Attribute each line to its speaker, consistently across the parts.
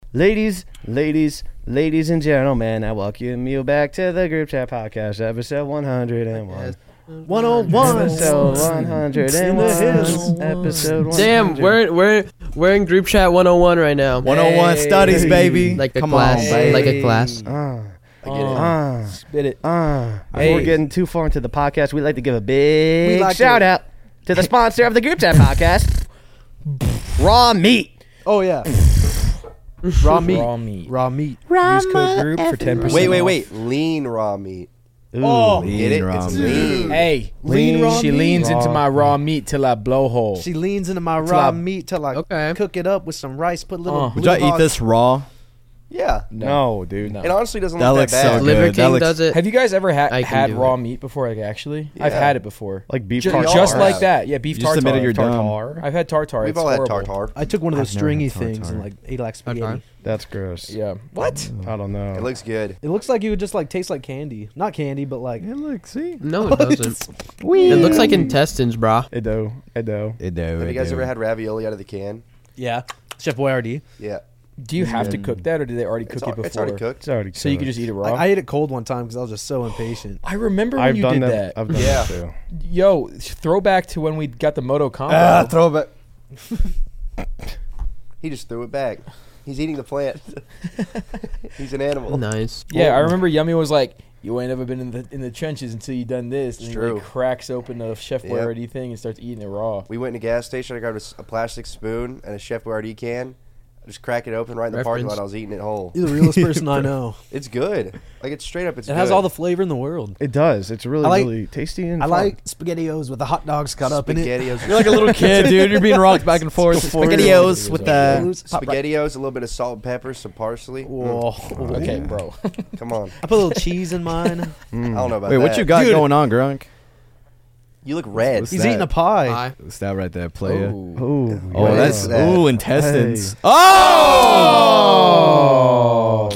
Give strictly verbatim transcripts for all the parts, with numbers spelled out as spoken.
Speaker 1: Ladies, ladies, ladies and gentlemen, I welcome you back to the Group Chat Podcast, episode one hundred one.
Speaker 2: one oh one
Speaker 1: Episode one hundred one. Episode one hundred.
Speaker 3: Damn, we're we're we're in Group Chat one oh one right now.
Speaker 2: one oh one
Speaker 1: Hey.
Speaker 2: studies, baby.
Speaker 3: Like a
Speaker 2: Come
Speaker 3: class,
Speaker 2: on, baby.
Speaker 3: like a class.
Speaker 1: Ah,
Speaker 4: I get it.
Speaker 1: ah,
Speaker 4: Spit it.
Speaker 1: ah. Before
Speaker 4: Hey.
Speaker 1: we're getting too far into the podcast, we'd like to give a big
Speaker 2: We like
Speaker 1: shout
Speaker 2: to-
Speaker 1: out to the sponsor of the Group Chat Podcast, Raw Meat.
Speaker 2: Oh yeah. Raw meat.
Speaker 4: Raw meat.
Speaker 2: Raw meat.
Speaker 4: Use code group for ten percent.
Speaker 5: Wait, wait,
Speaker 4: off.
Speaker 5: wait. Lean raw meat.
Speaker 1: Ooh.
Speaker 2: Oh.
Speaker 5: Get it?
Speaker 2: raw
Speaker 5: It's
Speaker 2: meat.
Speaker 5: lean.
Speaker 4: Hey,
Speaker 1: Lean raw
Speaker 4: she
Speaker 1: meat?
Speaker 4: leans into
Speaker 1: Raw
Speaker 4: my raw meat till I blow hole.
Speaker 2: She leans into my
Speaker 4: It's
Speaker 2: raw
Speaker 4: like-
Speaker 2: meat till I
Speaker 3: Okay.
Speaker 2: cook it up with some rice. Put a little.
Speaker 4: Uh.
Speaker 2: blue
Speaker 6: Would y'all eat
Speaker 2: hog-
Speaker 6: this raw?
Speaker 5: Yeah.
Speaker 1: No, dude.
Speaker 4: No.
Speaker 5: It honestly doesn't
Speaker 6: That
Speaker 5: look
Speaker 6: looks
Speaker 5: that
Speaker 6: so
Speaker 5: bad.
Speaker 6: good.
Speaker 3: Liver
Speaker 6: that
Speaker 3: King
Speaker 6: looks-
Speaker 3: does it.
Speaker 4: Have you guys ever ha-
Speaker 3: I can
Speaker 4: had
Speaker 3: do
Speaker 4: raw
Speaker 3: it.
Speaker 4: meat before? Like actually, I've
Speaker 5: Yeah.
Speaker 4: had it before.
Speaker 1: Like beef
Speaker 4: Ju-
Speaker 1: tartare.
Speaker 4: just like
Speaker 5: Yeah.
Speaker 4: that. Yeah, beef
Speaker 6: You just
Speaker 4: tartare.
Speaker 6: admitted you're dumb.
Speaker 4: tartare. I've had tartare.
Speaker 5: We've
Speaker 4: It's
Speaker 5: all had
Speaker 4: horrible.
Speaker 5: tartare.
Speaker 2: I took one of those
Speaker 6: I've never
Speaker 2: stringy
Speaker 6: had tartare.
Speaker 2: things and like ate like spaghetti.
Speaker 3: Tartare.
Speaker 1: That's gross.
Speaker 4: Yeah. What?
Speaker 1: I don't know.
Speaker 5: It looks good.
Speaker 2: It looks like it would just like taste like candy. Not candy, but like.
Speaker 1: It looks, see?
Speaker 3: No, it doesn't. It looks like intestines, brah.
Speaker 1: It do. It do.
Speaker 6: It do.
Speaker 5: Have
Speaker 6: it
Speaker 5: you guys
Speaker 6: do.
Speaker 5: ever had ravioli out of the can?
Speaker 2: Yeah. Chef Boyardee.
Speaker 5: Yeah.
Speaker 4: Do you have to cook that, or do they already
Speaker 5: It's,
Speaker 4: cook
Speaker 5: al-
Speaker 4: it before?
Speaker 5: it's already cooked.
Speaker 1: It's already
Speaker 4: So you could
Speaker 1: cooked.
Speaker 4: just eat it
Speaker 2: I,
Speaker 4: raw.
Speaker 2: I ate it cold one time because I was just so impatient.
Speaker 4: I remember when
Speaker 1: I've
Speaker 4: you
Speaker 1: done
Speaker 4: did
Speaker 1: that.
Speaker 4: that.
Speaker 1: I've done
Speaker 5: Yeah.
Speaker 1: that too.
Speaker 4: Yo, throwback to when we got the Moto combo.
Speaker 6: Ah, throw it back.
Speaker 5: He just threw it back. He's eating the plant. He's an animal.
Speaker 3: Nice.
Speaker 4: Yeah, I remember Yummy was like, "You ain't ever been in the in the trenches until you done this."
Speaker 5: It's
Speaker 4: and
Speaker 5: true.
Speaker 4: He like, cracks open the Chef
Speaker 5: Yep.
Speaker 4: Boyardee thing and starts eating it raw.
Speaker 5: We went in a gas station. I grabbed a, s- a plastic spoon and a Chef Boyardee can. I just crack it open right in the parking
Speaker 3: Reference.
Speaker 5: lot. I was eating it whole.
Speaker 2: You're the realest person I know.
Speaker 5: It's good. Like, it's straight up. It's
Speaker 2: It
Speaker 5: good.
Speaker 2: has all the flavor in the world.
Speaker 1: It does. It's really,
Speaker 2: I like-
Speaker 1: really tasty and
Speaker 2: I
Speaker 1: fun.
Speaker 2: like SpaghettiOs with the hot dogs cut up in it.
Speaker 5: SpaghettiOs.
Speaker 6: You're like a little kid, dude. You're being rocked back and forth.
Speaker 1: Before you-
Speaker 6: SpaghettiOs with the.
Speaker 2: Those pop-
Speaker 5: SpaghettiOs, a little bit of salt and pepper, some parsley.
Speaker 2: Whoa.
Speaker 4: Okay, bro.
Speaker 5: Come on.
Speaker 2: I put a little cheese in mine.
Speaker 5: I don't know about
Speaker 6: Wait,
Speaker 5: that.
Speaker 6: what you got
Speaker 2: Dude.
Speaker 6: going on, Grunk?
Speaker 5: You look red.
Speaker 6: What's
Speaker 2: He's
Speaker 6: that?
Speaker 2: eating a pie.
Speaker 3: Bye.
Speaker 6: What's that right there, player?
Speaker 4: Ooh.
Speaker 1: Ooh.
Speaker 6: Oh,
Speaker 5: What
Speaker 6: that's
Speaker 5: is that?
Speaker 6: ooh intestines.
Speaker 1: Hey.
Speaker 6: Oh!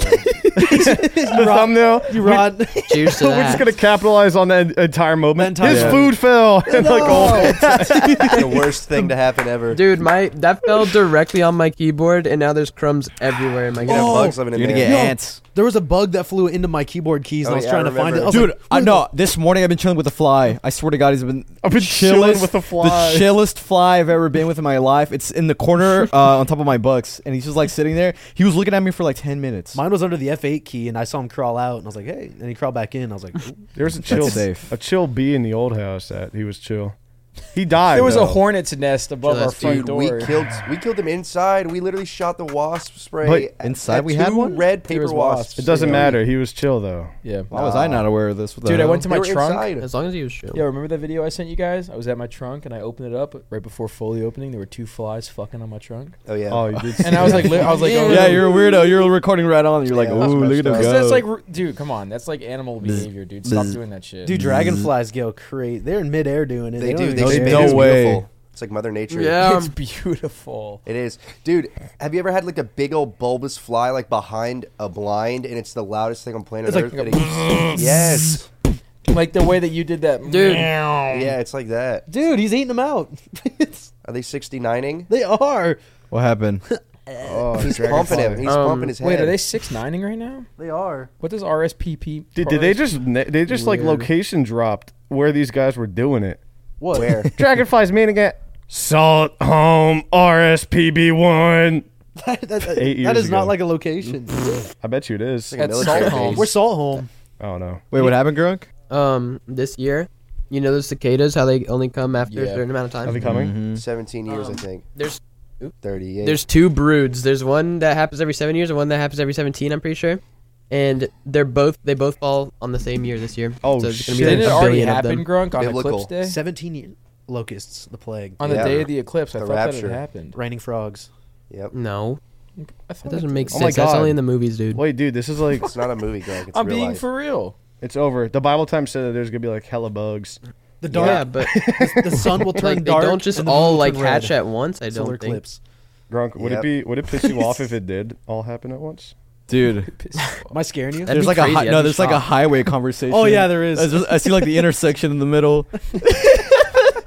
Speaker 1: The thumbnail.
Speaker 2: You rod.
Speaker 3: Cheers to
Speaker 1: We're just
Speaker 3: that.
Speaker 1: gonna capitalize on that entire moment.
Speaker 2: That entire
Speaker 1: His
Speaker 2: moment.
Speaker 1: food fell. And like, oh,
Speaker 5: the worst thing to happen ever.
Speaker 3: Dude, my that fell directly on my keyboard, and now there's crumbs everywhere in my
Speaker 5: You're gonna have
Speaker 3: keyboard.
Speaker 5: bugs living in
Speaker 6: You're gonna
Speaker 5: there.
Speaker 6: get
Speaker 2: Yo.
Speaker 6: ants.
Speaker 2: There was a bug that flew into my keyboard keys, and
Speaker 5: Oh,
Speaker 2: I was
Speaker 5: yeah,
Speaker 2: trying
Speaker 5: I
Speaker 2: to find it. I
Speaker 5: remember.
Speaker 2: was
Speaker 6: Dude,
Speaker 2: like,
Speaker 6: I know. This morning I've been chilling with a fly. I swear to God, he's been.
Speaker 1: I've been chilling with a fly.
Speaker 6: The chillest fly I've ever been with in my life. It's in the corner uh, on top of my bucks, and he's just like sitting there. He was looking at me for like ten minutes.
Speaker 2: mine was under the F eight key, and I saw him crawl out, and I was like, hey. And he crawled back in. I was like, ooh.
Speaker 1: there was a chill,
Speaker 6: safe.
Speaker 1: a chill bee in the old house that he was chill. He died.
Speaker 4: There was
Speaker 1: though.
Speaker 4: a hornet's nest above
Speaker 3: Sure,
Speaker 4: our
Speaker 3: that's
Speaker 4: front
Speaker 5: Dude,
Speaker 4: door.
Speaker 5: we killed we killed them inside. We literally shot the wasp spray.
Speaker 1: But
Speaker 5: at-
Speaker 6: inside
Speaker 5: at
Speaker 6: we had
Speaker 5: two
Speaker 6: one?
Speaker 5: red
Speaker 4: There
Speaker 5: paper
Speaker 4: was
Speaker 5: wasps.
Speaker 4: wasps.
Speaker 1: It doesn't
Speaker 4: Yeah.
Speaker 1: matter. He was chill though.
Speaker 4: Yeah.
Speaker 6: Why was I not aware of this? What the
Speaker 4: Dude, I
Speaker 6: hell?
Speaker 4: went to my
Speaker 5: They were
Speaker 4: trunk.
Speaker 5: inside.
Speaker 3: As long as he was chill.
Speaker 4: Yeah, remember that video I sent you guys? I was at my trunk and I opened it up right before fully opening. There were two flies fucking on my trunk,
Speaker 5: Oh yeah.
Speaker 1: Oh, you did.
Speaker 4: and I was like, li- I was like, oh,
Speaker 6: Yeah, you're a weirdo. You're recording right on. You're like,
Speaker 5: Yeah, that's
Speaker 6: ooh, look at him
Speaker 5: messed
Speaker 6: go.
Speaker 5: up.
Speaker 4: Because that's like, r- dude, come on, that's like animal behavior, dude. Stop
Speaker 6: Bzz.
Speaker 4: doing that shit.
Speaker 2: dude, dragonflies go crazy. They're in midair doing it.
Speaker 5: they
Speaker 2: don't
Speaker 5: do.
Speaker 2: even
Speaker 5: They
Speaker 6: No,
Speaker 2: care.
Speaker 5: spin.
Speaker 6: no
Speaker 5: It's
Speaker 6: way.
Speaker 5: beautiful. It's like Mother Nature.
Speaker 3: Yeah.
Speaker 4: it's beautiful.
Speaker 5: It is. Dude, have you ever had like a big old bulbous fly like behind a blind and it's the loudest thing on planet
Speaker 2: It's like-
Speaker 5: Earth? And it- yes.
Speaker 4: Like the way that you did that,
Speaker 3: Dude.
Speaker 5: Yeah, it's like that.
Speaker 2: Dude, he's eating them out.
Speaker 5: Are they sixty-nining?
Speaker 2: They are.
Speaker 6: What happened?
Speaker 1: Oh,
Speaker 5: He's pumping him. He's
Speaker 3: Um,
Speaker 5: pumping his head.
Speaker 4: Wait, are they six nining right now?
Speaker 2: They are.
Speaker 4: What does R S P P?
Speaker 1: Did, did they just ne- they just like
Speaker 4: Weird.
Speaker 1: location dropped where these guys were doing it?
Speaker 2: What?
Speaker 5: Where?
Speaker 1: Dragonflies meeting at Salt Home R S P B one.
Speaker 2: that, that-
Speaker 1: Eight
Speaker 2: that
Speaker 1: years
Speaker 2: is not
Speaker 1: ago.
Speaker 2: like a location.
Speaker 1: I bet you it is.
Speaker 5: Like a
Speaker 4: At
Speaker 5: military
Speaker 4: Salt Home.
Speaker 5: base.
Speaker 2: We're Salt Home.
Speaker 1: I don't know.
Speaker 6: Wait, what happened, Grunk?
Speaker 3: Um, this year, you know those cicadas, how they only come after a
Speaker 4: Yeah.
Speaker 3: certain amount of
Speaker 1: Are
Speaker 3: time.
Speaker 1: they coming?
Speaker 6: Mhm.
Speaker 5: seventeen years,
Speaker 3: Um,
Speaker 5: I think.
Speaker 3: There's
Speaker 5: thirty-eight.
Speaker 3: there's two broods. There's one that happens every seven years and one that happens every seventeen. I'm pretty sure, and they're both they both fall on the same year this year.
Speaker 1: Oh,
Speaker 3: so it's gonna
Speaker 1: shit.
Speaker 3: be like
Speaker 4: Didn't it
Speaker 3: a
Speaker 4: already
Speaker 3: billion of
Speaker 4: happen,
Speaker 3: them.
Speaker 4: Grunk, on
Speaker 5: Biblical.
Speaker 4: Eclipse Day?
Speaker 2: seventeen year- locusts, the plague.
Speaker 4: On the
Speaker 5: Yeah.
Speaker 4: day of the eclipse, I
Speaker 5: The
Speaker 4: thought that
Speaker 5: rapture.
Speaker 4: had happened.
Speaker 2: Raining frogs.
Speaker 5: Yep.
Speaker 3: No,
Speaker 4: I
Speaker 3: that
Speaker 4: thought
Speaker 3: doesn't
Speaker 4: it
Speaker 3: make
Speaker 4: did.
Speaker 1: Oh my
Speaker 3: sense. That's
Speaker 1: God.
Speaker 3: only in the movies, dude.
Speaker 1: Wait, dude, this is like
Speaker 5: It's not a movie, Greg. It's
Speaker 4: I'm
Speaker 5: real
Speaker 4: being
Speaker 5: life.
Speaker 4: for real.
Speaker 1: it's over. The Bible time said that there's gonna be like hella bugs.
Speaker 2: The dark.
Speaker 3: Yeah, but
Speaker 2: The sun will turn
Speaker 3: like they
Speaker 2: dark.
Speaker 3: don't just
Speaker 2: and the moon
Speaker 3: all
Speaker 2: will
Speaker 3: like
Speaker 2: turn red.
Speaker 3: hatch at once. I
Speaker 2: Solar
Speaker 3: don't think.
Speaker 2: eclipse.
Speaker 1: Grunk, would
Speaker 5: Yep.
Speaker 1: it be would it piss you off if it did all happen at once?
Speaker 6: Dude,
Speaker 4: Piss you off.
Speaker 2: Am I scaring you?
Speaker 3: That'd
Speaker 6: there's
Speaker 3: be
Speaker 6: like
Speaker 3: crazy.
Speaker 6: a hi-
Speaker 3: I'd
Speaker 6: no,
Speaker 3: be
Speaker 6: there's like a
Speaker 3: shocked.
Speaker 6: highway conversation.
Speaker 2: Oh yeah, there is.
Speaker 6: I, just, I see like the intersection in the middle.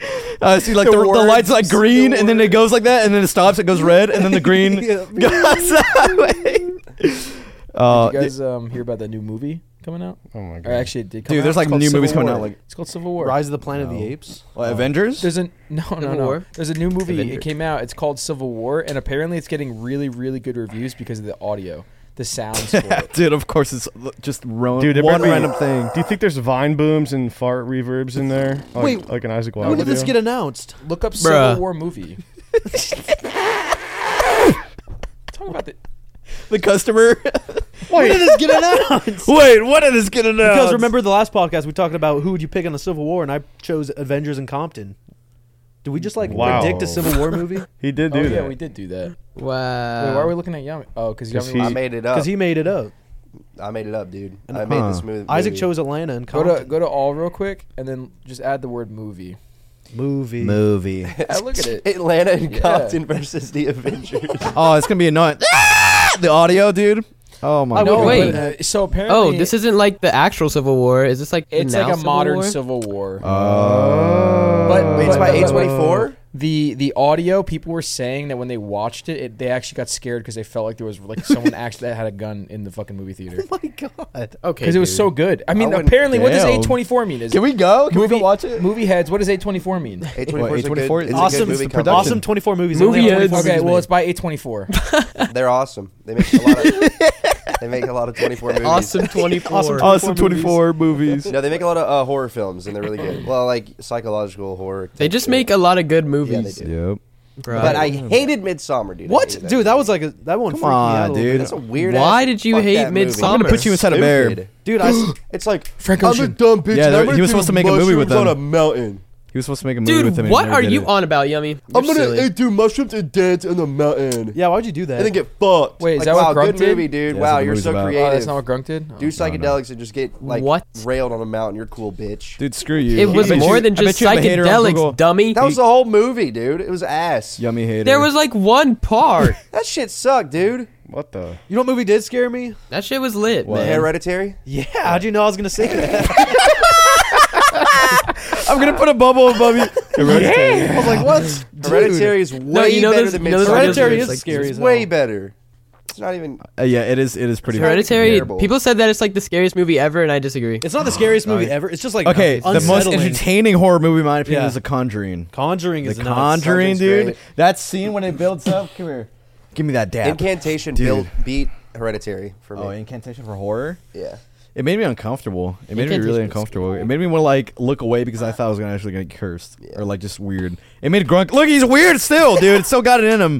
Speaker 6: Uh, see, like
Speaker 4: The
Speaker 6: the, the,
Speaker 4: words,
Speaker 6: light's like
Speaker 4: the
Speaker 6: green, and then it
Speaker 4: words.
Speaker 6: goes like that, and then it stops. It goes red, and then the green
Speaker 2: Yeah.
Speaker 6: goes that way. Uh,
Speaker 4: Did you guys um, hear about that new movie coming out?
Speaker 1: Oh my
Speaker 4: Or
Speaker 1: god.
Speaker 4: actually, it did come
Speaker 6: Dude,
Speaker 4: out.
Speaker 6: there's
Speaker 4: It's
Speaker 6: like
Speaker 4: called
Speaker 6: new movies
Speaker 4: Civil
Speaker 6: coming
Speaker 4: War.
Speaker 6: out, like-
Speaker 4: it's called Civil War.
Speaker 2: Rise of the Planet of
Speaker 6: No.
Speaker 2: the Apes.
Speaker 6: what, Avengers.
Speaker 4: There's a no, no,
Speaker 3: Civil
Speaker 4: no.
Speaker 3: War?
Speaker 4: There's a new movie.
Speaker 3: Avengers.
Speaker 4: It came out. It's called Civil War, and apparently it's getting really, really good reviews because of the audio, the sounds for it.
Speaker 6: Dude, of course it's just ro-
Speaker 1: Dude, it
Speaker 6: one
Speaker 1: better be-
Speaker 6: random thing.
Speaker 1: Do you think there's vine booms and fart reverbs in there? Like,
Speaker 2: Wait,
Speaker 1: like an Isaac Wilde
Speaker 2: When did this
Speaker 1: video?
Speaker 2: get announced?
Speaker 4: Look up
Speaker 3: Bruh.
Speaker 4: Civil War movie. Talk about the.
Speaker 6: The customer.
Speaker 2: When did this get announced?
Speaker 6: Wait, what did this get announced?
Speaker 2: Because remember the last podcast we talked about who would you pick on the Civil War, and I chose Avengers in Compton. Did we just like
Speaker 1: Wow.
Speaker 2: predict a Civil War movie?
Speaker 1: He did do
Speaker 4: Oh
Speaker 1: that.
Speaker 4: yeah, we did do that.
Speaker 3: Wow.
Speaker 4: Wait, why are we looking at Yummy? Oh, because
Speaker 1: 'Cause
Speaker 4: Yummy.
Speaker 5: I
Speaker 4: Was,
Speaker 5: made it up.
Speaker 2: Because he made it up.
Speaker 5: I made it up, dude.
Speaker 2: And-
Speaker 5: I made
Speaker 6: Huh.
Speaker 5: this movie.
Speaker 2: Isaac
Speaker 5: movie.
Speaker 2: chose Atlanta and
Speaker 4: go
Speaker 2: Compton.
Speaker 4: to go to all real quick, and then just add the word movie.
Speaker 2: movie.
Speaker 6: movie.
Speaker 4: Ah, look at it.
Speaker 5: Atlanta and
Speaker 4: Yeah.
Speaker 5: Compton versus the Avengers.
Speaker 6: Oh, it's gonna be annoying. The audio, dude. Oh my
Speaker 2: I
Speaker 3: No,
Speaker 6: god.
Speaker 3: wait.
Speaker 4: but, uh, so apparently,
Speaker 3: Oh, this isn't like the actual Civil War. Is this like the
Speaker 4: it's
Speaker 3: now
Speaker 4: like a
Speaker 3: Civil
Speaker 4: modern
Speaker 3: War?
Speaker 4: Civil War.
Speaker 6: Oh.
Speaker 4: But-
Speaker 5: Wait, it's
Speaker 4: but-
Speaker 5: by
Speaker 4: but-
Speaker 5: A
Speaker 4: but-
Speaker 5: twenty-four?
Speaker 4: The the audio, people were saying that when they watched it, it they actually got scared because they felt like there was like someone actually that had a gun in the fucking movie theater.
Speaker 2: Oh my god.
Speaker 3: Okay.
Speaker 4: Because it was
Speaker 3: dude.
Speaker 4: so good. I mean,
Speaker 5: I wouldn't-
Speaker 4: apparently, what does
Speaker 6: Damn.
Speaker 4: A twenty-four mean? Is
Speaker 6: Can we go? Can
Speaker 4: movie
Speaker 6: we go watch it?
Speaker 4: Movie heads. What does A twenty-four mean?
Speaker 5: A twenty-four is a good,
Speaker 6: A24
Speaker 5: it's a
Speaker 2: Awesome.
Speaker 5: good movie
Speaker 6: It's the
Speaker 5: company.
Speaker 6: production.
Speaker 2: Awesome twenty-four movies.
Speaker 3: Movie
Speaker 2: Only have
Speaker 3: heads.
Speaker 2: twenty-four
Speaker 4: Okay,
Speaker 2: movies
Speaker 4: well,
Speaker 2: made.
Speaker 4: it's by A twenty-four.
Speaker 5: They're awesome. They make a lot of. They make a lot of twenty-four movies.
Speaker 3: Awesome twenty-four.
Speaker 2: Awesome
Speaker 6: Awesome
Speaker 2: twenty-four
Speaker 6: twenty-four movies.
Speaker 5: No, they make a lot of uh, horror films, and they're really good. Well, like psychological horror.
Speaker 3: They
Speaker 5: type
Speaker 3: just
Speaker 5: shit.
Speaker 3: make a lot of good
Speaker 5: Yeah,
Speaker 3: movies.
Speaker 5: they do.
Speaker 6: Yep.
Speaker 3: Bruh.
Speaker 5: But I hated Midsummer, dude. I
Speaker 2: What,
Speaker 5: hated
Speaker 2: dude? That was like a that one.
Speaker 6: Come
Speaker 2: freaked me
Speaker 6: on,
Speaker 2: out a little
Speaker 6: dude.
Speaker 2: bit.
Speaker 5: That's a weird.
Speaker 3: Why
Speaker 5: ass-
Speaker 3: did you
Speaker 5: fuck
Speaker 3: hate
Speaker 5: that movie.
Speaker 3: Midsommar?
Speaker 6: I'm gonna put you inside a bear.
Speaker 5: Stupid.
Speaker 2: Dude, I s-
Speaker 5: It's like
Speaker 4: Frank
Speaker 5: I'm a
Speaker 4: Ocean.
Speaker 5: dumb bitch.
Speaker 6: Yeah,
Speaker 5: and
Speaker 6: they-
Speaker 5: I'm gonna
Speaker 6: he was
Speaker 5: do
Speaker 6: supposed to make a movie with
Speaker 5: mushrooms
Speaker 6: them.
Speaker 5: on a mountain.
Speaker 6: He was supposed to make a movie with him.
Speaker 3: Dude,
Speaker 6: and
Speaker 3: what
Speaker 6: he never
Speaker 3: are
Speaker 6: did
Speaker 3: you
Speaker 6: it.
Speaker 3: on about, Yummy? You're
Speaker 5: I'm gonna
Speaker 3: silly.
Speaker 5: eh, do mushrooms and dance on the mountain.
Speaker 2: yeah, why'd you do that?
Speaker 5: And then get fucked.
Speaker 4: Wait, is
Speaker 5: like,
Speaker 4: that
Speaker 5: wow,
Speaker 4: what Grunk
Speaker 5: good
Speaker 4: did?
Speaker 5: movie, dude.
Speaker 6: Yeah, that's
Speaker 5: wow,
Speaker 6: what the
Speaker 5: you're
Speaker 6: movie's
Speaker 5: so
Speaker 6: about.
Speaker 4: Oh,
Speaker 5: creative.
Speaker 4: that's not what Grunk did. Oh.
Speaker 5: do psychedelics and just get like
Speaker 3: What?
Speaker 5: railed on a mountain. You're cool, bitch.
Speaker 6: Dude, screw you.
Speaker 3: It
Speaker 6: I
Speaker 3: was
Speaker 6: bet
Speaker 3: more
Speaker 6: you-
Speaker 3: than
Speaker 6: I bet
Speaker 3: just
Speaker 6: you have a hater on Google.
Speaker 3: psychedelics, dummy.
Speaker 5: That was the whole movie, dude. It was ass.
Speaker 6: Yummy hater.
Speaker 3: There was like one part.
Speaker 5: That shit sucked, dude.
Speaker 1: What the?
Speaker 2: You know what movie did scare me?
Speaker 3: That shit was lit,
Speaker 6: What?
Speaker 3: man.
Speaker 5: Hereditary.
Speaker 2: Yeah. How'd you know I was gonna say that?
Speaker 6: I'm gonna put a bubble above you. Hereditary.
Speaker 2: I was like, what?
Speaker 5: Hereditary is way
Speaker 3: No, you know
Speaker 5: better
Speaker 3: there's-
Speaker 5: than
Speaker 3: you know there's
Speaker 5: Midsommar.
Speaker 2: Hereditary
Speaker 3: videos
Speaker 2: is
Speaker 3: like-
Speaker 2: scary
Speaker 5: It's
Speaker 2: as
Speaker 5: way
Speaker 2: hell.
Speaker 5: better. It's not even.
Speaker 6: Uh, yeah, it is. It is pretty.
Speaker 3: Hereditary.
Speaker 5: Terrible.
Speaker 3: People said that it's like the scariest movie ever, and I disagree.
Speaker 2: It's not the scariest movie
Speaker 6: Sorry.
Speaker 2: ever. It's just like
Speaker 6: Okay, the most
Speaker 2: unsettling.
Speaker 6: entertaining horror movie, in my opinion,
Speaker 2: Yeah.
Speaker 6: is The Conjuring.
Speaker 2: Conjuring
Speaker 6: The
Speaker 2: is nuts.
Speaker 6: Conjuring,
Speaker 5: Conjuring's
Speaker 6: dude.
Speaker 5: great.
Speaker 6: That scene when it builds up. Come here. Give me that dab.
Speaker 5: Incantation
Speaker 6: Dude.
Speaker 5: built beat Hereditary for me.
Speaker 6: Oh, incantation for horror.
Speaker 5: Yeah.
Speaker 6: It made me uncomfortable. It made me
Speaker 3: Incantation
Speaker 6: really
Speaker 3: was
Speaker 6: uncomfortable. It made me want to like look away because I thought I was gonna actually get cursed
Speaker 5: Yeah.
Speaker 6: or like just weird. It made Grunk look. He's weird still, dude. It's still got it in him.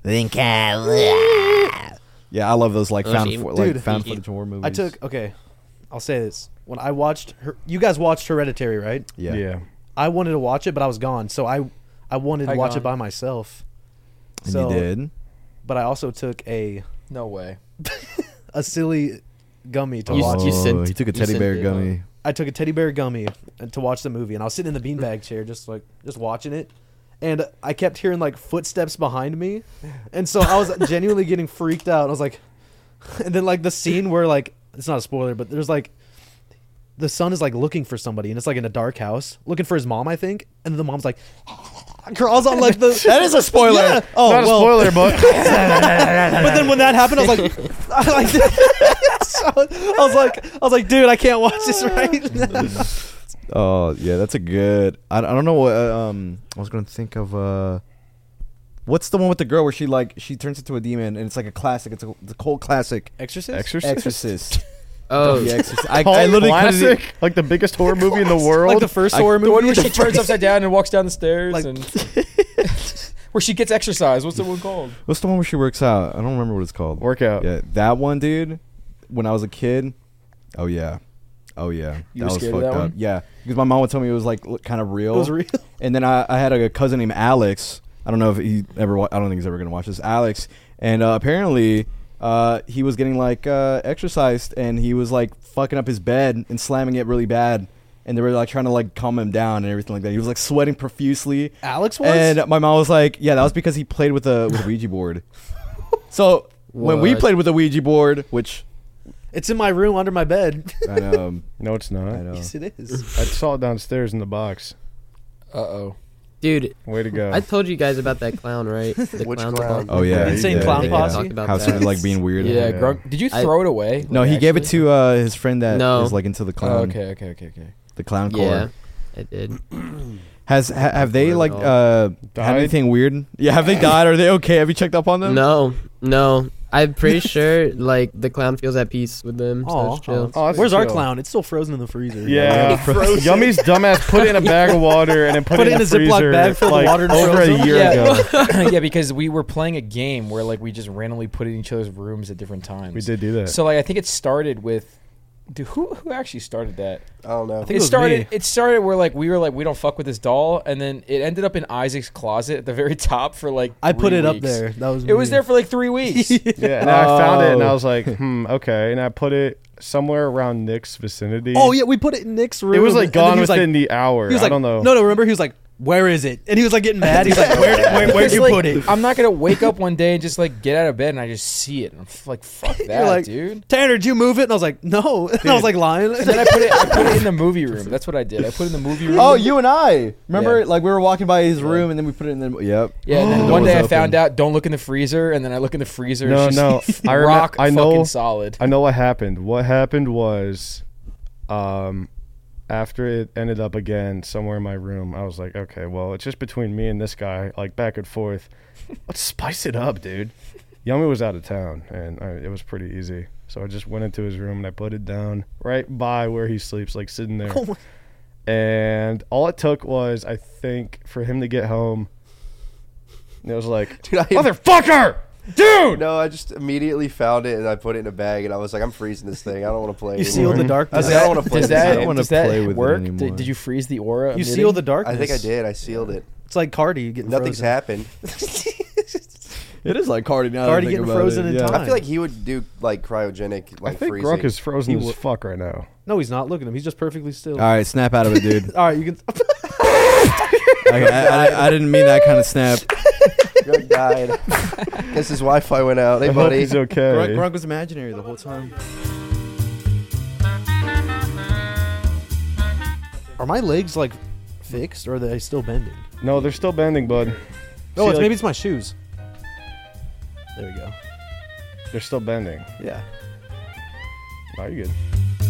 Speaker 6: Yeah, I love those like
Speaker 3: Oh,
Speaker 6: found
Speaker 3: shit.
Speaker 6: fo- like
Speaker 2: Dude.
Speaker 6: found footage horror movies.
Speaker 2: I took okay. I'll say this: when I watched her, you guys watched Hereditary, right?
Speaker 6: yeah.
Speaker 1: Yeah.
Speaker 2: I wanted to watch it, but I was gone, so I I wanted to
Speaker 4: Hi,
Speaker 2: watch
Speaker 4: gone.
Speaker 2: it by myself.
Speaker 6: And
Speaker 2: so,
Speaker 6: you did.
Speaker 2: But I also took a
Speaker 4: No way.
Speaker 2: a silly gummy to
Speaker 3: You-
Speaker 2: watch.
Speaker 3: you sent-
Speaker 6: Oh, he took a
Speaker 3: you
Speaker 6: teddy
Speaker 3: sent
Speaker 6: bear
Speaker 3: it,
Speaker 6: gummy.
Speaker 2: I took a teddy bear gummy and to watch the movie, and I was sitting in the beanbag chair, just like just watching it, and I kept hearing like footsteps behind me, and so I was genuinely getting freaked out. I was like, and then like the scene where like it's not a spoiler, but there's like the son is like looking for somebody, and it's like in a dark house, looking for his mom, I think, and the mom's like crawls on like the
Speaker 6: That is a spoiler.
Speaker 2: Yeah. Oh
Speaker 1: Not a
Speaker 2: well,
Speaker 1: spoiler, but
Speaker 2: but then when that happened, I was like, I, like so I was like, I was like, dude, I can't watch this right now.
Speaker 6: Oh yeah, that's a good. I, I don't know what. Uh, um, I was gonna think of. Uh, what's the one with the girl where she like she turns into a demon and it's like a classic. It's a, it's a cold classic.
Speaker 2: Exorcist.
Speaker 1: Exorcist.
Speaker 6: Exorcist.
Speaker 3: Oh,
Speaker 6: The Exorcist. I,
Speaker 1: Cult
Speaker 6: I literally couldn't
Speaker 1: classic,
Speaker 6: e-
Speaker 1: like the biggest horror movie in the world.
Speaker 2: Like the first
Speaker 6: I-
Speaker 2: horror
Speaker 4: The one
Speaker 2: movie.
Speaker 4: where she turns upside down and walks down the stairs,
Speaker 2: Like-
Speaker 4: and where she gets exercise. What's the one called?
Speaker 6: What's the one where she works out? I don't remember what it's called.
Speaker 1: Workout.
Speaker 6: Yeah, that one, dude. When I was a kid. Oh yeah. Oh yeah.
Speaker 4: You
Speaker 6: that
Speaker 4: were
Speaker 6: was
Speaker 4: scared
Speaker 6: fucked
Speaker 4: of that
Speaker 6: up.
Speaker 4: one?
Speaker 6: Yeah, because my mom would tell me it was like kind of real.
Speaker 2: It was real.
Speaker 6: And then I, I had a cousin named Alex. I don't know if he ever. Wa- I don't think he's ever gonna watch this. Alex, and uh, apparently, uh, he was getting like uh, exercised, and he was like fucking up his bed and slamming it really bad. And they were like trying to like calm him down and everything like that. He was like sweating profusely.
Speaker 2: Alex was.
Speaker 6: And my mom was like, "Yeah, that was because he played with a with a Ouija board." So when we
Speaker 3: What?
Speaker 6: played with a Ouija board, which
Speaker 2: It's in my room under my bed.
Speaker 6: I know,
Speaker 1: No, it's not.
Speaker 6: I know.
Speaker 2: Yes, it is.
Speaker 1: I saw it downstairs in the box.
Speaker 4: Uh oh.
Speaker 3: Dude,
Speaker 1: Way to go.
Speaker 3: I told you guys about that clown, right? The
Speaker 5: Which
Speaker 3: clown?
Speaker 5: clown?
Speaker 6: Oh yeah, he
Speaker 2: Insane
Speaker 6: did,
Speaker 2: Clown
Speaker 6: yeah.
Speaker 2: Posse?
Speaker 3: Talked about
Speaker 6: How it
Speaker 3: that.
Speaker 6: started like being weird.
Speaker 4: Yeah,
Speaker 1: Yeah.
Speaker 4: Grunk. Did you
Speaker 3: I-
Speaker 4: throw it away?
Speaker 6: No,
Speaker 4: Like,
Speaker 6: he gave it
Speaker 4: actually?
Speaker 6: to uh, his friend that
Speaker 3: No.
Speaker 6: is like into the
Speaker 4: Oh,
Speaker 6: clown,
Speaker 4: okay, okay, okay, okay.
Speaker 6: the clown core.
Speaker 3: Yeah, I did.
Speaker 6: Has ha, have they
Speaker 3: Really
Speaker 6: like
Speaker 3: old.
Speaker 6: uh
Speaker 1: Died?
Speaker 6: had anything weird? Yeah, have they died? Are they okay? Have you checked up on them?
Speaker 3: No, no. I'm pretty sure like the clown feels at peace with them. So
Speaker 2: Aw,
Speaker 3: it's chill.
Speaker 1: Oh, that's
Speaker 2: Where's our
Speaker 1: chill.
Speaker 2: clown? It's still frozen in the freezer.
Speaker 1: Yeah, Yummy's dumbass put it in a bag of water and then put,
Speaker 2: Put
Speaker 1: it
Speaker 2: it
Speaker 1: in,
Speaker 2: in
Speaker 1: the
Speaker 2: a Ziploc
Speaker 1: freezer
Speaker 2: bag, fill the
Speaker 1: like
Speaker 2: water and
Speaker 1: over
Speaker 2: froze
Speaker 1: a
Speaker 2: them?
Speaker 1: year
Speaker 4: Yeah.
Speaker 1: ago.
Speaker 4: Yeah, because we were playing a game where like we just randomly put it in each other's rooms at different times.
Speaker 1: We did do that.
Speaker 4: So like I think it started with, dude, who who actually started that?
Speaker 5: I don't know.
Speaker 2: think
Speaker 4: it,
Speaker 2: it was
Speaker 4: started.
Speaker 2: me.
Speaker 4: It started where like we were like we don't fuck with this doll, and then it ended up in Isaac's closet at the very top for like.
Speaker 2: I put
Speaker 4: three
Speaker 2: it up
Speaker 4: weeks.
Speaker 2: there. That was
Speaker 4: It was
Speaker 2: me.
Speaker 4: there for like three weeks.
Speaker 1: Yeah, and I found it and I
Speaker 6: Oh.
Speaker 1: was like, hmm, okay. And I put it somewhere around Nick's vicinity.
Speaker 2: Oh yeah, we put it in Nick's room.
Speaker 1: It was like
Speaker 2: and then
Speaker 1: gone
Speaker 2: he was
Speaker 1: within
Speaker 2: like,
Speaker 1: the hour.
Speaker 2: He was
Speaker 1: I
Speaker 2: like,
Speaker 1: don't know.
Speaker 2: No, no. Remember, he was like, "Where is it?" And he was like getting mad. He's like, "Where? Did, where where'd
Speaker 4: It's
Speaker 2: you
Speaker 4: like,
Speaker 2: put it?"
Speaker 4: I'm not gonna wake up one day and just like get out of bed and I just see it. And I'm f- like, fuck that,
Speaker 2: like,
Speaker 4: dude.
Speaker 2: Tanner, did you move it? And I was like, "No." And I was like lying.
Speaker 4: And then I put it. I put it in the movie room. That's what I did. I put it in the movie room.
Speaker 6: Oh, you and I. Remember,
Speaker 4: Yeah.
Speaker 6: like we were walking by his room and then we put it in the. Yep.
Speaker 4: Yeah, and then
Speaker 6: Door
Speaker 4: one
Speaker 6: was
Speaker 4: day I
Speaker 6: open.
Speaker 4: found out don't look in the freezer, and then I look in the freezer.
Speaker 1: No,
Speaker 4: it's
Speaker 1: no.
Speaker 4: just
Speaker 1: I remem-
Speaker 4: rock
Speaker 1: I know-
Speaker 4: fucking solid.
Speaker 1: I know what happened. What happened was, um, after it ended up again somewhere in my room, I was like, okay, well, it's just between me and this guy, like back and forth. Let's spice it up, dude. Yummy was out of town, and I, it was pretty easy. So I just went into his room and I put it down right by where he sleeps, like sitting there.
Speaker 2: Oh my-
Speaker 1: And all it took was, I think, for him to get home. And it was like,
Speaker 5: Dude, I,
Speaker 1: motherfucker, dude.
Speaker 5: no, I just immediately found it and I put it in a bag and I was like, I'm freezing this thing. I don't want to play.
Speaker 2: You
Speaker 5: anymore.
Speaker 2: sealed the dark.
Speaker 5: I was
Speaker 2: Does
Speaker 5: like, I
Speaker 2: that,
Speaker 5: don't want to play
Speaker 4: Does
Speaker 5: this
Speaker 4: that,
Speaker 6: I
Speaker 5: game.
Speaker 6: don't wanna
Speaker 4: does that
Speaker 6: play with it
Speaker 4: work?
Speaker 6: anymore.
Speaker 4: Did, did you freeze the aura?
Speaker 2: you
Speaker 4: emitting?
Speaker 2: sealed the darkness.
Speaker 5: I think I did. I sealed it.
Speaker 2: It's like Cardi getting
Speaker 5: Nothing's
Speaker 2: frozen.
Speaker 5: happened.
Speaker 6: It is like Cardi now. that I
Speaker 2: Cardi
Speaker 6: think
Speaker 2: getting
Speaker 6: about
Speaker 2: frozen
Speaker 6: it,
Speaker 2: in
Speaker 6: yeah.
Speaker 2: time.
Speaker 5: I feel like he would do like cryogenic, like
Speaker 1: I think
Speaker 5: freezing.
Speaker 1: Grunk is frozen
Speaker 2: He
Speaker 1: as
Speaker 2: would-
Speaker 1: fuck right now.
Speaker 2: No, he's not. Look at him. He's just perfectly still.
Speaker 6: All right, snap out of it, dude.
Speaker 2: All right, you can.
Speaker 6: I, I, I, I didn't mean that kind of snap.
Speaker 5: Grunk died. Guess his Wi-Fi went out. Hey,
Speaker 1: I hope
Speaker 5: buddy.
Speaker 1: he's okay.
Speaker 6: Grunk, Grunk was imaginary the whole time.
Speaker 2: Are my legs like fixed or are they still bending?
Speaker 1: No, they're still bending, bud.
Speaker 2: Oh,
Speaker 1: See,
Speaker 2: it's,
Speaker 1: like-
Speaker 2: maybe it's my shoes. There we go.
Speaker 1: They're still bending.
Speaker 2: Yeah.
Speaker 1: Oh, you're good.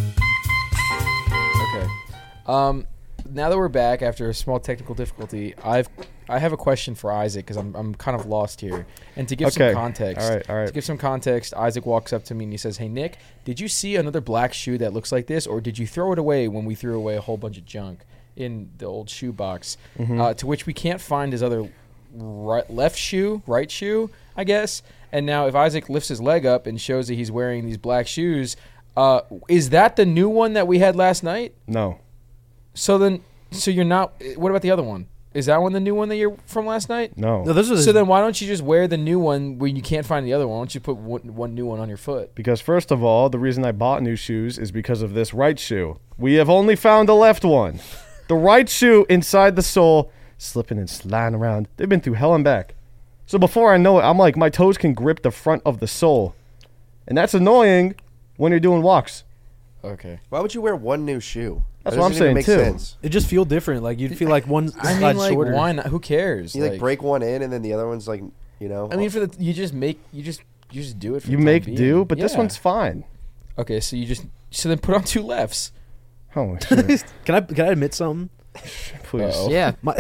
Speaker 4: Okay. Um, now that we're back after a small technical difficulty, I've I have a question for Isaac because I'm I'm kind of lost here. And to give
Speaker 1: Okay.
Speaker 4: some context,
Speaker 1: All right, all
Speaker 4: to
Speaker 1: right.
Speaker 4: give some context, Isaac walks up to me and he says, "Hey Nick, did you see another black shoe that looks like this, or did you throw it away when we threw away a whole bunch of junk in the old shoe box?"
Speaker 1: Mm-hmm.
Speaker 4: Uh, to which we can't find his other right, left shoe, right shoe, I guess. And now if Isaac lifts his leg up and shows that he's wearing these black shoes, uh, is that the new one that we had last night?
Speaker 1: No.
Speaker 4: So then, so you're not. What about the other one? Is that one the new one that you're from last night?
Speaker 1: No.
Speaker 2: No, those are the,
Speaker 4: So then, why don't you just wear the new one when you can't find the other one? Why don't you put one, one new one on your foot?
Speaker 1: Because first of all, the reason I bought new shoes is because of this right shoe. We have only found the left one. The right shoe inside the sole, slipping and sliding around. They've been through hell and back. So before I know it, I'm like, my toes can grip the front of the sole. And that's annoying when you're doing walks.
Speaker 4: Okay.
Speaker 5: Why would you wear one new shoe?
Speaker 1: That's
Speaker 5: That
Speaker 1: what I'm
Speaker 5: doesn't even
Speaker 1: saying,
Speaker 5: make
Speaker 1: too.
Speaker 5: sense.
Speaker 2: it just feel different. Like you'd feel like one
Speaker 4: I mean,
Speaker 2: side
Speaker 4: like,
Speaker 2: shorter.
Speaker 4: why not? Who cares?
Speaker 5: You like, break one in and then the other one's like, you know.
Speaker 4: I mean, for the you just make you just you just do it. For
Speaker 1: You
Speaker 4: the time
Speaker 1: make
Speaker 4: being.
Speaker 1: do, but this
Speaker 4: Yeah.
Speaker 1: one's fine.
Speaker 4: okay. So you just so then put on two lefts.
Speaker 1: Holy shit.
Speaker 2: Can I can I admit something?
Speaker 1: Please.
Speaker 4: Uh-oh.
Speaker 3: Yeah.
Speaker 2: My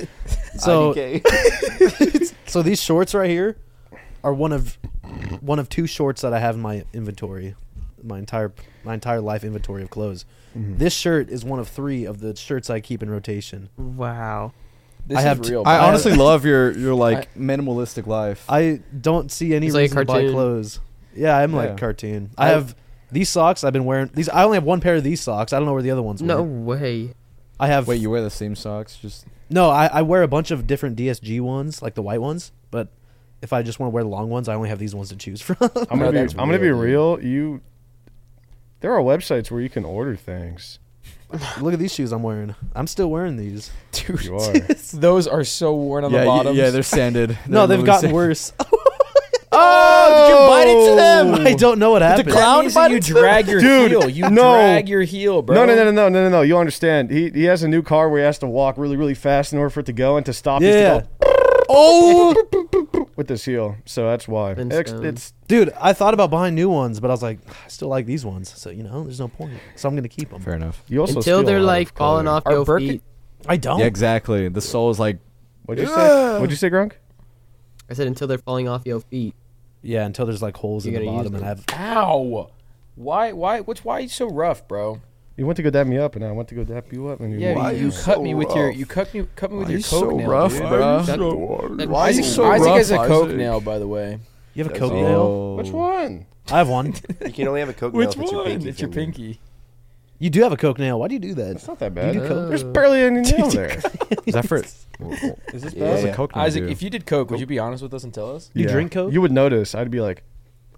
Speaker 2: so
Speaker 5: I D K.
Speaker 2: so these shorts right here are one of one of two shorts that I have in my inventory, my entire my entire life inventory of clothes.
Speaker 1: Mhm.
Speaker 2: This shirt is one of three of the shirts I keep in rotation.
Speaker 3: Wow.
Speaker 4: This
Speaker 2: I
Speaker 4: is
Speaker 2: have t-
Speaker 4: real.
Speaker 6: I
Speaker 4: bro.
Speaker 6: honestly love your your like minimalistic life.
Speaker 2: I don't see any
Speaker 3: It's like a
Speaker 2: reason to buy
Speaker 3: cartoon.
Speaker 2: clothes. Yeah, I'm like
Speaker 6: Yeah.
Speaker 2: cartoon. I
Speaker 6: I-
Speaker 2: have these socks. I've been wearing these. I only have one pair of these socks. I don't know where the other ones
Speaker 3: No
Speaker 2: were.
Speaker 3: way.
Speaker 2: I have
Speaker 6: Wait, you wear the same socks? Just
Speaker 2: no. I, I wear a bunch of different D S G ones, like the white ones. But if I just want to wear the long ones, I only have these ones to choose from.
Speaker 1: I'm
Speaker 4: No,
Speaker 1: gonna be
Speaker 4: that's
Speaker 1: I'm gonna be
Speaker 4: real,
Speaker 1: real. You there are websites where you can order things.
Speaker 2: Look at these shoes I'm wearing. I'm still wearing these.
Speaker 4: Dude,
Speaker 1: You are.
Speaker 4: those are so worn on
Speaker 6: yeah,
Speaker 4: the
Speaker 6: y-
Speaker 4: bottoms.
Speaker 6: yeah, they're sanded.
Speaker 2: No,
Speaker 6: They're
Speaker 2: they've
Speaker 6: literally
Speaker 2: gotten
Speaker 6: sand-
Speaker 2: worse.
Speaker 6: Oh, did you bite into them?
Speaker 2: I don't know what happened.
Speaker 6: clown
Speaker 4: That means that you
Speaker 6: bite into them?
Speaker 4: drag your
Speaker 1: Dude,
Speaker 4: heel. You
Speaker 1: no.
Speaker 4: drag your heel, bro.
Speaker 1: No, no, no, no, no, no, no, no. You understand? He he has a new car where he has to walk really, really fast in order for it to go, and to stop, he has
Speaker 2: Yeah.
Speaker 1: to go
Speaker 6: Oh,
Speaker 1: with this heel. So that's why.
Speaker 3: Been
Speaker 1: It's,
Speaker 3: stoned.
Speaker 1: it's
Speaker 2: Dude, I thought about buying new ones, but I was like, I still like these ones. So, you know, there's no point. So I'm going to keep them.
Speaker 6: fair enough.
Speaker 1: you also
Speaker 3: Until
Speaker 1: steal a
Speaker 3: they're
Speaker 1: lot
Speaker 3: like
Speaker 1: of
Speaker 3: falling
Speaker 1: clothing.
Speaker 3: off
Speaker 4: Are
Speaker 3: your
Speaker 4: Birkin-
Speaker 3: feet.
Speaker 2: I don't.
Speaker 6: Yeah, exactly. The soul is like,
Speaker 1: What'd you say? What'd you say, Grunk?
Speaker 3: I said until they're falling off your feet.
Speaker 2: Yeah, until there's like holes in
Speaker 3: You're
Speaker 2: the
Speaker 3: gonna use
Speaker 2: bottom. And
Speaker 3: them.
Speaker 2: I have.
Speaker 4: Ow. Why? Why? What's why are you so rough, bro?
Speaker 1: You went to go dap me up, and I went to go dap you up, and you
Speaker 4: Yeah,
Speaker 5: Why
Speaker 4: you,
Speaker 5: you
Speaker 4: you cut
Speaker 5: so
Speaker 4: me with your
Speaker 5: rough?
Speaker 4: you cut me cut me with
Speaker 6: Why
Speaker 4: your
Speaker 6: you
Speaker 4: coke
Speaker 6: so
Speaker 4: nail,
Speaker 6: rough,
Speaker 4: dude.
Speaker 6: bro?
Speaker 3: That-
Speaker 6: Why
Speaker 4: Isaac,
Speaker 6: you so
Speaker 4: Isaac
Speaker 6: rough,
Speaker 4: has a coke
Speaker 6: Isaac?
Speaker 4: nail, by the way.
Speaker 2: You have a
Speaker 5: Does
Speaker 2: coke
Speaker 5: he?
Speaker 2: nail?
Speaker 1: Which one?
Speaker 2: I have one.
Speaker 5: You can only have a coke nail if it's your pinky.
Speaker 4: It's your
Speaker 5: finger.
Speaker 4: pinky.
Speaker 2: You do have a coke nail. Why do you do that?
Speaker 1: It's not that bad.
Speaker 2: You do coke?
Speaker 1: There's barely any nail there.
Speaker 6: is that for? Is
Speaker 1: Is this
Speaker 5: Yeah.
Speaker 1: bad?
Speaker 6: a coke nail
Speaker 4: Isaac,
Speaker 6: do?
Speaker 4: if you did coke, would you be honest with us and tell us?
Speaker 2: You drink Coke?
Speaker 1: You would notice. I'd be like,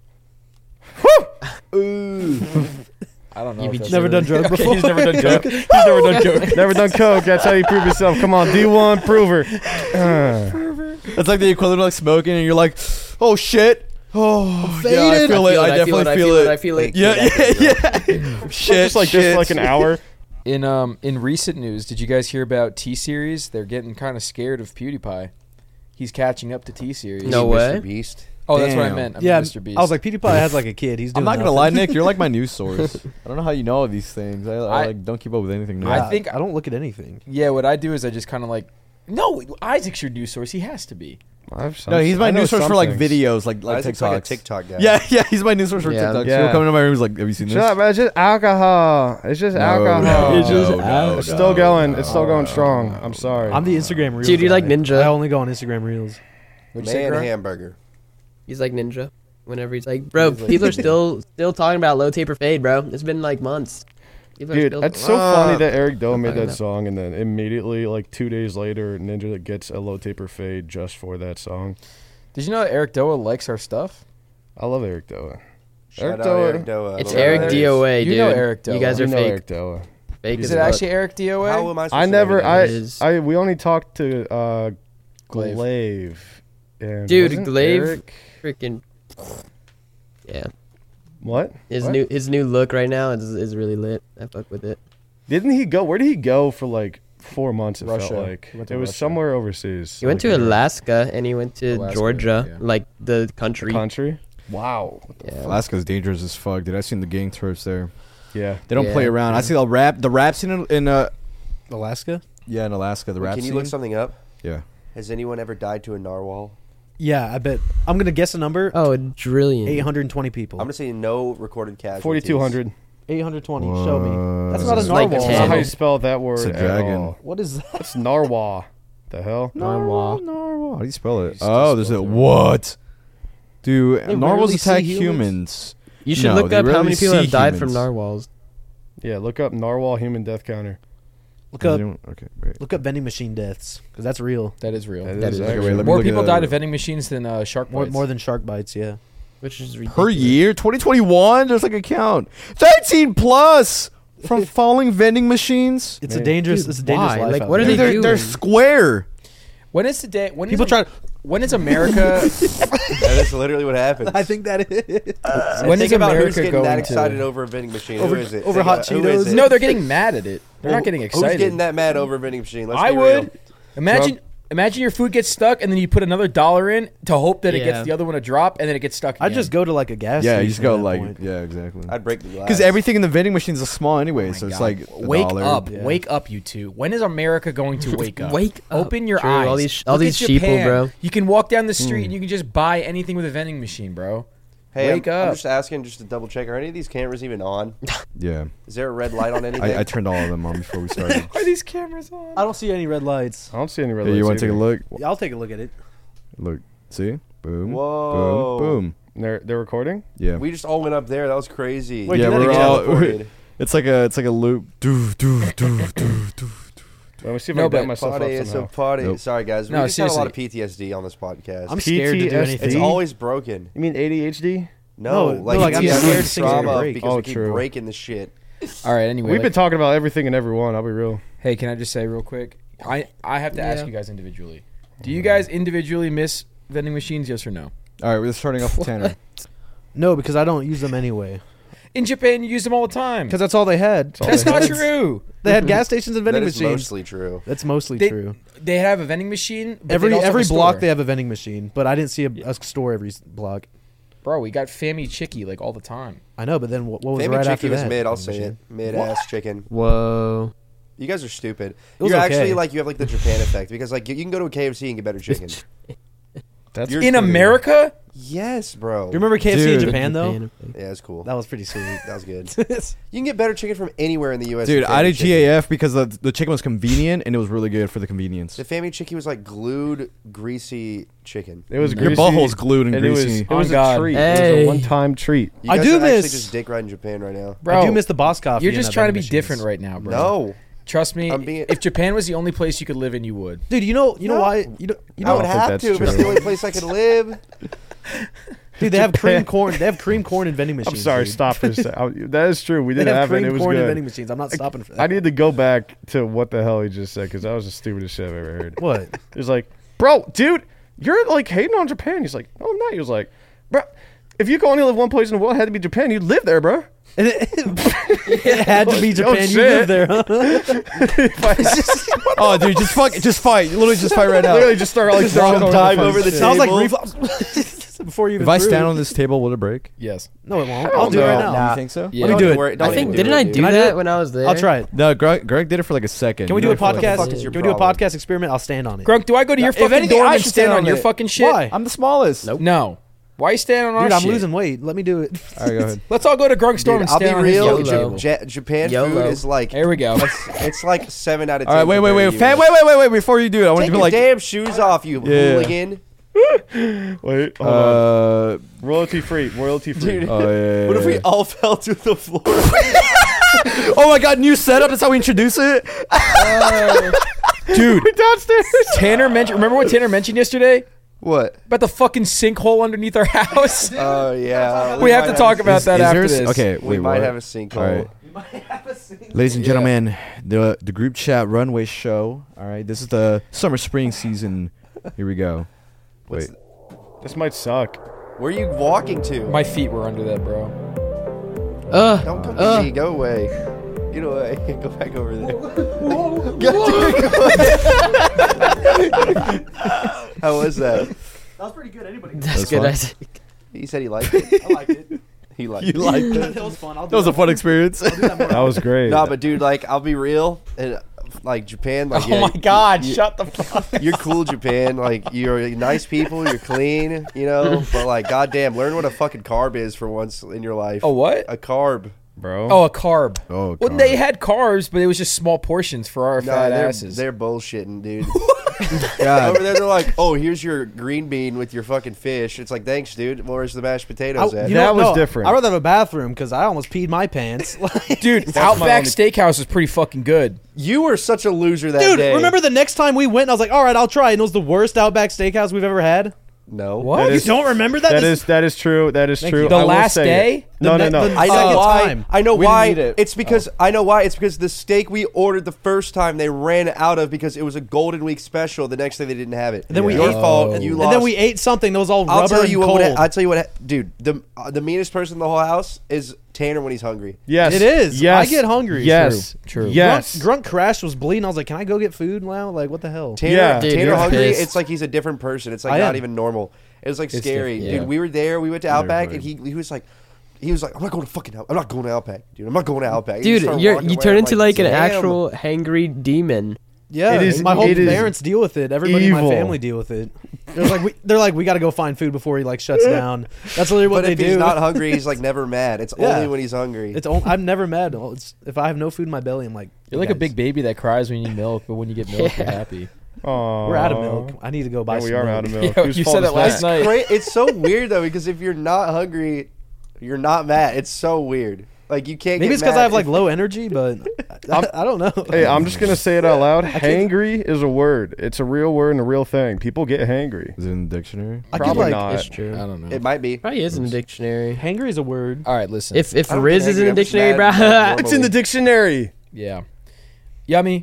Speaker 4: I don't know.
Speaker 3: You
Speaker 4: if
Speaker 3: be
Speaker 4: that's
Speaker 2: Never
Speaker 4: really-
Speaker 2: done drugs
Speaker 4: Okay,
Speaker 2: before?
Speaker 4: He's never done coke. He's never done coke.
Speaker 1: never done coke. That's how you prove yourself. Come on, D one prover. Uh,
Speaker 6: That's like the equivalent of like smoking, and you're like, oh shit. Oh, yeah, I
Speaker 2: faded.
Speaker 6: feel it. I definitely
Speaker 3: I
Speaker 6: feel it.
Speaker 3: I feel it.
Speaker 6: Yeah, yeah, yeah. Shit,
Speaker 1: just like
Speaker 6: shit.
Speaker 1: this for like an hour.
Speaker 4: In um in recent news, did you guys hear about T Series? They're getting kind of scared of PewDiePie. He's catching up to T Series.
Speaker 3: No
Speaker 5: Mister
Speaker 3: way.
Speaker 5: Beast.
Speaker 4: Oh, that's what I
Speaker 6: Damn.
Speaker 4: meant. I meant
Speaker 2: Yeah,
Speaker 4: Mister Beast.
Speaker 2: I was like, PewDiePie has like a kid. He's doing
Speaker 6: I'm not gonna
Speaker 2: nothing.
Speaker 6: lie, Nick. You're like my news source. I don't know how you know all these things. I, I,
Speaker 4: I-
Speaker 6: like don't keep up with anything. New.
Speaker 4: I
Speaker 2: Yeah,
Speaker 4: think-
Speaker 2: I don't look at anything.
Speaker 4: yeah. What I do is I just kind of like. No, Isaac's your news source. He has to be.
Speaker 1: I've some,
Speaker 6: no, he's
Speaker 1: I
Speaker 6: my
Speaker 1: know
Speaker 6: news source
Speaker 1: some
Speaker 6: for like
Speaker 1: things.
Speaker 6: videos, like like
Speaker 5: Isaac's
Speaker 6: TikToks.
Speaker 5: like a TikTok guy.
Speaker 6: Yeah, yeah, he's my news source for
Speaker 3: Yeah.
Speaker 6: TikToks.
Speaker 1: Yeah.
Speaker 6: He'll come into my room. He's like, "Have you seen this?"
Speaker 1: Shut up, man. It's just alcohol. It's just
Speaker 6: No,
Speaker 1: alcohol.
Speaker 6: no,
Speaker 2: It's just
Speaker 6: no,
Speaker 2: al-
Speaker 6: no,
Speaker 1: It's
Speaker 6: no,
Speaker 1: still going.
Speaker 6: no,
Speaker 1: It's still going
Speaker 6: no,
Speaker 1: strong.
Speaker 6: no.
Speaker 1: I'm sorry.
Speaker 2: I'm the Instagram Reels.
Speaker 3: Dude, you like
Speaker 2: guy.
Speaker 3: Ninja.
Speaker 2: I only go on Instagram Reels.
Speaker 4: What'd you say,
Speaker 5: Man
Speaker 4: Grant?
Speaker 5: hamburger.
Speaker 3: He's like Ninja. Whenever he's like, bro,
Speaker 4: He's like-
Speaker 3: people are still still talking about low taper fade, bro. It's been like months. People are
Speaker 1: Dude,
Speaker 3: still-
Speaker 1: it's so
Speaker 6: Ah.
Speaker 1: funny that Eric Doe made
Speaker 3: talking
Speaker 1: that
Speaker 3: about-
Speaker 1: song, and then immediately, like two days later, Ninja gets a low taper fade just for that song.
Speaker 4: Did you know that Eric Doa likes our stuff?
Speaker 1: I love Eric Doe.
Speaker 5: Shout
Speaker 1: Eric
Speaker 5: out
Speaker 1: Doa.
Speaker 5: Eric Doa.
Speaker 3: It's
Speaker 5: Love
Speaker 3: Eric
Speaker 5: that.
Speaker 3: D O A, dude.
Speaker 4: You know Eric
Speaker 3: You
Speaker 4: Doa.
Speaker 3: guys
Speaker 1: You
Speaker 3: are
Speaker 1: know
Speaker 3: fake.
Speaker 1: Eric Doe.
Speaker 3: Fake
Speaker 4: Is
Speaker 3: as
Speaker 4: it
Speaker 3: fuck.
Speaker 4: actually Eric D O A?
Speaker 5: How am I supposed
Speaker 1: I
Speaker 5: to
Speaker 1: never.
Speaker 5: know
Speaker 1: I.
Speaker 3: It is.
Speaker 1: I. We only talked to uh,
Speaker 4: Glaive.
Speaker 1: Glaive. And
Speaker 3: Dude,
Speaker 1: wasn't
Speaker 3: Glaive-
Speaker 1: Eric-
Speaker 3: Freaking. Yeah.
Speaker 1: What?
Speaker 3: His
Speaker 1: What?
Speaker 3: new his new look right now is is really lit. I fuck with it.
Speaker 1: Didn't he go? Where did he go for like four months? It
Speaker 4: Russia.
Speaker 1: felt like
Speaker 4: He went to
Speaker 1: it was
Speaker 4: Russia.
Speaker 1: somewhere overseas.
Speaker 3: He went
Speaker 1: like
Speaker 3: to
Speaker 1: in
Speaker 3: Alaska and he went to
Speaker 4: Alaska,
Speaker 3: Georgia,
Speaker 4: yeah.
Speaker 3: like the
Speaker 1: the
Speaker 3: country.
Speaker 1: country. Wow.
Speaker 3: Yeah.
Speaker 6: Alaska's dangerous as fuck, dude. I seen the gang trips there.
Speaker 1: Yeah.
Speaker 6: They don't play
Speaker 3: Yeah.
Speaker 6: around. I see the rap, the rap scene in, in uh,
Speaker 2: Alaska?
Speaker 6: yeah, in Alaska, the
Speaker 5: Wait,
Speaker 6: rap
Speaker 5: Can you
Speaker 6: scene.
Speaker 5: look something up?
Speaker 6: Yeah.
Speaker 5: Has anyone ever died to a narwhal?
Speaker 2: Yeah, I bet. I'm going to guess a number.
Speaker 3: Oh, a trillion.
Speaker 2: eight hundred twenty people.
Speaker 5: I'm gonna say no recorded casualties.
Speaker 1: Forty-two hundred.
Speaker 2: eight hundred twenty. Show me. That's
Speaker 6: What?
Speaker 2: not a
Speaker 3: It's like
Speaker 2: narwhal.
Speaker 1: That's not how you
Speaker 3: ten.
Speaker 1: spell that word
Speaker 6: It's a
Speaker 1: at
Speaker 6: dragon.
Speaker 1: all.
Speaker 2: What is that?
Speaker 1: It's narwhal. The hell?
Speaker 3: Narwhal.
Speaker 6: Narwhal. How do you spell it?
Speaker 4: You still
Speaker 6: Oh, there's a
Speaker 4: spelled it.
Speaker 6: what? Dude,
Speaker 2: They
Speaker 6: narwhals
Speaker 2: rarely see
Speaker 6: attack
Speaker 2: humans.
Speaker 6: humans.
Speaker 3: You should
Speaker 6: No,
Speaker 3: look
Speaker 6: they
Speaker 3: up how
Speaker 6: rarely
Speaker 3: many people
Speaker 6: see
Speaker 3: have died from
Speaker 6: humans.
Speaker 3: narwhals.
Speaker 1: Yeah. Look up narwhal human death counter.
Speaker 2: Look up
Speaker 6: Okay, wait.
Speaker 2: look up vending machine deaths because that's real.
Speaker 4: That is real.
Speaker 1: That
Speaker 3: That
Speaker 1: is
Speaker 3: is-
Speaker 6: Okay,
Speaker 1: actually-
Speaker 6: wait, let me
Speaker 4: More
Speaker 6: look
Speaker 4: people
Speaker 6: at
Speaker 4: died
Speaker 6: that.
Speaker 4: of vending machines than uh, shark
Speaker 2: More,
Speaker 4: bites.
Speaker 2: more than shark bites, yeah.
Speaker 3: Which is ridiculous.
Speaker 6: Per year, twenty twenty-one. There's like a count. thirteen plus from falling vending machines.
Speaker 2: It's a
Speaker 1: Man.
Speaker 2: dangerous.
Speaker 3: Dude,
Speaker 2: it's a dangerous
Speaker 3: why?
Speaker 2: life.
Speaker 3: Like,
Speaker 2: out
Speaker 3: what are
Speaker 2: there.
Speaker 3: they
Speaker 6: Dude, they're, they're
Speaker 3: doing?
Speaker 6: square.
Speaker 4: When is the day? When
Speaker 2: People
Speaker 4: is
Speaker 2: try.
Speaker 4: When is America?
Speaker 5: That is literally what happens.
Speaker 2: I think that is.
Speaker 4: when
Speaker 5: Think
Speaker 4: is
Speaker 5: about who's
Speaker 4: America
Speaker 5: getting
Speaker 4: going
Speaker 5: that
Speaker 4: to?
Speaker 5: excited over a vending machine?
Speaker 2: Over-
Speaker 5: who is it?
Speaker 2: over
Speaker 5: Think
Speaker 2: hot
Speaker 5: about- who is
Speaker 2: Cheetos?
Speaker 5: it?
Speaker 4: No, they're getting mad at it. They're not getting excited.
Speaker 5: Who's getting that mad over a vending machine? Let's
Speaker 4: I
Speaker 5: be
Speaker 4: would.
Speaker 5: real.
Speaker 4: Imagine. Imagine your food gets stuck, and then you put another dollar in to hope that it
Speaker 3: Yeah.
Speaker 4: gets the other one to drop, and then it gets stuck.
Speaker 2: I
Speaker 4: Again.
Speaker 2: just go to like a gas.
Speaker 6: Yeah,
Speaker 2: station
Speaker 6: you just
Speaker 2: at
Speaker 6: go
Speaker 2: that
Speaker 6: like,
Speaker 2: point.
Speaker 6: yeah, exactly.
Speaker 5: I'd break the glass.
Speaker 6: Because everything in the vending machines is small anyway,
Speaker 4: Oh my
Speaker 6: so it's
Speaker 4: God.
Speaker 6: like a
Speaker 4: wake
Speaker 6: dollar.
Speaker 4: up,
Speaker 2: Yeah.
Speaker 4: wake up, you two. When is America going to wake up?
Speaker 3: Wake up.
Speaker 4: Open your
Speaker 3: True,
Speaker 4: eyes.
Speaker 3: all these- all
Speaker 4: Look
Speaker 3: these
Speaker 4: at
Speaker 3: sheeple,
Speaker 4: Japan.
Speaker 3: bro.
Speaker 4: You can walk down the street and you can just buy anything with a vending machine, bro.
Speaker 5: Hey,
Speaker 4: Wake
Speaker 5: I'm, I'm
Speaker 4: up.
Speaker 5: just asking, just to double check. Are any of these cameras even on?
Speaker 6: Yeah,
Speaker 5: Is there a red light on anything?
Speaker 6: I, I turned all of them on before we started.
Speaker 4: Are these cameras on?
Speaker 2: I don't see any red lights.
Speaker 1: I don't see any red
Speaker 6: Hey, you
Speaker 1: lights
Speaker 6: want to take a
Speaker 1: either.
Speaker 6: look?
Speaker 2: Yeah, I'll take a look at it.
Speaker 6: Look, see, boom,
Speaker 5: Whoa.
Speaker 6: boom, boom.
Speaker 1: They're they're recording.
Speaker 6: Yeah,
Speaker 5: We just all went up there. That was crazy.
Speaker 2: Wait,
Speaker 6: yeah,
Speaker 2: do that
Speaker 6: we're
Speaker 2: again.
Speaker 6: all.
Speaker 5: Teleported.
Speaker 6: It's like a, it's like a loop. Do, do, do, do, do.
Speaker 1: Let me see if
Speaker 4: No,
Speaker 1: I can
Speaker 4: but
Speaker 1: get myself
Speaker 5: Party,
Speaker 1: up
Speaker 5: it's a
Speaker 1: somehow.
Speaker 5: party.
Speaker 6: Nope.
Speaker 5: Sorry, guys. We
Speaker 4: No,
Speaker 5: just had a lot
Speaker 4: seriously.
Speaker 5: of P T S D on this podcast.
Speaker 2: I'm scared to do
Speaker 1: P T S D?
Speaker 2: anything.
Speaker 5: it's always broken.
Speaker 1: You mean A D H D?
Speaker 5: No,
Speaker 2: No,
Speaker 5: like,
Speaker 2: no, like,
Speaker 4: I'm
Speaker 5: P T S D
Speaker 4: scared
Speaker 5: is
Speaker 2: things are gonna
Speaker 5: trauma
Speaker 2: break.
Speaker 5: because
Speaker 1: Oh,
Speaker 5: we keep
Speaker 1: true.
Speaker 5: breaking the shit.
Speaker 4: All right. Anyway,
Speaker 1: We've been
Speaker 4: like-
Speaker 1: talking about everything and everyone. I'll be real.
Speaker 4: Hey, can I just say real quick? I I have to ask
Speaker 3: Yeah.
Speaker 4: you guys individually. Do you guys individually miss vending machines? Yes or no?
Speaker 6: All right, we're starting off with Tanner.
Speaker 2: No, because I don't use them anyway.
Speaker 4: In Japan, you use them all the time.
Speaker 2: Because that's all they had.
Speaker 4: That's not true.
Speaker 2: They had gas stations and
Speaker 5: That
Speaker 2: vending
Speaker 5: is
Speaker 2: machines.
Speaker 5: mostly true.
Speaker 2: That's mostly
Speaker 4: They,
Speaker 2: true.
Speaker 4: they have a vending machine. But
Speaker 2: Every
Speaker 4: they also have
Speaker 2: every
Speaker 4: a
Speaker 2: block
Speaker 4: store.
Speaker 2: they have a vending machine, but I didn't see a, a store every s- block.
Speaker 4: Bro, we got Fammy Chicky like all the time.
Speaker 2: I know, but then what, what was
Speaker 5: Family
Speaker 2: right
Speaker 5: chicky
Speaker 2: after
Speaker 5: was
Speaker 2: that?
Speaker 5: mid. I'll
Speaker 2: vending
Speaker 5: say
Speaker 2: machine?
Speaker 5: it. Mid ass chicken.
Speaker 3: Whoa.
Speaker 5: You guys are stupid.
Speaker 2: It was
Speaker 5: You're
Speaker 2: okay.
Speaker 5: actually like you have like the Japan effect because like you, you can go to a K F C and get better chicken.
Speaker 1: That's
Speaker 5: You're
Speaker 4: In
Speaker 1: pretty-
Speaker 4: America?
Speaker 5: Yes, bro.
Speaker 2: Do you remember K F C in
Speaker 6: Dude.
Speaker 2: Japan though?
Speaker 5: Yeah, it's cool.
Speaker 2: That was pretty sweet.
Speaker 5: That was good. You can get better chicken from anywhere in the U S
Speaker 6: Dude,
Speaker 5: than
Speaker 6: I
Speaker 5: Family
Speaker 6: did
Speaker 5: Chicken.
Speaker 6: G A F because the, the chicken was convenient and it was really good for the convenience.
Speaker 5: The Family Chicky was like glued, greasy chicken.
Speaker 1: It was
Speaker 6: Your
Speaker 1: greasy,
Speaker 6: butthole's glued and
Speaker 1: and it was
Speaker 6: greasy.
Speaker 1: it was
Speaker 4: Oh,
Speaker 1: a
Speaker 4: God.
Speaker 1: treat. It
Speaker 3: Hey.
Speaker 1: was a one-time treat.
Speaker 5: You
Speaker 2: I
Speaker 5: guys
Speaker 2: do
Speaker 5: are actually
Speaker 2: miss-
Speaker 5: just dick riding Japan right now.
Speaker 4: Bro,
Speaker 2: I do miss the Boss Coffee.
Speaker 4: you're
Speaker 2: and
Speaker 4: just
Speaker 2: the
Speaker 4: trying to be
Speaker 2: vending
Speaker 4: different
Speaker 2: machines.
Speaker 4: right now, bro.
Speaker 5: No,
Speaker 4: Trust me,
Speaker 5: I'm being-
Speaker 4: if Japan was the only place you could live in, you would.
Speaker 2: Dude, you know, you know
Speaker 5: No.
Speaker 2: why? You know, you
Speaker 5: I
Speaker 2: know,
Speaker 5: would
Speaker 1: think
Speaker 5: have
Speaker 1: that's
Speaker 5: to. If it's
Speaker 1: true.
Speaker 5: the only place I could live.
Speaker 2: dude, they have
Speaker 1: Japan.
Speaker 2: cream corn. They have cream corn in vending machines.
Speaker 1: I'm sorry,
Speaker 2: dude.
Speaker 1: stop for a second. That is true. We
Speaker 2: They
Speaker 1: didn't
Speaker 2: have
Speaker 1: have it.
Speaker 2: cream
Speaker 1: It was
Speaker 2: corn in vending
Speaker 1: good.
Speaker 2: machines. I'm not stopping for that.
Speaker 1: I need to go back to what the hell he just said because that was the stupidest shit I've ever heard.
Speaker 2: What?
Speaker 1: He was like, bro, dude, you're like hating on Japan. He's like, no, I'm not. He was like, bro, if you could only live one place in the world, it had to be Japan. You'd live there, bro.
Speaker 2: And it, it had to be
Speaker 1: Oh,
Speaker 2: Japan. You
Speaker 1: shit.
Speaker 2: live there, huh?
Speaker 6: Oh, dude, just fuck, just fight. Literally, just fight right now.
Speaker 1: Literally just start like
Speaker 5: Throw
Speaker 1: walking
Speaker 5: time
Speaker 1: the
Speaker 5: over the
Speaker 1: shit.
Speaker 2: Sounds like
Speaker 5: Table.
Speaker 2: reflux. Before you even
Speaker 6: If I
Speaker 2: threw
Speaker 6: stand
Speaker 2: it.
Speaker 6: on this table, will it break?
Speaker 4: Yes.
Speaker 2: no, it won't.
Speaker 1: Hell
Speaker 2: I'll do it right
Speaker 1: no.
Speaker 2: now.
Speaker 5: Nah.
Speaker 6: You think so?
Speaker 4: Yeah.
Speaker 2: Let me
Speaker 5: Don't
Speaker 2: do
Speaker 5: even
Speaker 2: it.
Speaker 5: worry- don't
Speaker 3: I think
Speaker 5: even
Speaker 3: didn't
Speaker 5: do
Speaker 3: I
Speaker 5: it,
Speaker 3: do
Speaker 5: dude.
Speaker 2: I do
Speaker 3: that
Speaker 2: it?
Speaker 3: when I was there?
Speaker 2: I'll try it.
Speaker 6: No, Greg, Greg did it for like a second.
Speaker 2: Can we
Speaker 6: You
Speaker 2: do a
Speaker 6: did it for, like,
Speaker 2: podcast?
Speaker 5: fuck is your
Speaker 2: Can we do a
Speaker 5: problem?
Speaker 2: podcast experiment? I'll stand on it.
Speaker 4: Grunk, do I go to your
Speaker 6: If
Speaker 4: fucking
Speaker 6: anything,
Speaker 4: dorm
Speaker 6: I
Speaker 4: and
Speaker 6: should
Speaker 4: stand
Speaker 6: stand
Speaker 4: on
Speaker 6: on
Speaker 4: your
Speaker 6: it.
Speaker 4: fucking shit?
Speaker 2: Why?
Speaker 6: I'm the smallest.
Speaker 3: Nope.
Speaker 4: No. Why are you standing on
Speaker 2: Dude,
Speaker 4: our
Speaker 2: I'm
Speaker 4: shit?
Speaker 2: losing weight. Let me do it.
Speaker 6: All right, go ahead.
Speaker 4: Let's all go to Grunk's dorm
Speaker 5: Dude,
Speaker 4: and
Speaker 5: I'll be
Speaker 4: stand on his
Speaker 5: real.
Speaker 4: fucking
Speaker 3: YOLO.
Speaker 5: Ja- Japan
Speaker 3: YOLO.
Speaker 5: food is like
Speaker 4: There we go.
Speaker 5: it's like seven out of ten.
Speaker 6: All right, wait, wait, wait,
Speaker 5: compared
Speaker 6: wait,
Speaker 5: to
Speaker 6: wait,
Speaker 5: you.
Speaker 6: wait, wait. Before you do it, I want
Speaker 5: Take
Speaker 6: to be
Speaker 5: your
Speaker 6: like,
Speaker 5: damn shoes off, you
Speaker 6: Yeah.
Speaker 5: hooligan.
Speaker 1: Wait, hold on.
Speaker 6: uh,
Speaker 1: Royalty free, royalty free.
Speaker 5: Dude.
Speaker 6: oh yeah.
Speaker 5: What if we all fell to the floor?
Speaker 6: Oh my god, new setup. That's how we introduce it.
Speaker 4: Dude,
Speaker 1: We downstairs.
Speaker 4: Tanner mentioned. Remember what Tanner mentioned yesterday
Speaker 5: What?
Speaker 4: about the fucking sinkhole underneath our house?
Speaker 5: Oh yeah.
Speaker 4: we have
Speaker 5: might
Speaker 4: to talk about
Speaker 6: Is-
Speaker 4: that
Speaker 6: is
Speaker 4: after
Speaker 6: there a-
Speaker 4: this.
Speaker 6: Okay,
Speaker 5: We
Speaker 6: wait,
Speaker 5: might
Speaker 6: what?
Speaker 5: have a sinkhole.
Speaker 6: All right. Ladies and gentlemen, the the group chat runway show. All right, this is the summer spring season. Here we go.
Speaker 5: What's
Speaker 6: Wait.
Speaker 1: This might suck.
Speaker 5: Where are you walking to?
Speaker 4: My feet were under that, bro.
Speaker 3: Uh,
Speaker 5: Don't come
Speaker 3: uh.
Speaker 5: to me. Go away. Get away. Go back over there. How was that?
Speaker 2: That was pretty good. Anybody?
Speaker 3: that's
Speaker 6: That's
Speaker 3: good.
Speaker 6: fun.
Speaker 3: I think.
Speaker 5: He said he liked it.
Speaker 2: I liked it.
Speaker 5: He liked
Speaker 6: You
Speaker 5: it.
Speaker 6: liked it.
Speaker 2: That was fun. I'll do
Speaker 6: That was a fun experience.
Speaker 1: That was great.
Speaker 5: No, but dude, like, I'll be real, and like Japan, like,
Speaker 4: Oh
Speaker 5: yeah,
Speaker 4: my God!
Speaker 5: you-
Speaker 4: shut the fuck up.
Speaker 5: You're cool, Japan. Like, you're nice people. You're clean, you know. But like, goddamn, learn what a fucking carb is for once in your life.
Speaker 4: A what?
Speaker 5: A carb.
Speaker 1: bro.
Speaker 4: Oh, a carb.
Speaker 6: Oh,
Speaker 4: Well,
Speaker 6: carb.
Speaker 4: they had carbs, but it was just small portions for our
Speaker 5: No,
Speaker 4: fat
Speaker 5: they're,
Speaker 4: asses.
Speaker 5: they're bullshitting, dude.
Speaker 6: God.
Speaker 5: Over there, they're like, "Oh, here's your green bean with your fucking fish." It's like, thanks, dude. Where's the mashed potatoes
Speaker 2: I,
Speaker 5: at?
Speaker 2: you
Speaker 1: That
Speaker 2: know,
Speaker 1: was
Speaker 2: no,
Speaker 1: different.
Speaker 2: I'd rather have a bathroom because I almost peed my pants.
Speaker 4: Dude,
Speaker 1: my
Speaker 4: Outback
Speaker 1: only-
Speaker 4: Steakhouse is pretty fucking good.
Speaker 5: You were such a loser that
Speaker 2: Dude,
Speaker 5: day.
Speaker 2: remember the next time we went? I was like, all right, I'll try. And it was the worst Outback Steakhouse we've ever had.
Speaker 5: No.
Speaker 4: What?
Speaker 1: That
Speaker 2: You
Speaker 1: is-
Speaker 2: don't remember that?
Speaker 1: That
Speaker 2: This-
Speaker 1: is that is true. That is
Speaker 2: Thank
Speaker 1: true.
Speaker 2: you.
Speaker 4: The
Speaker 1: I will
Speaker 4: last
Speaker 1: say
Speaker 4: day?
Speaker 1: it. No,
Speaker 2: The
Speaker 1: no,
Speaker 2: ne-
Speaker 1: no.
Speaker 2: the-
Speaker 5: I know
Speaker 2: Second
Speaker 5: why.
Speaker 2: time.
Speaker 5: I know
Speaker 6: We
Speaker 5: why.
Speaker 6: didn't eat it.
Speaker 5: It's because I know why. It's because the steak we ordered the first time they ran out of because it was a Golden Week special. The next day they didn't have it.
Speaker 2: And then we
Speaker 5: Your
Speaker 2: ate-
Speaker 5: fault.
Speaker 2: and,
Speaker 5: you
Speaker 2: and
Speaker 5: lost.
Speaker 2: then we ate something that was all
Speaker 5: I'll
Speaker 2: rubber
Speaker 5: tell
Speaker 2: and
Speaker 5: you what.
Speaker 2: cold.
Speaker 5: would ha- I'll tell you what, ha- dude. The uh, the meanest person in the whole house is Tanner when he's hungry.
Speaker 1: Yes,
Speaker 2: It is.
Speaker 1: Yes.
Speaker 2: I get hungry.
Speaker 1: Yes,
Speaker 4: True, true.
Speaker 1: Yes.
Speaker 2: Grunt, Grunt Crash was bleeding. I was like, can I go get food now? Like, what the hell?
Speaker 5: Tanner,
Speaker 1: Yeah.
Speaker 3: Dude,
Speaker 5: Tanner
Speaker 3: you're
Speaker 5: hungry.
Speaker 3: pissed.
Speaker 5: It's like he's a different person. It's like
Speaker 2: I
Speaker 5: not
Speaker 2: am.
Speaker 5: even normal. It was like
Speaker 4: It's
Speaker 5: scary,
Speaker 4: different, yeah.
Speaker 5: dude. We were there. We went to Outback, and
Speaker 6: fine.
Speaker 5: he he was like. He was like, I'm not going to fucking Out- I'm not going to Outback, dude. I'm not going to Outback. And he
Speaker 3: Dude,
Speaker 5: started
Speaker 3: you're,
Speaker 5: walking
Speaker 3: you
Speaker 5: away.
Speaker 3: turn
Speaker 5: I'm
Speaker 3: into like, an
Speaker 5: "Damn."
Speaker 3: actual hangry demon.
Speaker 2: Yeah,
Speaker 1: It is-
Speaker 2: my whole
Speaker 1: it is
Speaker 2: parents deal with it. Everybody in my
Speaker 1: evil.
Speaker 2: family deal with it. They're like, we, they're like, we got to go find food before he like shuts down. That's literally what
Speaker 5: But
Speaker 2: they
Speaker 5: if
Speaker 2: do.
Speaker 5: he's not hungry, he's like never mad. It's
Speaker 2: Yeah.
Speaker 5: only when he's hungry.
Speaker 2: It's on, I'm never mad. Oh, It's, if I have no food in my belly, I'm like,
Speaker 4: You're like a
Speaker 2: guys,
Speaker 4: big baby that cries when you need milk, but when you get milk, you're
Speaker 3: Yeah.
Speaker 4: happy.
Speaker 1: Aww.
Speaker 2: We're out of milk. I need to go buy
Speaker 1: Yeah,
Speaker 2: some
Speaker 1: we are
Speaker 2: milk.
Speaker 1: out of milk.
Speaker 4: Yo,
Speaker 1: Whose
Speaker 4: you
Speaker 1: fault
Speaker 4: said
Speaker 1: is
Speaker 4: that last night.
Speaker 5: Great. It's so weird though because if you're not hungry, you're not mad. It's so weird. Like you can't.
Speaker 2: Maybe
Speaker 5: get
Speaker 2: it's because
Speaker 5: mad
Speaker 2: I have like
Speaker 5: if-
Speaker 2: low energy, but I, I don't know.
Speaker 1: Hey, I'm just gonna say it out loud. Hangry is a word. It's a real word and a real thing. People get hangry.
Speaker 6: Is it in the dictionary?
Speaker 2: I could
Speaker 1: Probably
Speaker 2: like
Speaker 1: not.
Speaker 3: It's true.
Speaker 4: I don't know.
Speaker 5: It might be.
Speaker 3: Probably is in the dictionary.
Speaker 2: hangry is a word.
Speaker 4: All right, listen.
Speaker 3: If if
Speaker 5: I don't
Speaker 3: Riz
Speaker 5: get
Speaker 3: is in the
Speaker 5: angry, I'm just
Speaker 3: dictionary,
Speaker 5: mad
Speaker 3: bro.
Speaker 5: normally.
Speaker 1: It's in the dictionary.
Speaker 4: yeah, yummy.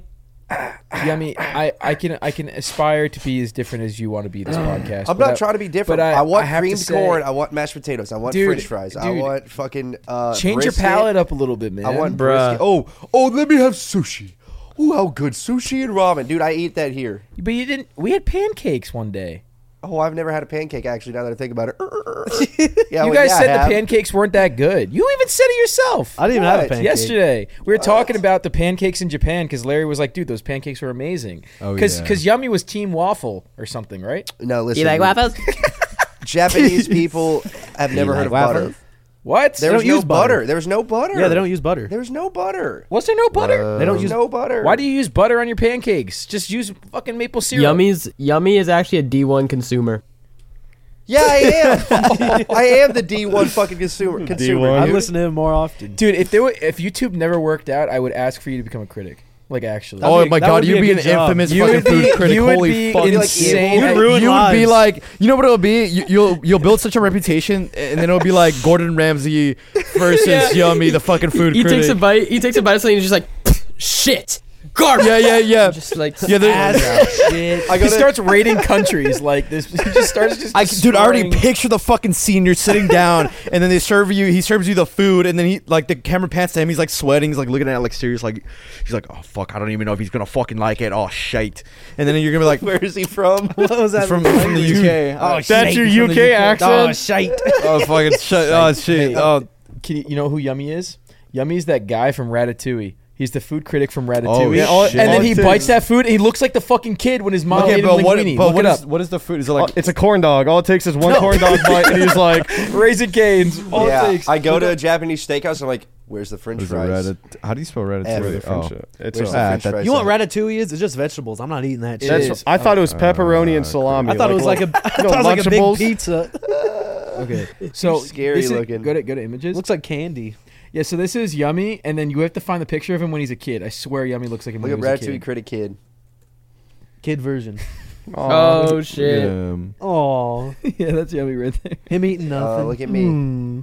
Speaker 4: Yummy, I, I can I can aspire to be as different as you want to be this podcast.
Speaker 5: I'm
Speaker 4: but
Speaker 5: not
Speaker 4: I-
Speaker 5: trying to be different.
Speaker 4: but I-
Speaker 5: I, want
Speaker 4: I have to
Speaker 5: creamed
Speaker 4: say-
Speaker 5: corn. I want mashed potatoes. I want
Speaker 4: Dude,
Speaker 5: French fries. I
Speaker 4: dude.
Speaker 5: want fucking uh,
Speaker 4: Change
Speaker 5: brisket.
Speaker 4: your palate up a little bit, man.
Speaker 5: I want
Speaker 3: Bruh.
Speaker 5: brisket. Oh, oh, let me have sushi. Oh, how good sushi and ramen, dude. I eat that here.
Speaker 4: But you didn't. We had pancakes one day.
Speaker 5: Oh, I've never had a pancake actually. Now that I think about it, yeah,
Speaker 4: You
Speaker 5: well,
Speaker 4: guys
Speaker 5: yeah, I
Speaker 4: said the
Speaker 5: have.
Speaker 4: pancakes weren't that good. You even said it yourself.
Speaker 2: I didn't even have a
Speaker 5: What?
Speaker 2: pancake.
Speaker 4: Yesterday, we were talking about the pancakes in Japan because Larry was like, "Dude, those pancakes were amazing."
Speaker 6: Oh,
Speaker 4: Because
Speaker 6: yeah.
Speaker 4: Yummy was Team Waffle or something, right?
Speaker 5: No, listen.
Speaker 3: You like waffles?
Speaker 5: Japanese people have never
Speaker 6: like
Speaker 5: heard of
Speaker 6: waffles?
Speaker 5: butter.
Speaker 4: What?
Speaker 5: There
Speaker 2: don't
Speaker 5: was no
Speaker 2: use butter.
Speaker 5: butter. There was no butter.
Speaker 2: Yeah, they don't use butter.
Speaker 5: There was no butter.
Speaker 4: Was there no butter?
Speaker 2: They don't
Speaker 5: There was
Speaker 2: use
Speaker 5: no butter.
Speaker 4: Why do you use butter on your pancakes? Just use fucking maple syrup.
Speaker 3: Yummy's Yummy is actually a D one consumer.
Speaker 5: Yeah, I am. I am the D one fucking consumer. consumer
Speaker 1: D one.
Speaker 2: I
Speaker 5: dude.
Speaker 2: listen to him more often.
Speaker 4: Dude, if there were, if YouTube never worked out, I would ask for you to become a critic. Like actually.
Speaker 2: That'd
Speaker 6: Oh
Speaker 2: be-
Speaker 6: my
Speaker 2: that
Speaker 6: god,
Speaker 2: would be
Speaker 6: you'd
Speaker 2: a
Speaker 6: be an
Speaker 2: good job.
Speaker 6: infamous
Speaker 4: You
Speaker 6: fucking
Speaker 4: would be-
Speaker 6: food critic.
Speaker 4: you would
Speaker 6: Holy
Speaker 4: be
Speaker 6: fuck.
Speaker 4: insane.
Speaker 6: You'd,
Speaker 4: at-
Speaker 2: ruin
Speaker 6: you would be
Speaker 2: lives.
Speaker 6: like, you know what it'll be? You, you'll you'll build such a reputation, and then it'll be like Gordon Ramsay versus
Speaker 3: Yeah.
Speaker 6: Yummy, the fucking food
Speaker 3: He
Speaker 6: critic.
Speaker 3: takes a bite. He takes a bite of something and he's just like, shit, garbage.
Speaker 6: yeah, yeah, yeah.
Speaker 3: Just like
Speaker 6: Yeah, the-
Speaker 2: Shit.
Speaker 5: I
Speaker 4: he
Speaker 5: gotta-
Speaker 4: starts rating countries like this. He just starts just.
Speaker 6: I, dude, I already
Speaker 4: destroying-
Speaker 6: picture the fucking scene. You're sitting down, and then they serve you. He serves you the food, and then he like the camera pans to him. He's like sweating. He's like looking at it like serious. Like he's like, oh fuck, I don't even know if he's gonna fucking like it. Oh shit. And then you're gonna be like,
Speaker 5: Where is he from?
Speaker 2: What was that?
Speaker 6: he's from, from the U K. Oh,
Speaker 1: That's
Speaker 6: shit.
Speaker 1: your
Speaker 6: He's from the
Speaker 1: U K
Speaker 6: U K.
Speaker 1: accent?
Speaker 2: Oh, shite.
Speaker 6: Oh fucking shit. Oh shit. Oh.
Speaker 4: Can you, you know who Yummy is? Yummy's that guy from Ratatouille. He's the food critic from Ratatouille.
Speaker 6: Oh,
Speaker 4: and, all-
Speaker 6: shit.
Speaker 4: and then
Speaker 1: All
Speaker 4: he
Speaker 1: it
Speaker 4: bites
Speaker 1: takes-
Speaker 4: that food and he looks like the fucking kid when his mom
Speaker 6: Okay,
Speaker 4: made him
Speaker 6: but what,
Speaker 4: linguine.
Speaker 6: but
Speaker 4: Look
Speaker 6: what
Speaker 4: it
Speaker 6: is
Speaker 4: up.
Speaker 6: what is the food? Is it
Speaker 1: Oh,
Speaker 6: like
Speaker 1: it's a corn dog. All it takes is one corn dog bite, and he's like,
Speaker 4: Raising Cane's. All
Speaker 5: yeah,
Speaker 4: it takes.
Speaker 5: I go to a Japanese steakhouse. I'm like, where's the French
Speaker 6: what is it,
Speaker 5: fries?
Speaker 6: ratat- how do you spell
Speaker 5: F.
Speaker 6: ratatouille?
Speaker 5: Where
Speaker 1: the
Speaker 6: Oh.
Speaker 1: French shit. It's
Speaker 5: Where's
Speaker 1: a-
Speaker 5: the
Speaker 6: Ah,
Speaker 5: French
Speaker 6: that-
Speaker 5: fries?
Speaker 2: You know what
Speaker 5: at?
Speaker 2: ratatouille is? It's just vegetables. I'm not eating that shit.
Speaker 1: That's
Speaker 4: is.
Speaker 1: I thought it was pepperoni
Speaker 6: Uh,
Speaker 1: and salami.
Speaker 2: I thought it was like a, I thought it was like a big
Speaker 1: Lunchables.
Speaker 2: pizza.
Speaker 4: Okay, so
Speaker 5: scary
Speaker 4: this is-
Speaker 5: looking.
Speaker 4: Go to go to images.
Speaker 2: Looks like candy.
Speaker 4: Yeah, so this is Yummy, and then you have to find the picture of him when he's a kid. I swear, Yummy looks like him
Speaker 5: Look
Speaker 4: when
Speaker 5: at
Speaker 4: he was a
Speaker 5: Ratatouille
Speaker 4: kid.
Speaker 5: critic kid.
Speaker 2: Kid version.
Speaker 1: Aw.
Speaker 3: oh shit.
Speaker 6: Um,
Speaker 2: Oh,
Speaker 4: yeah, that's Yummy right there.
Speaker 2: him eating
Speaker 5: Uh,
Speaker 2: nothing.
Speaker 5: look at me.
Speaker 2: Mm.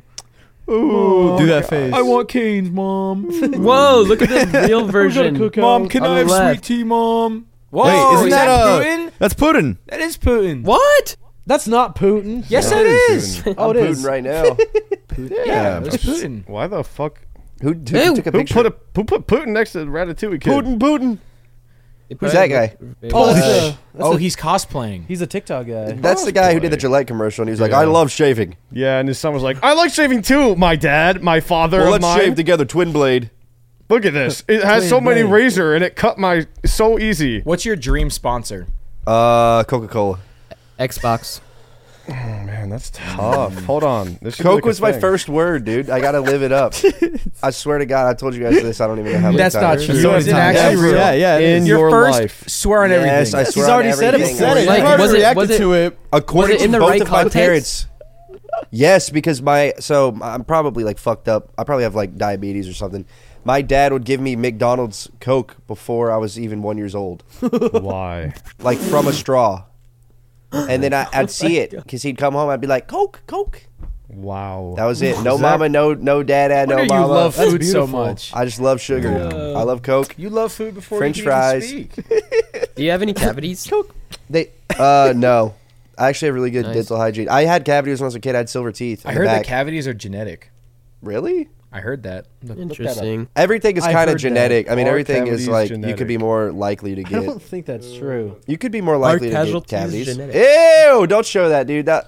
Speaker 6: ooh, do that face.
Speaker 4: I want Cane's, mom.
Speaker 3: Whoa, look at the real version.
Speaker 4: Mom, can
Speaker 3: On
Speaker 4: I
Speaker 3: the
Speaker 4: have
Speaker 3: left.
Speaker 4: sweet tea, mom? Whoa,
Speaker 6: Wait, isn't
Speaker 4: is
Speaker 6: that,
Speaker 4: that
Speaker 6: uh,
Speaker 4: Putin?
Speaker 6: That's Putin.
Speaker 4: That is Putin.
Speaker 3: What?
Speaker 2: That's not Putin.
Speaker 4: Yes,
Speaker 1: Yeah,
Speaker 4: it
Speaker 1: it
Speaker 4: is.
Speaker 1: is Putin.
Speaker 2: Oh,
Speaker 5: I'm
Speaker 2: it
Speaker 5: Putin
Speaker 2: is.
Speaker 5: right now.
Speaker 4: Yeah,
Speaker 6: Yeah,
Speaker 4: it was Putin.
Speaker 1: Why the fuck?
Speaker 5: Who, who
Speaker 3: Ew.
Speaker 5: took a
Speaker 1: Who
Speaker 5: picture?
Speaker 1: put a who put Putin next to the Ratatouille kid?
Speaker 5: Putin, Putin.
Speaker 3: They
Speaker 5: Who's
Speaker 3: put
Speaker 5: that
Speaker 3: it-
Speaker 5: guy?
Speaker 2: Oh, that's,
Speaker 5: Hush.
Speaker 2: a, that's
Speaker 4: Oh,
Speaker 2: a-
Speaker 4: he's cosplaying.
Speaker 2: he's a TikTok guy.
Speaker 5: That's the guy who did the
Speaker 1: Cosplay.
Speaker 5: Gillette commercial, and he was like,
Speaker 1: Yeah.
Speaker 5: "I love shaving.
Speaker 1: Yeah, and his son was like, "I like shaving too, my dad, my father
Speaker 5: Well,
Speaker 1: of
Speaker 5: let's
Speaker 1: mine.
Speaker 5: shave together, twin blade."
Speaker 1: Look at this. It has so
Speaker 2: Twin
Speaker 1: many
Speaker 2: blade.
Speaker 1: razor, and it cut my so easy.
Speaker 4: What's your dream sponsor?
Speaker 5: Uh, Coca Cola.
Speaker 3: Xbox.
Speaker 1: Oh man, that's tough. Hold on. This should be
Speaker 5: Coke
Speaker 1: like a
Speaker 5: was my
Speaker 1: thing.
Speaker 5: first word, dude. I gotta live it up. I swer to God, I told you guys this. I don't even know how many
Speaker 4: That's not
Speaker 5: times.
Speaker 4: true.
Speaker 6: So
Speaker 4: Is it
Speaker 6: many times.
Speaker 4: actually
Speaker 6: Yeah,
Speaker 4: real?
Speaker 6: Yeah, yeah. it
Speaker 1: In
Speaker 6: is.
Speaker 1: your
Speaker 4: Your first
Speaker 1: life.
Speaker 4: swear on
Speaker 5: Yes,
Speaker 4: everything.
Speaker 5: I
Speaker 2: He's
Speaker 5: swear on
Speaker 2: already said it.
Speaker 5: everything.
Speaker 2: He said it.
Speaker 3: Like,
Speaker 6: I've already
Speaker 3: was it-
Speaker 6: reacted
Speaker 3: was it-
Speaker 6: to it.
Speaker 5: According
Speaker 3: Was it in
Speaker 5: to
Speaker 3: the
Speaker 5: both
Speaker 3: right
Speaker 5: of my
Speaker 3: context?
Speaker 5: parents. Yes, because my so I'm probably like fucked up. I probably have like diabetes or something. My dad would give me McDonald's Coke before I was even one years old,
Speaker 1: Why?
Speaker 5: like from a straw. And then I, I'd see it because he'd come home. I'd be like, Coke, Coke.
Speaker 1: Wow.
Speaker 5: That was it. No
Speaker 1: Is that-
Speaker 5: mama, no no dad,
Speaker 4: Wonder
Speaker 5: no
Speaker 4: you
Speaker 5: mama.
Speaker 4: love
Speaker 2: That's
Speaker 4: food so
Speaker 2: beautiful.
Speaker 4: much.
Speaker 5: I just love sugar.
Speaker 3: Yeah.
Speaker 5: I love Coke.
Speaker 4: You love food before
Speaker 5: French
Speaker 4: you can
Speaker 5: fries.
Speaker 4: even speak.
Speaker 3: Do you have any cavities?
Speaker 5: They uh no. I actually have really good
Speaker 3: Nice.
Speaker 5: dental hygiene. I had cavities when I was a kid. I had silver teeth. in
Speaker 4: I
Speaker 5: the
Speaker 4: heard that
Speaker 5: back.
Speaker 4: cavities are genetic.
Speaker 5: Really?
Speaker 4: I heard that. Look- look that up.
Speaker 3: Interesting.
Speaker 5: Everything is
Speaker 2: I've
Speaker 5: kind
Speaker 2: heard
Speaker 5: of genetic. I mean,
Speaker 1: Are
Speaker 5: everything is
Speaker 1: cavities
Speaker 5: like you
Speaker 1: genetic?
Speaker 5: could be more likely to
Speaker 2: I
Speaker 5: get.
Speaker 2: don't think that's true.
Speaker 5: You could be more likely to get
Speaker 3: casualties
Speaker 5: cavities.
Speaker 3: genetic?
Speaker 5: Ew! Don't show that, dude. That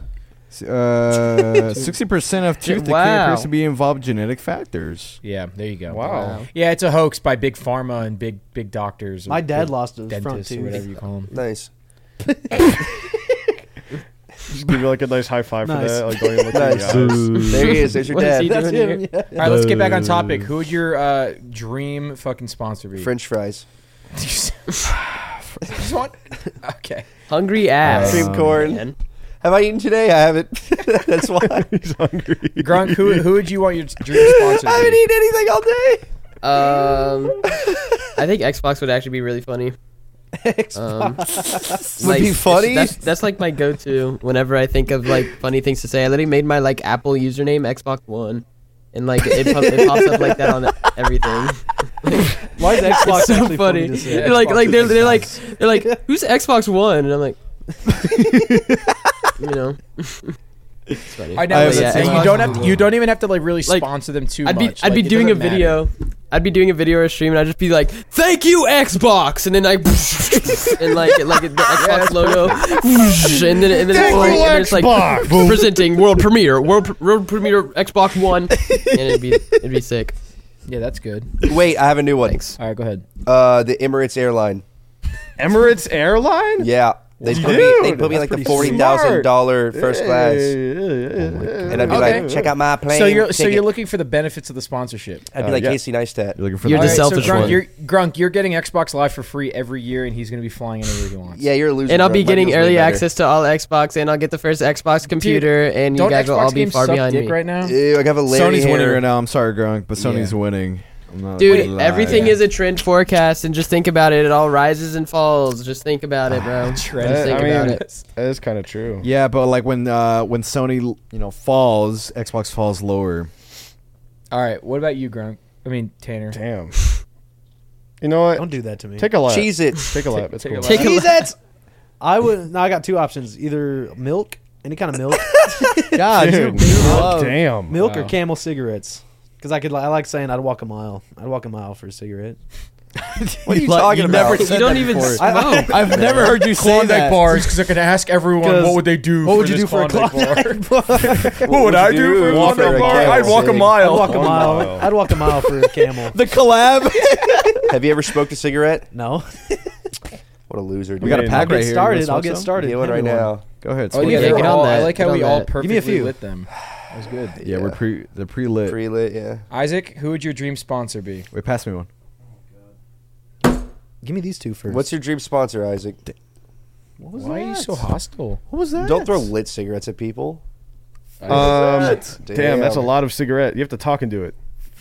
Speaker 6: Uh, Sixty percent of tooth decay
Speaker 3: Wow.
Speaker 6: appears to be involved genetic factors.
Speaker 4: Yeah, there you go.
Speaker 1: Wow.
Speaker 4: Yeah, it's a hoax by big pharma and big big doctors. or
Speaker 2: My dad
Speaker 4: big
Speaker 2: lost his front
Speaker 4: dentists or
Speaker 2: tooth.
Speaker 4: whatever you call them.
Speaker 5: nice.
Speaker 1: Just give you like a nice high five
Speaker 2: Nice.
Speaker 1: for that. Like going to look
Speaker 5: Nice.
Speaker 1: at the eyes.
Speaker 5: There he is. There's your
Speaker 3: What is he
Speaker 5: dad.
Speaker 2: That's
Speaker 3: doing
Speaker 2: him.
Speaker 3: here?
Speaker 2: Yeah.
Speaker 4: All right, let's get back on topic. Who would your uh, dream fucking sponsor be?
Speaker 5: French fries.
Speaker 4: Just want- okay.
Speaker 3: Hungry ass.
Speaker 5: Cream corn.
Speaker 3: Man.
Speaker 5: Have I eaten today? I haven't. That's why.
Speaker 1: He's hungry.
Speaker 4: Grunk, who who would you want your dream sponsor
Speaker 5: I
Speaker 4: to
Speaker 5: haven't
Speaker 4: be?
Speaker 5: eaten anything all day.
Speaker 3: Um, I think Xbox would actually be really funny. Um,
Speaker 5: Would be funny?
Speaker 3: That's, that's like my go-to whenever I think of like funny things to say. I literally made my like Apple username Xbox One, and like it, pop, it pops up like that on everything.
Speaker 2: Why is Xbox
Speaker 3: It's so
Speaker 2: actually
Speaker 3: funny.
Speaker 2: to say?
Speaker 4: Yeah,
Speaker 3: They're like,
Speaker 4: Xbox
Speaker 3: like they're
Speaker 4: is
Speaker 3: they're like
Speaker 4: nice.
Speaker 3: they're like, who's Xbox One? And I'm like, you know, it's funny.
Speaker 4: I know.
Speaker 6: I have
Speaker 4: but
Speaker 6: that
Speaker 4: you
Speaker 6: same
Speaker 4: don't have. To,
Speaker 6: logic.
Speaker 4: you don't even have to like really
Speaker 3: Like,
Speaker 4: sponsor them too
Speaker 3: I'd be
Speaker 4: much.
Speaker 3: I'd be
Speaker 4: Like, it
Speaker 3: doing a
Speaker 4: doesn't matter.
Speaker 3: video. I'd be doing a video or stream, and I'd just be like, "Thank you, Xbox," and then I and like like the Xbox logo, and then and then,
Speaker 1: Thank
Speaker 3: it's, like,
Speaker 1: you,
Speaker 3: and then it's like
Speaker 1: Xbox.
Speaker 3: presenting world premiere, world pr- world premiere Xbox One, and it'd be it'd be sick.
Speaker 4: Yeah, that's good.
Speaker 5: Wait, I have a new one.
Speaker 3: Thanks.
Speaker 4: All right, go ahead.
Speaker 5: Uh, the Emirates airline.
Speaker 1: Emirates Airline?
Speaker 5: Yeah, they
Speaker 1: Dude,
Speaker 5: put me. They put me
Speaker 1: that's
Speaker 5: like the
Speaker 1: pretty
Speaker 5: forty thousand dollar first class,
Speaker 1: and
Speaker 5: and I'd be
Speaker 4: Okay.
Speaker 5: like, check out my plane.
Speaker 4: So you're so
Speaker 5: ticket.
Speaker 4: you're looking for the benefits of the sponsorship.
Speaker 5: I'd be
Speaker 1: Uh,
Speaker 5: like
Speaker 1: yeah.
Speaker 5: Casey Neistat.
Speaker 6: You're looking for
Speaker 3: You're
Speaker 6: the
Speaker 3: the
Speaker 4: All
Speaker 3: selfish
Speaker 4: so Grunk,
Speaker 3: one.
Speaker 4: You're, Grunk, you're getting Xbox Live for free every year, and he's going to be flying anywhere he wants.
Speaker 5: Yeah, you're a loser.
Speaker 3: And I'll
Speaker 5: bro.
Speaker 3: be
Speaker 5: My
Speaker 3: getting
Speaker 5: deal's way
Speaker 3: early
Speaker 5: better.
Speaker 3: access to all Xbox, and I'll get the first Xbox computer, and you
Speaker 4: Don't
Speaker 3: guys
Speaker 4: Xbox
Speaker 3: will all be
Speaker 4: games
Speaker 3: far
Speaker 4: suck
Speaker 3: behind
Speaker 4: dick
Speaker 3: me.
Speaker 4: right now?
Speaker 5: Ew, I have a Larry
Speaker 6: Sony's winning
Speaker 5: hair.
Speaker 6: right now. I'm sorry, Grunk, but Sony's
Speaker 5: Yeah.
Speaker 6: winning. I'm not
Speaker 3: Dude,
Speaker 6: gonna lie.
Speaker 3: everything is a trend forecast, and just think about it. It all rises and falls. Just think about it, bro. Just
Speaker 4: Trend.
Speaker 3: think
Speaker 1: I mean,
Speaker 3: about it.
Speaker 1: that is kind of true.
Speaker 6: Yeah, but like when uh when Sony you know falls, Xbox falls lower.
Speaker 4: All right, what about you, Grunk? I mean, Tanner.
Speaker 1: Damn. You know what?
Speaker 2: Don't do that to me.
Speaker 1: Take a lap.
Speaker 5: Cheese it.
Speaker 1: Take a lap. It's
Speaker 4: Take a
Speaker 1: cool.
Speaker 4: lap.
Speaker 3: Take a look.
Speaker 2: Cheez-Its! I would. No, I got two options: either milk, any kind of milk,
Speaker 6: God,
Speaker 1: Dude,
Speaker 6: you
Speaker 1: milk,
Speaker 6: love-
Speaker 1: damn.
Speaker 2: milk or
Speaker 4: Wow.
Speaker 2: Camel cigarettes. Because I could. I like saying I'd walk a mile. I'd walk a mile for a cigarette.
Speaker 5: What are you
Speaker 6: Like,
Speaker 5: talking
Speaker 6: you
Speaker 5: about?
Speaker 6: never
Speaker 3: You
Speaker 6: said
Speaker 3: don't
Speaker 6: that
Speaker 3: even
Speaker 6: before.
Speaker 3: smoke.
Speaker 6: I've never heard you say
Speaker 4: Klondike
Speaker 6: that.
Speaker 4: bars, because I could ask everyone
Speaker 2: 'Cause
Speaker 4: what would they do.
Speaker 2: What
Speaker 4: for
Speaker 2: would you
Speaker 4: this
Speaker 2: do for a
Speaker 4: Klondike bar?
Speaker 2: Klondike?
Speaker 4: What would I do for a
Speaker 1: Walk
Speaker 4: Klondike
Speaker 1: a
Speaker 4: bar?
Speaker 1: mile.
Speaker 4: I'd walk a
Speaker 5: Sick.
Speaker 2: I'd
Speaker 4: mile.
Speaker 2: walk a
Speaker 1: One
Speaker 2: mile.
Speaker 1: mile.
Speaker 2: I'd walk a mile for a Camel.
Speaker 6: The collab.
Speaker 5: Have you ever smoked a cigarette?
Speaker 2: No.
Speaker 5: What a loser. Dude.
Speaker 6: We got a
Speaker 1: Man,
Speaker 6: pack
Speaker 2: I'll
Speaker 6: right
Speaker 2: get
Speaker 6: here.
Speaker 2: started.
Speaker 6: You wanna
Speaker 2: I'll
Speaker 6: smoke
Speaker 2: get
Speaker 6: some?
Speaker 2: started.
Speaker 5: Get one
Speaker 2: Hand
Speaker 5: right
Speaker 2: me
Speaker 5: now.
Speaker 6: Go ahead.
Speaker 4: Oh
Speaker 6: smoke
Speaker 4: yeah,
Speaker 6: it.
Speaker 3: Yeah,
Speaker 4: they're
Speaker 3: get on
Speaker 4: all,
Speaker 3: that.
Speaker 4: I like
Speaker 3: Get
Speaker 4: how
Speaker 3: on
Speaker 4: we all
Speaker 3: that.
Speaker 4: perfectly
Speaker 2: Give me a few.
Speaker 4: lit them. That was good.
Speaker 6: Yeah, we're pre they're pre lit.
Speaker 5: Pre lit, yeah.
Speaker 4: Isaac, who would your dream sponsor be?
Speaker 6: Wait, pass me one.
Speaker 2: Give me these two first.
Speaker 5: What's your dream sponsor, Isaac?
Speaker 2: What was
Speaker 4: Why are you
Speaker 2: that?
Speaker 4: so hostile?
Speaker 6: What was that?
Speaker 5: Don't throw lit cigarettes at people.
Speaker 1: Um,
Speaker 6: that?
Speaker 1: damn, that's a lot of cigarette. You have to talk into it.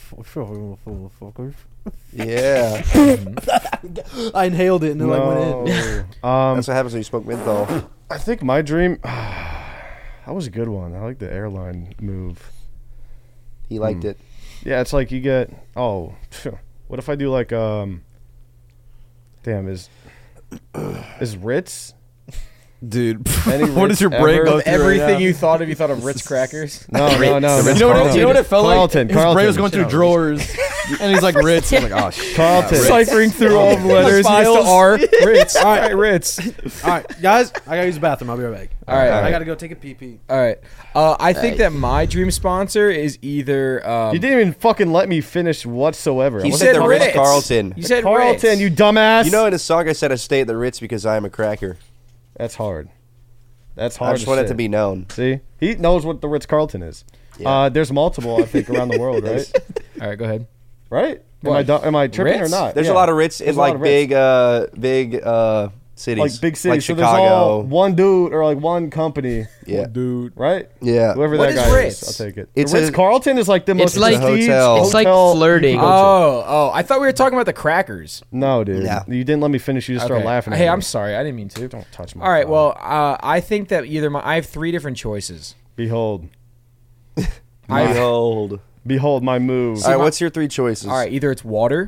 Speaker 5: Yeah.
Speaker 2: I inhaled it and it like went in.
Speaker 1: No. um,
Speaker 5: That's what happens when you smoke menthol.
Speaker 1: I think my dream. That was a good one. I like the airline move.
Speaker 5: He liked
Speaker 1: Hmm.
Speaker 5: it.
Speaker 1: Yeah, it's like you get. Oh, what if I do like um. Damn, is is Ritz?
Speaker 6: Dude,
Speaker 1: Any
Speaker 6: what
Speaker 1: Ritz
Speaker 6: does your brain
Speaker 1: ever?
Speaker 6: go
Speaker 4: Of
Speaker 6: through right
Speaker 4: everything
Speaker 6: now?
Speaker 4: you thought of, you thought of Ritz crackers.
Speaker 1: No, no, no.
Speaker 6: You
Speaker 1: Ritz
Speaker 6: know, what it,
Speaker 1: Carlton.
Speaker 6: you know what it felt
Speaker 1: Carlton,
Speaker 6: like? His brain was
Speaker 1: Carlton.
Speaker 6: going through drawers, and he's like Ritz. I'm like, oh shit.
Speaker 1: Carlton.
Speaker 4: Ciphering through all the letters, he gets
Speaker 2: Files.
Speaker 4: to R. Ritz. All right, Ritz.
Speaker 2: All right, guys, I gotta use the bathroom. I'll be right back.
Speaker 4: All right, all
Speaker 2: I
Speaker 4: right.
Speaker 2: gotta go take a pee pee.
Speaker 4: All right. Uh, I think
Speaker 3: Right.
Speaker 4: that my dream sponsor is either. Um,
Speaker 1: You didn't even fucking let me finish whatsoever.
Speaker 5: He
Speaker 1: I
Speaker 5: said
Speaker 1: wasn't
Speaker 5: the
Speaker 1: talking-
Speaker 5: Ritz
Speaker 4: Ritz.
Speaker 5: Carlton.
Speaker 4: You said
Speaker 1: Carlton,
Speaker 4: Ritz.
Speaker 1: you dumbass.
Speaker 5: You know, in a song I said I stay at the Ritz because I am a cracker.
Speaker 1: That's hard. That's hard.
Speaker 5: I just want it
Speaker 1: say.
Speaker 5: to be known.
Speaker 1: See, he knows what the Ritz Carlton is.
Speaker 5: Yeah.
Speaker 1: Uh, there's multiple, I think, around the world, right?
Speaker 4: All right, go ahead.
Speaker 1: Right? Am
Speaker 4: What?
Speaker 1: I du- am I tripping
Speaker 4: Ritz?
Speaker 1: or not?
Speaker 5: There's
Speaker 1: Yeah.
Speaker 5: a lot of Ritz in
Speaker 1: There's a lot
Speaker 5: like
Speaker 1: of Ritz.
Speaker 5: big, uh, big uh, cities,
Speaker 1: like big cities.
Speaker 5: like
Speaker 1: so
Speaker 5: Chicago.
Speaker 1: there's all one dude or like one company,
Speaker 5: yeah,
Speaker 4: Dude.
Speaker 1: right?
Speaker 5: yeah.
Speaker 1: Whoever
Speaker 4: What
Speaker 1: that
Speaker 4: is
Speaker 1: guy
Speaker 4: Ritz?
Speaker 1: is, I'll take it.
Speaker 5: It's
Speaker 1: the Ritz
Speaker 5: a-
Speaker 1: Carlton is like the most
Speaker 3: It's like-
Speaker 1: prestige
Speaker 5: hotel.
Speaker 3: It's like
Speaker 1: hotel
Speaker 3: flirting.
Speaker 1: you can go
Speaker 4: Oh, oh! I thought we were talking about the crackers.
Speaker 1: to. No, dude,
Speaker 5: No.
Speaker 1: you didn't let me finish. You just started
Speaker 4: Okay.
Speaker 1: laughing. At
Speaker 4: Hey,
Speaker 1: me.
Speaker 4: I'm sorry. I didn't mean to.
Speaker 1: Don't touch my.
Speaker 4: All right.
Speaker 1: phone.
Speaker 4: Well, uh, I think that either my I have three different choices.
Speaker 1: behold,
Speaker 4: I,
Speaker 5: Behold.
Speaker 1: behold my move.
Speaker 5: All right,
Speaker 4: my-
Speaker 5: what's your three choices?
Speaker 4: all right. Either it's water.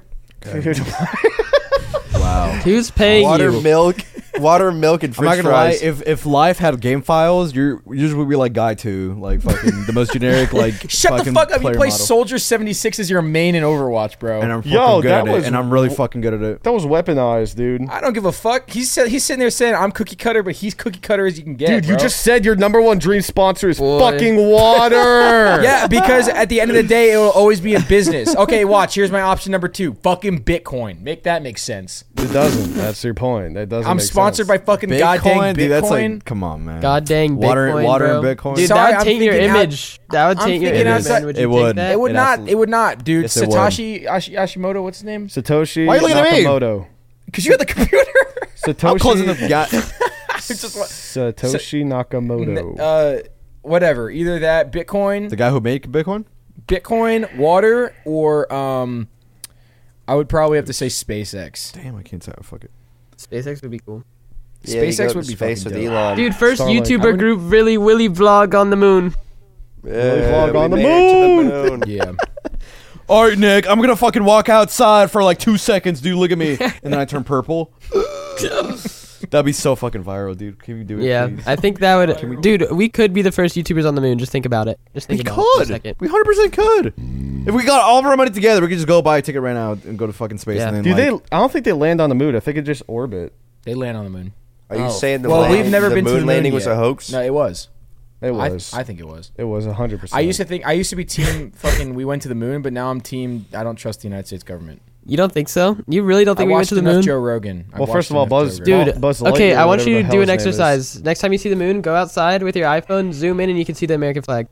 Speaker 6: Wow.
Speaker 3: Who's paying
Speaker 5: Water,
Speaker 3: you?
Speaker 5: milk, water, milk, and
Speaker 6: I'm not
Speaker 5: French
Speaker 6: gonna lie.
Speaker 5: fries.
Speaker 6: If if life had game files, you're usually be like guy two, like fucking the most generic like.
Speaker 4: Shut the
Speaker 6: fucking
Speaker 4: fuck up! You
Speaker 6: player
Speaker 4: play
Speaker 6: model.
Speaker 4: Soldier seventy-six as your main in Overwatch, bro.
Speaker 6: and I'm fucking
Speaker 1: Yo,
Speaker 6: good
Speaker 1: that
Speaker 6: at
Speaker 1: was
Speaker 6: it, and I'm really
Speaker 1: w-
Speaker 6: fucking good at it.
Speaker 1: That was weaponized, dude.
Speaker 4: I don't give a fuck. He's sa- he's sitting there saying I'm cookie cutter, but he's cookie cutter as you can get.
Speaker 1: Dude, you
Speaker 4: bro.
Speaker 1: just said your number one dream sponsor is
Speaker 3: Boy.
Speaker 1: fucking water.
Speaker 4: Yeah, because at the end of the day, it will always be a business. Okay, watch. Here's my option number two. Fucking Bitcoin. Make that make sense.
Speaker 1: It doesn't. That's your point. That doesn't.
Speaker 4: I'm
Speaker 1: make
Speaker 4: sponsored
Speaker 1: sense.
Speaker 4: by fucking goddamn Bitcoin.
Speaker 6: dude, that's like, come on, man.
Speaker 3: God dang
Speaker 6: Water-
Speaker 3: Bitcoin,
Speaker 6: water
Speaker 3: bro.
Speaker 6: and Bitcoin?
Speaker 3: Dude,
Speaker 4: Sorry,
Speaker 3: that would
Speaker 4: I'm
Speaker 3: taint your
Speaker 4: thinking out-
Speaker 3: image. That would
Speaker 4: I'm
Speaker 3: taint your
Speaker 4: thinking
Speaker 3: image,
Speaker 4: outside-
Speaker 3: man. Would
Speaker 6: It
Speaker 3: you
Speaker 6: would.
Speaker 3: take that?
Speaker 4: It would
Speaker 6: It
Speaker 4: not.
Speaker 6: absolutely-
Speaker 4: It would not, dude.
Speaker 6: Yes, it would.
Speaker 4: Satoshi Ashi- Hashimoto. What's his name?
Speaker 1: Satoshi
Speaker 6: Why are you looking at me?
Speaker 1: Nakamoto.
Speaker 4: Because you had the computer.
Speaker 1: Satoshi.
Speaker 6: I'm closing the guy.
Speaker 4: It's just what-
Speaker 1: Satoshi Nakamoto.
Speaker 4: uh, whatever. Either that, Bitcoin,
Speaker 6: the guy who made Bitcoin.
Speaker 4: Bitcoin, water, or um, I would probably have to say SpaceX.
Speaker 6: Damn, I can't say. Fuck it.
Speaker 3: SpaceX would be cool.
Speaker 5: Yeah, you
Speaker 4: SpaceX
Speaker 5: go
Speaker 4: would
Speaker 5: to
Speaker 4: be
Speaker 5: space
Speaker 4: fucking
Speaker 5: with
Speaker 4: dope.
Speaker 5: Elon.
Speaker 3: Dude, first
Speaker 1: Starlink. I
Speaker 3: YouTuber
Speaker 1: would-
Speaker 3: group really Willy vlog on the moon.
Speaker 1: Really
Speaker 5: Yeah,
Speaker 1: vlog
Speaker 5: we
Speaker 1: on the
Speaker 5: made it to
Speaker 1: moon.
Speaker 5: the moon.
Speaker 4: Yeah.
Speaker 6: All right, Nick, I'm gonna fucking walk outside for like two seconds, dude. Look at me, and then I turn purple. That'd be so fucking viral, dude. Can we do it?
Speaker 3: Yeah,
Speaker 6: please?
Speaker 3: I think that would, dude. We could be the first YouTubers on the moon. Just think about it. Just think
Speaker 6: we
Speaker 3: about it for a
Speaker 6: could.
Speaker 3: second.
Speaker 6: We one hundred percent could. If we got all of our money together, we could just go buy a ticket right now and go to fucking space.
Speaker 3: Yeah.
Speaker 6: And then,
Speaker 1: Do
Speaker 6: like,
Speaker 1: they? I don't think they land on the moon. I think it just orbit.
Speaker 4: They land on the moon.
Speaker 5: Are you
Speaker 4: Oh.
Speaker 5: saying the
Speaker 4: well,
Speaker 5: landing-
Speaker 4: we've never
Speaker 5: the
Speaker 4: been
Speaker 5: moon
Speaker 4: to the moon
Speaker 5: landing was
Speaker 4: yet.
Speaker 5: a hoax?
Speaker 4: No, it was.
Speaker 1: It
Speaker 4: I,
Speaker 1: was.
Speaker 4: I think it was.
Speaker 1: it was a hundred percent.
Speaker 4: I used to think I used to be team fucking. We went to the moon, but now I'm team. I don't trust the United States government.
Speaker 3: You don't think so? You really don't
Speaker 4: I
Speaker 3: think we went
Speaker 4: watched
Speaker 3: to the
Speaker 4: enough
Speaker 3: moon?
Speaker 4: Joe Rogan. I
Speaker 1: Well, first
Speaker 4: watched
Speaker 1: of all,
Speaker 4: enough
Speaker 1: Buzz-
Speaker 4: Joe
Speaker 3: Dude,
Speaker 4: Rogan.
Speaker 1: Buzz
Speaker 3: okay,
Speaker 1: Lightyear,
Speaker 3: I want
Speaker 1: whatever
Speaker 3: you
Speaker 1: the
Speaker 3: to
Speaker 1: hell
Speaker 3: do
Speaker 1: his
Speaker 3: an
Speaker 1: name is.
Speaker 3: exercise. Next time you see the moon, go outside with your iPhone, zoom in, and you can see the American flag.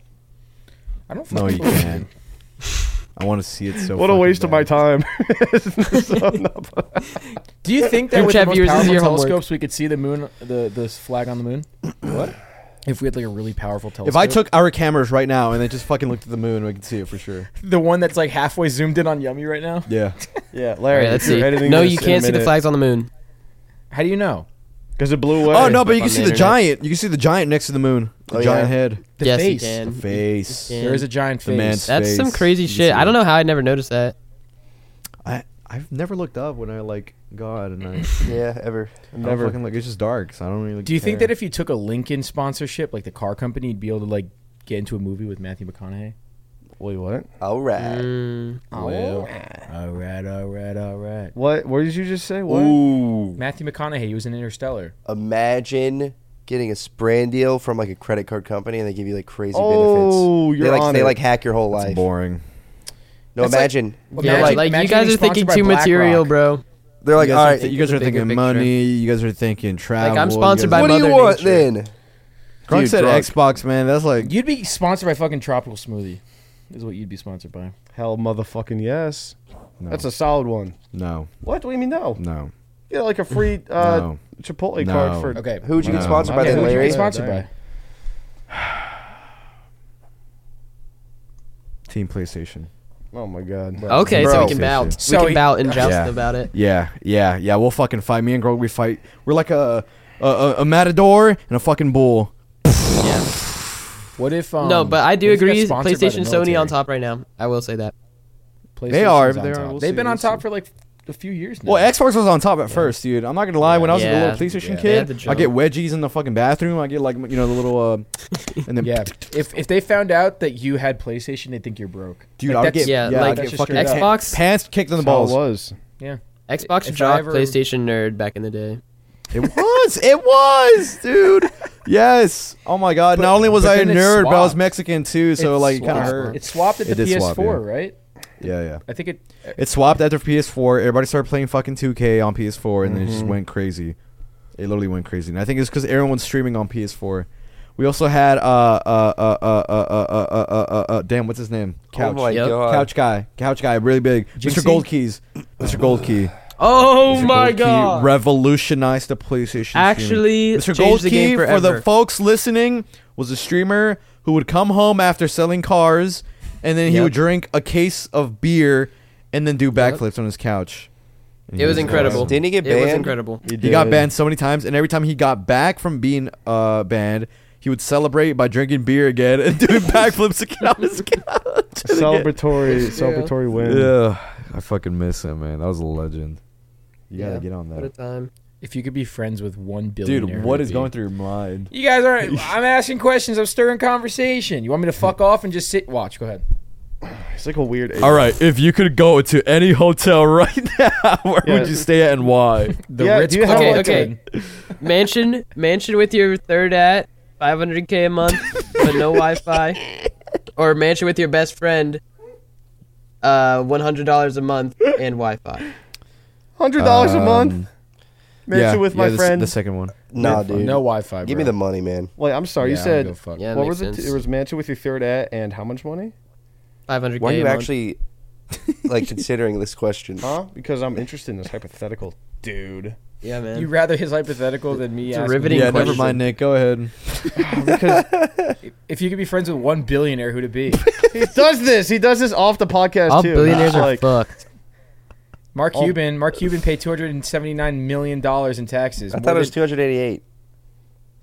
Speaker 4: I don't.
Speaker 6: No,
Speaker 4: fucking
Speaker 6: you
Speaker 4: believe
Speaker 6: can't. I want to see it so.
Speaker 1: What a
Speaker 6: fucking
Speaker 1: waste of my
Speaker 6: bad.
Speaker 1: time. So, no, but-
Speaker 4: Do you think that
Speaker 3: Group
Speaker 4: with
Speaker 3: chat
Speaker 4: the most
Speaker 3: viewers, this is
Speaker 4: powerful
Speaker 3: your homework.
Speaker 4: telescopes we could see the moon, the the flag on the moon? What? If we had like a really powerful telescope.
Speaker 6: If I took our cameras right now and they just fucking looked at the moon, we could see it for sure.
Speaker 4: the one that's like halfway zoomed in on Yummy right now,
Speaker 6: Yeah.
Speaker 1: yeah,
Speaker 3: All
Speaker 1: Larry.
Speaker 3: right, let's
Speaker 1: if you're
Speaker 3: see.
Speaker 1: editing
Speaker 3: No,
Speaker 1: this
Speaker 3: you
Speaker 1: in a
Speaker 3: can't see the
Speaker 1: minute-
Speaker 3: flags on the moon.
Speaker 4: how do you know?
Speaker 1: Because it blew away.
Speaker 6: Oh no, but you
Speaker 3: on
Speaker 6: can
Speaker 3: the
Speaker 6: see the
Speaker 3: internet.
Speaker 6: giant. You can see the giant next to the moon. The
Speaker 5: Oh,
Speaker 6: giant
Speaker 5: yeah.
Speaker 6: head.
Speaker 4: The
Speaker 3: yes,
Speaker 4: face.
Speaker 3: you can.
Speaker 6: The face.
Speaker 3: Yeah.
Speaker 4: There is a giant
Speaker 6: The
Speaker 4: face.
Speaker 6: man's-
Speaker 3: That's some
Speaker 6: face.
Speaker 3: crazy
Speaker 6: You can
Speaker 3: shit.
Speaker 6: see
Speaker 3: I don't
Speaker 6: it.
Speaker 3: know how I never noticed that.
Speaker 6: I I've never looked up when I like God and I
Speaker 5: Yeah, ever.
Speaker 6: never
Speaker 1: Never.
Speaker 6: fucking like it's just dark, so I don't really.
Speaker 4: Do you think
Speaker 6: care.
Speaker 4: that if you took a Lincoln sponsorship, like the car company, you'd be able to like get into a movie with Matthew McConaughey?
Speaker 1: Wait, what?
Speaker 5: All right.
Speaker 3: Mm,
Speaker 4: Well, all right, all right, all right.
Speaker 1: What? What did you just say? What?
Speaker 5: Ooh.
Speaker 4: Matthew McConaughey, he was in Interstellar.
Speaker 5: Imagine getting a brand deal from like a credit card company and they give you like crazy
Speaker 1: Oh,
Speaker 5: benefits.
Speaker 1: you're
Speaker 5: they like
Speaker 1: on
Speaker 5: they
Speaker 1: it.
Speaker 5: like hack your whole
Speaker 6: It's
Speaker 5: life.
Speaker 6: boring?
Speaker 5: No,
Speaker 4: That's like-
Speaker 5: imagine.
Speaker 4: Well,
Speaker 3: yeah,
Speaker 4: imagine-
Speaker 3: like you
Speaker 4: imagine
Speaker 3: guys
Speaker 4: being
Speaker 3: are thinking
Speaker 4: sponsored
Speaker 3: too
Speaker 4: by
Speaker 3: material,
Speaker 4: BlackRock.
Speaker 3: bro.
Speaker 5: They're like,
Speaker 6: you
Speaker 5: all
Speaker 6: guys, are,
Speaker 5: right.
Speaker 6: th- you guys are
Speaker 3: the bigger
Speaker 6: thinking
Speaker 3: picture.
Speaker 6: money. You guys are thinking travel.
Speaker 3: I'm
Speaker 6: you
Speaker 3: sponsored
Speaker 6: guys
Speaker 3: by
Speaker 5: what
Speaker 6: are-
Speaker 5: do you
Speaker 3: Mother
Speaker 5: want
Speaker 3: Nature.
Speaker 5: then?
Speaker 6: Grunk
Speaker 5: Dude,
Speaker 6: said
Speaker 5: Grunk.
Speaker 6: Xbox, man. That's like
Speaker 4: You'd be sponsored by fucking Tropical Smoothie. Is what you'd be sponsored by.
Speaker 1: Hell, motherfucking yes.
Speaker 6: no,
Speaker 1: That's a solid one.
Speaker 6: no,
Speaker 1: What? What do you mean no?
Speaker 6: no,
Speaker 1: Yeah, like a free uh,
Speaker 6: no.
Speaker 1: Chipotle
Speaker 6: No.
Speaker 1: card for.
Speaker 4: Okay.
Speaker 5: Who would you get
Speaker 6: No.
Speaker 5: sponsored by
Speaker 1: Okay,
Speaker 5: then,
Speaker 1: who'd you
Speaker 4: Who'd you
Speaker 5: Larry?
Speaker 4: be sponsored
Speaker 1: Dang.
Speaker 4: by?
Speaker 6: Team PlayStation.
Speaker 1: Oh my god.
Speaker 3: Okay, so
Speaker 5: Bro.
Speaker 3: we can bout.
Speaker 4: So
Speaker 3: we can
Speaker 4: he-
Speaker 3: bout and joust
Speaker 6: Yeah.
Speaker 3: about it.
Speaker 6: Yeah, yeah, yeah. We'll fucking fight. Me and Grog, we fight. We're like a a, a, a matador and a fucking bull.
Speaker 3: Yeah.
Speaker 4: What if um,
Speaker 3: no, but I do
Speaker 4: what if you got
Speaker 3: agree.
Speaker 4: sponsored by the
Speaker 3: PlayStation, Sony
Speaker 4: military?
Speaker 3: on top right now. I will say that.
Speaker 6: They are,
Speaker 4: PlayStation's
Speaker 6: but
Speaker 4: on
Speaker 6: they are.
Speaker 4: top.
Speaker 6: We'll
Speaker 4: They've
Speaker 6: see,
Speaker 4: been on
Speaker 6: we'll
Speaker 4: top
Speaker 6: see.
Speaker 4: for like a few years now.
Speaker 6: Well, Xbox was on top at first, dude. I'm not gonna lie. When I was
Speaker 3: Yeah.
Speaker 6: a little PlayStation
Speaker 4: Yeah.
Speaker 3: They had
Speaker 6: kid,
Speaker 3: the
Speaker 6: I get
Speaker 3: jump.
Speaker 6: wedgies in the fucking bathroom. I get like you know the little uh, and then
Speaker 4: yeah. if if they found out that you had PlayStation, they think you're broke.
Speaker 6: dude,
Speaker 4: Like,
Speaker 6: I would
Speaker 4: that's-
Speaker 6: get
Speaker 3: yeah,
Speaker 6: yeah,
Speaker 3: like,
Speaker 6: I'd
Speaker 4: that's
Speaker 6: get
Speaker 4: just
Speaker 6: fucking
Speaker 4: straight
Speaker 6: pa-
Speaker 3: up.
Speaker 6: pants kicked in the
Speaker 1: That's how it
Speaker 6: balls.
Speaker 1: was.
Speaker 4: Yeah.
Speaker 3: Xbox
Speaker 4: If I
Speaker 3: jock,
Speaker 4: ever-
Speaker 3: PlayStation nerd back in the day.
Speaker 6: It was, it was, dude. Yes. Oh my god.
Speaker 4: But-
Speaker 6: Not only was
Speaker 4: but
Speaker 6: I a
Speaker 4: then it
Speaker 6: nerd, but I was
Speaker 4: swapped.
Speaker 6: Mexican too, so
Speaker 4: It's
Speaker 6: like it kind of
Speaker 4: swapped.
Speaker 6: hurt.
Speaker 4: It swapped at
Speaker 6: It
Speaker 4: the
Speaker 6: did
Speaker 4: P S
Speaker 6: swap,
Speaker 4: four,
Speaker 6: yeah.
Speaker 4: right?
Speaker 6: Yeah, yeah.
Speaker 4: I think it.
Speaker 6: It swapped after P S four. Everybody started playing fucking two K on P S four, and then it just
Speaker 1: Mhm.
Speaker 6: went crazy. It literally went crazy. And I think it's because everyone's streaming on P S four. We also had uh uh uh uh uh uh uh uh uh, uh, uh damn, what's his name? Couch.
Speaker 5: Oh my
Speaker 3: Yep.
Speaker 5: god.
Speaker 6: Couch guy. Couch guy. Really big. Mister
Speaker 4: Jinxie?
Speaker 6: Gold Keys. Mister Gold Key.
Speaker 3: Oh
Speaker 6: Mister
Speaker 3: my
Speaker 6: Gold Key
Speaker 3: god!
Speaker 6: revolutionized the PlayStation. streaming.
Speaker 3: Actually,
Speaker 6: Mister
Speaker 3: changed
Speaker 6: Gold
Speaker 3: the
Speaker 6: Key,
Speaker 3: game
Speaker 6: for
Speaker 3: forever.
Speaker 6: the folks listening, was a streamer who would come home after selling cars, and then he
Speaker 3: Yep.
Speaker 6: would drink a case of beer, and then do backflips on his couch. And he
Speaker 3: It was incredible.
Speaker 5: Didn't he get
Speaker 3: It was
Speaker 5: banned?
Speaker 3: incredible.
Speaker 6: He got banned so many times, and every time he got back from being uh, banned, he would celebrate by drinking beer again and doing backflips again on his couch.
Speaker 1: Celebratory, celebratory win.
Speaker 6: Yeah, I fucking miss him, man. That was a legend. You
Speaker 3: Yeah,
Speaker 6: gotta get on
Speaker 3: What a
Speaker 6: that,
Speaker 3: time.
Speaker 4: If you could be friends with one billionaire,
Speaker 6: dude.
Speaker 4: who
Speaker 6: What
Speaker 4: would
Speaker 6: is
Speaker 4: it
Speaker 6: going
Speaker 4: be?
Speaker 6: through your mind?
Speaker 4: You guys are. I'm asking questions. I'm stirring conversation. You want me to fuck off and just sit? Watch. Go ahead.
Speaker 1: It's like a weird.
Speaker 6: All right, if you could go to any hotel right now, where
Speaker 1: Yeah.
Speaker 6: would you stay at and why?
Speaker 4: The
Speaker 1: Yeah,
Speaker 4: Ritz
Speaker 1: do you have,
Speaker 3: Okay,
Speaker 1: like,
Speaker 3: okay. Mansion, mansion with your third at, five hundred k a month, but no Wi-Fi, or mansion with your best friend, uh, one hundred dollars a month and Wi-Fi.
Speaker 1: Hundred dollars a month.
Speaker 6: Um,
Speaker 1: Mansion
Speaker 6: yeah,
Speaker 1: with
Speaker 6: yeah,
Speaker 1: my
Speaker 6: the,
Speaker 1: friend.
Speaker 6: The second one.
Speaker 5: Nah, dude.
Speaker 4: No Wi-Fi.
Speaker 5: Give me
Speaker 4: bro.
Speaker 5: the money, man.
Speaker 1: Wait, I'm sorry.
Speaker 4: Yeah,
Speaker 1: you
Speaker 4: I don't
Speaker 1: said
Speaker 4: give a fuck.
Speaker 3: Yeah,
Speaker 1: what
Speaker 3: makes
Speaker 1: was it?
Speaker 3: sense.
Speaker 1: It was mansion with your third at and how much money?
Speaker 3: five hundred k
Speaker 5: Why are
Speaker 3: a
Speaker 5: you
Speaker 3: month.
Speaker 5: actually like considering this question?
Speaker 1: Huh? Because I'm interested in this hypothetical, dude.
Speaker 3: Yeah, man.
Speaker 4: You rather his hypothetical than me?
Speaker 3: It's a
Speaker 4: asking
Speaker 3: riveting
Speaker 4: you
Speaker 6: Yeah,
Speaker 4: a
Speaker 6: never
Speaker 3: question.
Speaker 6: mind, Nick. Go ahead.
Speaker 1: Because
Speaker 4: question. If you could be friends with one billionaire, who'd it be?
Speaker 1: he does this. He does this off the podcast
Speaker 3: All
Speaker 1: too.
Speaker 3: billionaires
Speaker 1: It's
Speaker 3: are
Speaker 1: like,
Speaker 3: fucked.
Speaker 4: Mark
Speaker 1: Oh.
Speaker 4: Cuban. Mark Cuban paid two hundred and seventy-nine million dollars in taxes.
Speaker 5: I
Speaker 4: more
Speaker 5: thought it was
Speaker 4: than-
Speaker 5: two hundred eighty-eight.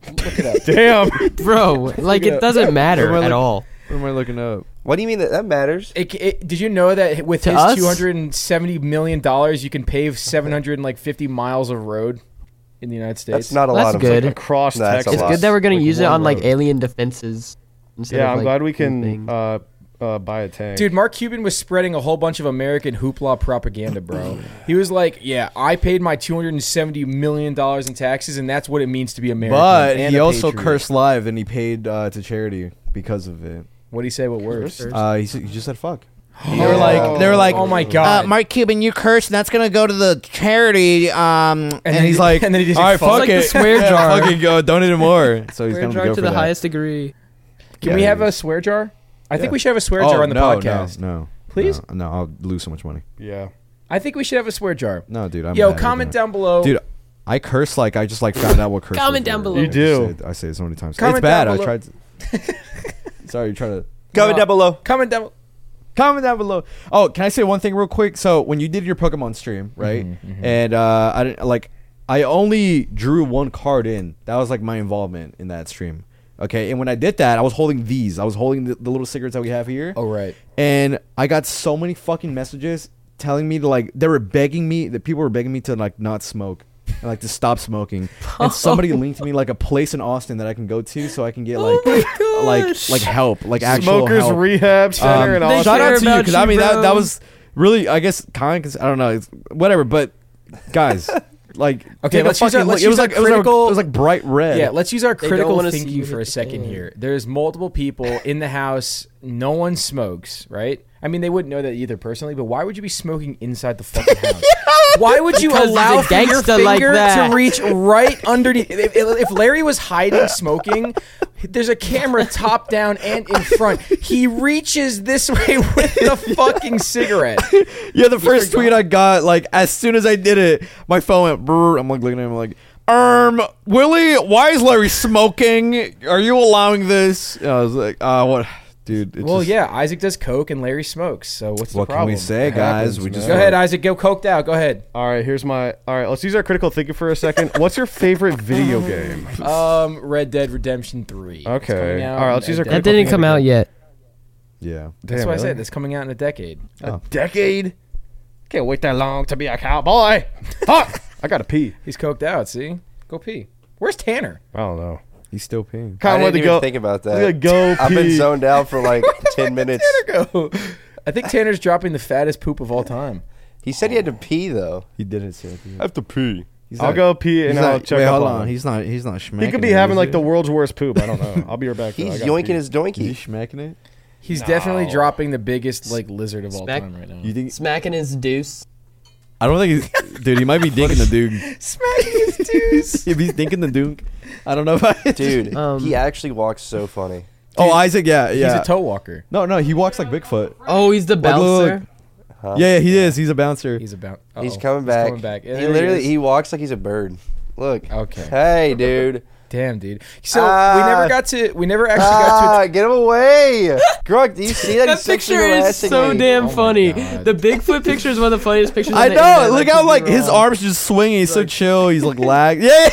Speaker 4: Look it up.
Speaker 1: Damn.
Speaker 3: Bro, like it doesn't matter
Speaker 6: What am I
Speaker 3: at
Speaker 6: look-
Speaker 3: all.
Speaker 6: What am I looking up?
Speaker 5: What do you mean that that matters?
Speaker 4: It, it, did you know that with
Speaker 3: To
Speaker 4: his
Speaker 3: us?
Speaker 4: two hundred seventy million dollars, you can pave seven hundred fifty miles of road in the United States?
Speaker 5: That's not a
Speaker 3: That's
Speaker 5: lot of
Speaker 3: good.
Speaker 1: Across
Speaker 5: No, that's a
Speaker 1: Texas.
Speaker 3: It's
Speaker 5: lot.
Speaker 3: good that we're gonna
Speaker 1: Like
Speaker 3: use it
Speaker 1: one
Speaker 3: on like
Speaker 1: road.
Speaker 3: alien defenses. instead
Speaker 1: Yeah,
Speaker 3: of,
Speaker 1: I'm
Speaker 3: like,
Speaker 1: glad we
Speaker 3: cool
Speaker 1: can
Speaker 3: things.
Speaker 1: uh, uh, buy a tank.
Speaker 4: Dude, Mark Cuban was spreading a whole bunch of American hoopla propaganda, bro. He was like, yeah, I paid my two hundred seventy million dollars in taxes, and that's what it means to be American.
Speaker 6: But
Speaker 4: and
Speaker 6: he
Speaker 4: a
Speaker 6: also
Speaker 4: patriot.
Speaker 6: cursed live, and he paid uh, to charity because of it.
Speaker 4: What'd he say? What words?
Speaker 6: Uh, he, s- he just said fuck.
Speaker 2: They were like, they were like,
Speaker 4: Oh my God.
Speaker 2: uh, Mark Cuban, you cursed, and that's gonna go to the charity. Um,
Speaker 4: And,
Speaker 6: And
Speaker 4: then
Speaker 6: he's
Speaker 4: he-
Speaker 6: like,
Speaker 4: and then he just
Speaker 6: all right,
Speaker 4: fuck.
Speaker 6: fuck
Speaker 3: like the
Speaker 6: it.
Speaker 3: swear
Speaker 6: Yeah,
Speaker 3: jar.
Speaker 6: fucking go, donate it more. So he's
Speaker 3: Swear
Speaker 6: gonna
Speaker 3: jar
Speaker 6: go
Speaker 3: to
Speaker 6: for
Speaker 3: the
Speaker 6: that.
Speaker 3: highest degree.
Speaker 4: Can
Speaker 6: Yeah,
Speaker 4: we have
Speaker 6: dude.
Speaker 4: a swear jar? I think
Speaker 6: Yeah.
Speaker 4: we should have a swear
Speaker 6: Oh,
Speaker 4: jar on the
Speaker 6: no,
Speaker 4: podcast.
Speaker 6: No, no,
Speaker 4: Please?
Speaker 6: No, no, I'll lose so much money.
Speaker 1: yeah.
Speaker 4: I think we should have a swear jar.
Speaker 6: No, dude. I'm
Speaker 4: Yo,
Speaker 6: mad
Speaker 4: comment
Speaker 6: at that.
Speaker 4: down below.
Speaker 6: Dude, I curse like I just like found out what curse.
Speaker 3: Comment
Speaker 6: words
Speaker 3: down
Speaker 6: were.
Speaker 3: below.
Speaker 6: I
Speaker 1: You
Speaker 6: just
Speaker 1: do.
Speaker 6: say it- I say it so many times.
Speaker 4: Comment
Speaker 6: it's bad.
Speaker 4: down
Speaker 6: I
Speaker 4: below.
Speaker 6: tried. To... Sorry, you try to.
Speaker 5: Comment
Speaker 4: No.
Speaker 5: down below.
Speaker 4: Comment down.
Speaker 6: Comment down below. Oh, can I say one thing real quick? So when you did your Pokemon stream, right?
Speaker 4: Mhm, mhm.
Speaker 6: And uh, I didn't like. I only drew one card in. That was like my involvement in that stream. Okay, and when I did that, I was holding these. I was holding the, the little cigarettes that we have here.
Speaker 4: Oh, right.
Speaker 6: And I got so many fucking messages telling me to like they were begging me that people were begging me to like not smoke and like to stop smoking. And somebody linked me like a place in Austin that I can go to so I can get like
Speaker 3: Oh my
Speaker 6: like
Speaker 3: gosh.
Speaker 6: like help, like actual
Speaker 1: Smokers
Speaker 6: help.
Speaker 1: Rehab Center
Speaker 6: Um,
Speaker 1: and
Speaker 3: They
Speaker 1: all.
Speaker 6: shout
Speaker 3: care
Speaker 6: out to you
Speaker 3: about
Speaker 6: because I
Speaker 3: you,
Speaker 6: mean that
Speaker 3: bro.
Speaker 6: that was really I guess kind of I don't know it's whatever but guys like
Speaker 4: Okay,
Speaker 6: take a
Speaker 4: let's use our-
Speaker 6: fucking
Speaker 4: let's
Speaker 6: look. it was
Speaker 4: use our
Speaker 6: like it was, like,
Speaker 4: critical-
Speaker 6: it was like bright red.
Speaker 4: Yeah, let's use our
Speaker 3: They don't
Speaker 4: critical
Speaker 3: wanna
Speaker 4: thinking
Speaker 3: see
Speaker 4: for
Speaker 3: you
Speaker 4: a second
Speaker 3: again.
Speaker 4: here. There's multiple people in the house. No one smokes, right? I mean, they wouldn't know that either personally, but why would you be smoking inside the fucking house? Why would you
Speaker 3: Because he's
Speaker 4: allow
Speaker 3: a
Speaker 4: for your
Speaker 3: gangsta like
Speaker 4: finger
Speaker 3: that.
Speaker 4: to reach right underneath? If, if Larry was hiding smoking, there's a camera top down and in front. He reaches this way with the fucking cigarette.
Speaker 6: Yeah, the first tweet I got, like, as soon as I did it, my phone went brrr. I'm like looking at him like, um, Willie, why is Larry smoking? Are you allowing this? And I was like, uh, what? Dude, it's
Speaker 4: Well,
Speaker 6: just-
Speaker 4: yeah, Isaac does coke and Larry smokes. So what's the
Speaker 6: What can
Speaker 4: problem?
Speaker 6: we say,
Speaker 1: It
Speaker 6: guys?
Speaker 1: happens,
Speaker 6: We just
Speaker 1: man.
Speaker 4: Go ahead, Isaac. Go coked out. Go ahead.
Speaker 1: All right, here's my. All right, let's use our critical thinking for a second. What's your favorite video game?
Speaker 4: Um, Red Dead Redemption three. It's
Speaker 1: Okay.
Speaker 4: coming out
Speaker 1: All right, let's
Speaker 4: in
Speaker 1: use
Speaker 4: a
Speaker 1: our
Speaker 3: That
Speaker 4: decade.
Speaker 1: critical
Speaker 3: didn't come out yet.
Speaker 6: yeah.
Speaker 4: That's
Speaker 1: Damn,
Speaker 4: why I
Speaker 1: really?
Speaker 4: said that's coming out in a decade.
Speaker 1: A decade. Can't wait that long to be a cowboy. Fuck! I gotta pee.
Speaker 4: He's coked out. See, go pee. Where's Tanner?
Speaker 1: I don't know.
Speaker 6: He's still peeing.
Speaker 5: I
Speaker 1: Kind of
Speaker 5: didn't
Speaker 1: to
Speaker 5: even
Speaker 1: go.
Speaker 5: think about
Speaker 1: I'm gonna
Speaker 5: that.
Speaker 1: go pee.
Speaker 5: I've been zoned out for like ten minutes.
Speaker 4: Tanner, go. I think Tanner's dropping the fattest poop of all time.
Speaker 5: He said he had to pee though.
Speaker 6: He didn't say it.
Speaker 1: I have to pee.
Speaker 6: He's
Speaker 1: I'll
Speaker 6: not-
Speaker 1: go pee and
Speaker 6: he's
Speaker 1: I'll
Speaker 6: not-
Speaker 1: check
Speaker 6: wait,
Speaker 1: up
Speaker 6: hold
Speaker 1: on
Speaker 6: on.
Speaker 1: him.
Speaker 6: He's not. He's not schmacking.
Speaker 1: He could be
Speaker 6: it,
Speaker 1: having
Speaker 6: is
Speaker 1: like
Speaker 6: he?
Speaker 1: the world's worst poop. I don't know. I'll be right back. though. I
Speaker 5: He's
Speaker 1: gotta
Speaker 5: yoinking
Speaker 1: pee.
Speaker 5: his
Speaker 6: Is he
Speaker 5: donkey.
Speaker 6: schmacking it?
Speaker 4: He's
Speaker 1: No.
Speaker 4: definitely dropping the biggest like lizard of all
Speaker 3: Smack-
Speaker 4: time right now.
Speaker 6: You think?
Speaker 3: Smacking his deuce.
Speaker 6: I don't think he's. Dude, he might be dinking the dude.
Speaker 4: Smacking his dudes.
Speaker 6: If he's dinking the duke, I don't know about it.
Speaker 5: Dude,
Speaker 3: Um,
Speaker 5: he actually walks so funny.
Speaker 6: Oh, Isaac. Yeah, yeah.
Speaker 4: He's a toe walker.
Speaker 6: No, no, he walks like Bigfoot.
Speaker 3: Oh, he's the
Speaker 6: Like, look,
Speaker 3: bouncer.
Speaker 5: Huh?
Speaker 6: Yeah, yeah, he is. He's a bouncer.
Speaker 4: He's about.
Speaker 5: He's coming back.
Speaker 4: He's coming back. Yeah,
Speaker 5: He
Speaker 4: there
Speaker 5: literally
Speaker 4: is.
Speaker 5: he walks like he's a bird. Look.
Speaker 4: Okay.
Speaker 5: Hey, dude.
Speaker 4: Damn, dude. So
Speaker 5: Ah.
Speaker 4: we never got to. We never actually got to.
Speaker 5: Ah, get him away, Grunk. Do you see that?
Speaker 3: That
Speaker 5: He's sexually
Speaker 3: picture is
Speaker 5: harassing
Speaker 3: so
Speaker 5: me.
Speaker 3: damn
Speaker 4: Oh my
Speaker 3: funny.
Speaker 4: God.
Speaker 3: The Bigfoot picture is one of the funniest pictures.
Speaker 6: I
Speaker 3: on the
Speaker 6: know.
Speaker 3: internet.
Speaker 6: Look
Speaker 3: That
Speaker 6: how
Speaker 3: could be
Speaker 6: like his
Speaker 3: wrong.
Speaker 6: arms just swinging. He's so chill. He's like lag. Yeah.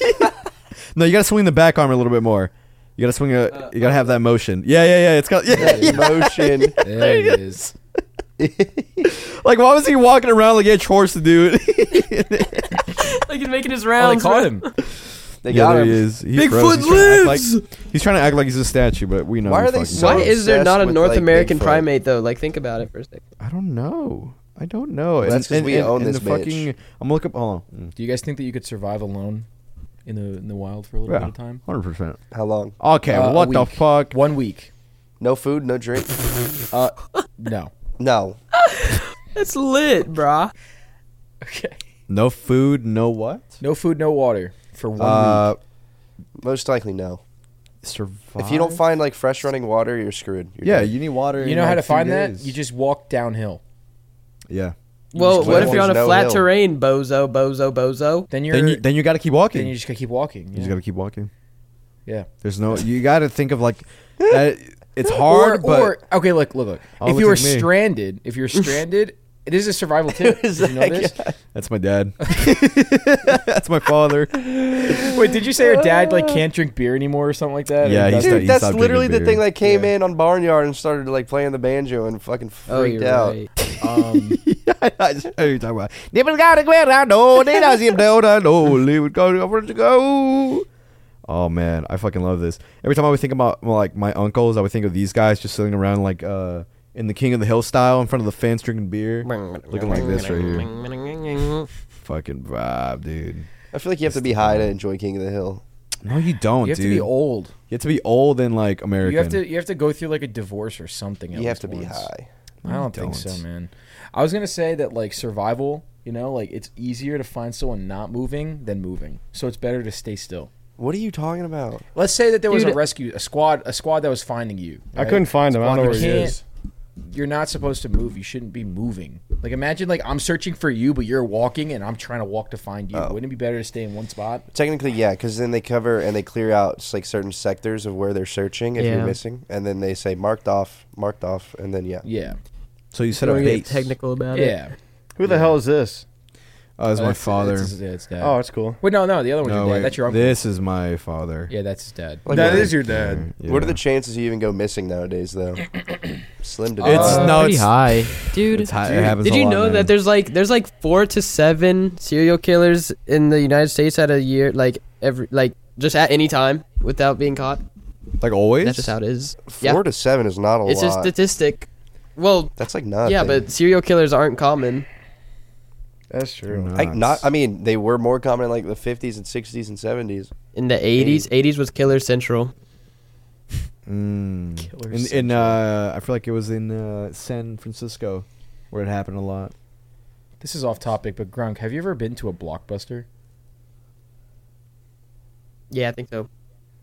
Speaker 6: No, you gotta swing the back arm a little bit more. You gotta swing a. You gotta have that motion. Yeah, yeah, yeah. It's got. Yeah,
Speaker 5: That
Speaker 6: yeah.
Speaker 5: emotion.
Speaker 4: There he is.
Speaker 6: Like, why was he walking around like he had chores to do?
Speaker 3: Like he's making his
Speaker 4: Oh, they
Speaker 3: rounds.
Speaker 4: caught
Speaker 3: bro.
Speaker 4: him.
Speaker 5: They
Speaker 6: yeah,
Speaker 5: got
Speaker 6: there
Speaker 5: him.
Speaker 6: he is. He's
Speaker 3: Bigfoot
Speaker 6: frozen. He's trying to act
Speaker 3: lives!
Speaker 6: Like, he's trying to act like he's a statue, but we know.
Speaker 5: Why
Speaker 6: he
Speaker 5: are they
Speaker 6: fucking
Speaker 5: so
Speaker 3: Why
Speaker 6: doesn't.
Speaker 3: is there not a
Speaker 5: obsessed with,
Speaker 3: North
Speaker 5: like,
Speaker 3: American
Speaker 5: Bigfoot?
Speaker 3: primate though? Like think about it for a second.
Speaker 6: I don't know. I don't know.
Speaker 5: Well, that's 'cause we own this
Speaker 6: the
Speaker 5: bitch.
Speaker 6: fucking. I'm gonna look up. Hold on.
Speaker 4: Do you guys think that you could survive alone in the in the wild for a little
Speaker 6: Yeah,
Speaker 4: bit of time?
Speaker 6: hundred percent.
Speaker 5: How long?
Speaker 6: Okay,
Speaker 4: Uh, a
Speaker 6: what the
Speaker 4: week.
Speaker 6: fuck?
Speaker 4: One week.
Speaker 5: No food, no drink.
Speaker 4: Uh, no.
Speaker 5: No.
Speaker 3: That's lit, brah.
Speaker 4: Okay.
Speaker 6: No food, no what?
Speaker 4: No food, no water for one
Speaker 6: Uh,
Speaker 4: week.
Speaker 5: Most likely no.
Speaker 6: survive.
Speaker 5: If you don't find like fresh running water, you're screwed. You're
Speaker 6: yeah,
Speaker 5: dead.
Speaker 6: you need water.
Speaker 4: You
Speaker 6: in,
Speaker 4: know how
Speaker 6: like,
Speaker 4: to
Speaker 6: few
Speaker 4: find that?
Speaker 6: days.
Speaker 4: You just walk downhill.
Speaker 6: yeah.
Speaker 3: Well,
Speaker 5: just
Speaker 3: what
Speaker 5: wait.
Speaker 3: if you're on a
Speaker 5: There's no
Speaker 3: flat
Speaker 5: hill.
Speaker 3: terrain, bozo, bozo, bozo?
Speaker 4: Then you're
Speaker 6: Then you then you got to keep walking.
Speaker 4: then you just gotta keep walking.
Speaker 6: You
Speaker 4: Yeah.
Speaker 6: just got to keep walking.
Speaker 4: yeah.
Speaker 6: There's no. You got to think of like. That, it's hard,
Speaker 4: or,
Speaker 6: but
Speaker 4: or okay, look, look, look.
Speaker 6: Oh,
Speaker 4: if
Speaker 6: look
Speaker 4: you were
Speaker 6: at me.
Speaker 4: stranded, if you're stranded, It is a survival tip. Did you know this?
Speaker 6: That's my dad. That's my father.
Speaker 4: Wait, did you say your dad like can't drink beer anymore or something like that?
Speaker 6: Yeah,
Speaker 4: Or
Speaker 6: he
Speaker 4: that's-
Speaker 6: stopped-
Speaker 5: Dude, that's
Speaker 6: stopped
Speaker 5: literally
Speaker 6: drinking
Speaker 5: the thing
Speaker 6: beer.
Speaker 5: that came
Speaker 4: Yeah.
Speaker 5: in on Barnyard and started like playing the banjo and fucking
Speaker 3: Oh,
Speaker 5: freaked
Speaker 3: you're
Speaker 5: out.
Speaker 3: right. Um,
Speaker 6: I just heard you talking about. Nibbles gotta go around. No, they don't see him down. No, leave it go. Where to go? Oh man, I fucking love this. Every time I would think about well, like my uncles, I would think of these guys just sitting around like uh in the King of the Hill style in front of the fence drinking beer, looking like this right here. Fucking vibe, dude.
Speaker 5: I feel like you have to be high to enjoy King of the Hill.
Speaker 6: No, you don't,
Speaker 4: you have
Speaker 6: dude.
Speaker 4: to be old.
Speaker 6: You have to be old and like American.
Speaker 4: You have to you have to go through like a divorce or something. at
Speaker 5: You have
Speaker 4: least
Speaker 5: to be
Speaker 4: once.
Speaker 5: high.
Speaker 4: I don't
Speaker 6: You
Speaker 4: think
Speaker 6: don't.
Speaker 4: so, man. I was gonna say that like survival, you know, like it's easier to find someone not moving than moving. So it's better to stay still.
Speaker 5: What are you talking about?
Speaker 4: Let's say that there was
Speaker 3: Dude.
Speaker 4: a rescue, a squad, a squad that was finding you.
Speaker 1: I
Speaker 4: right?
Speaker 1: couldn't find him. I don't know
Speaker 4: You
Speaker 1: where he
Speaker 4: can't-
Speaker 1: is.
Speaker 4: You're not supposed to move. You shouldn't be moving. Like imagine like I'm searching for you, but you're walking, and I'm trying to walk to find you.
Speaker 5: Oh.
Speaker 4: Wouldn't it be better to stay in one spot?
Speaker 5: Technically, yeah, because then they cover and they clear out just, like certain sectors of where they're searching if
Speaker 3: Yeah.
Speaker 5: you're missing, and then they say marked off, marked off, and then yeah.
Speaker 4: Yeah,
Speaker 6: So you set
Speaker 3: don't
Speaker 6: up
Speaker 3: get
Speaker 6: base.
Speaker 3: technical about it.
Speaker 4: yeah.
Speaker 1: Who the hell is this?
Speaker 6: Oh, that's
Speaker 4: Oh,
Speaker 6: my father.
Speaker 4: It's, yeah, it's dad.
Speaker 1: Oh, it's cool.
Speaker 4: wait, no, no, the other one's
Speaker 6: No,
Speaker 4: your dad.
Speaker 6: wait.
Speaker 4: That's your uncle.
Speaker 6: This is my father.
Speaker 4: Yeah, that's his dad.
Speaker 5: Like,
Speaker 1: That
Speaker 5: what-
Speaker 1: is your dad.
Speaker 6: Yeah.
Speaker 5: What are the chances you even go missing nowadays, though? Slim to
Speaker 6: It's
Speaker 5: none.
Speaker 6: no,
Speaker 3: pretty
Speaker 6: it's
Speaker 3: high, dude.
Speaker 6: It's high,
Speaker 3: Dude,
Speaker 6: it happens
Speaker 3: did
Speaker 6: a
Speaker 3: you
Speaker 6: lot,
Speaker 3: know
Speaker 6: man.
Speaker 3: that there's like there's like four to seven serial killers in the United States at a year, like every like just at any time without being caught?
Speaker 6: like always?
Speaker 3: That's just how it is.
Speaker 5: Four
Speaker 3: Yeah,
Speaker 5: to seven is not a
Speaker 3: it's
Speaker 5: lot.
Speaker 3: a statistic. Well,
Speaker 5: That's like nothing.
Speaker 3: yeah, but serial killers aren't common.
Speaker 1: That's true.
Speaker 6: No.
Speaker 5: like not. I mean, they were more common in like the fifties and sixties and seventies.
Speaker 3: In the eighties, eighties was Killer Central.
Speaker 6: Mm.
Speaker 4: Killer
Speaker 6: In, in uh, I feel like it was in uh, San Francisco where it happened a lot.
Speaker 4: This is off topic, but Grunk, have you ever been to a Blockbuster?
Speaker 3: Yeah, I think so.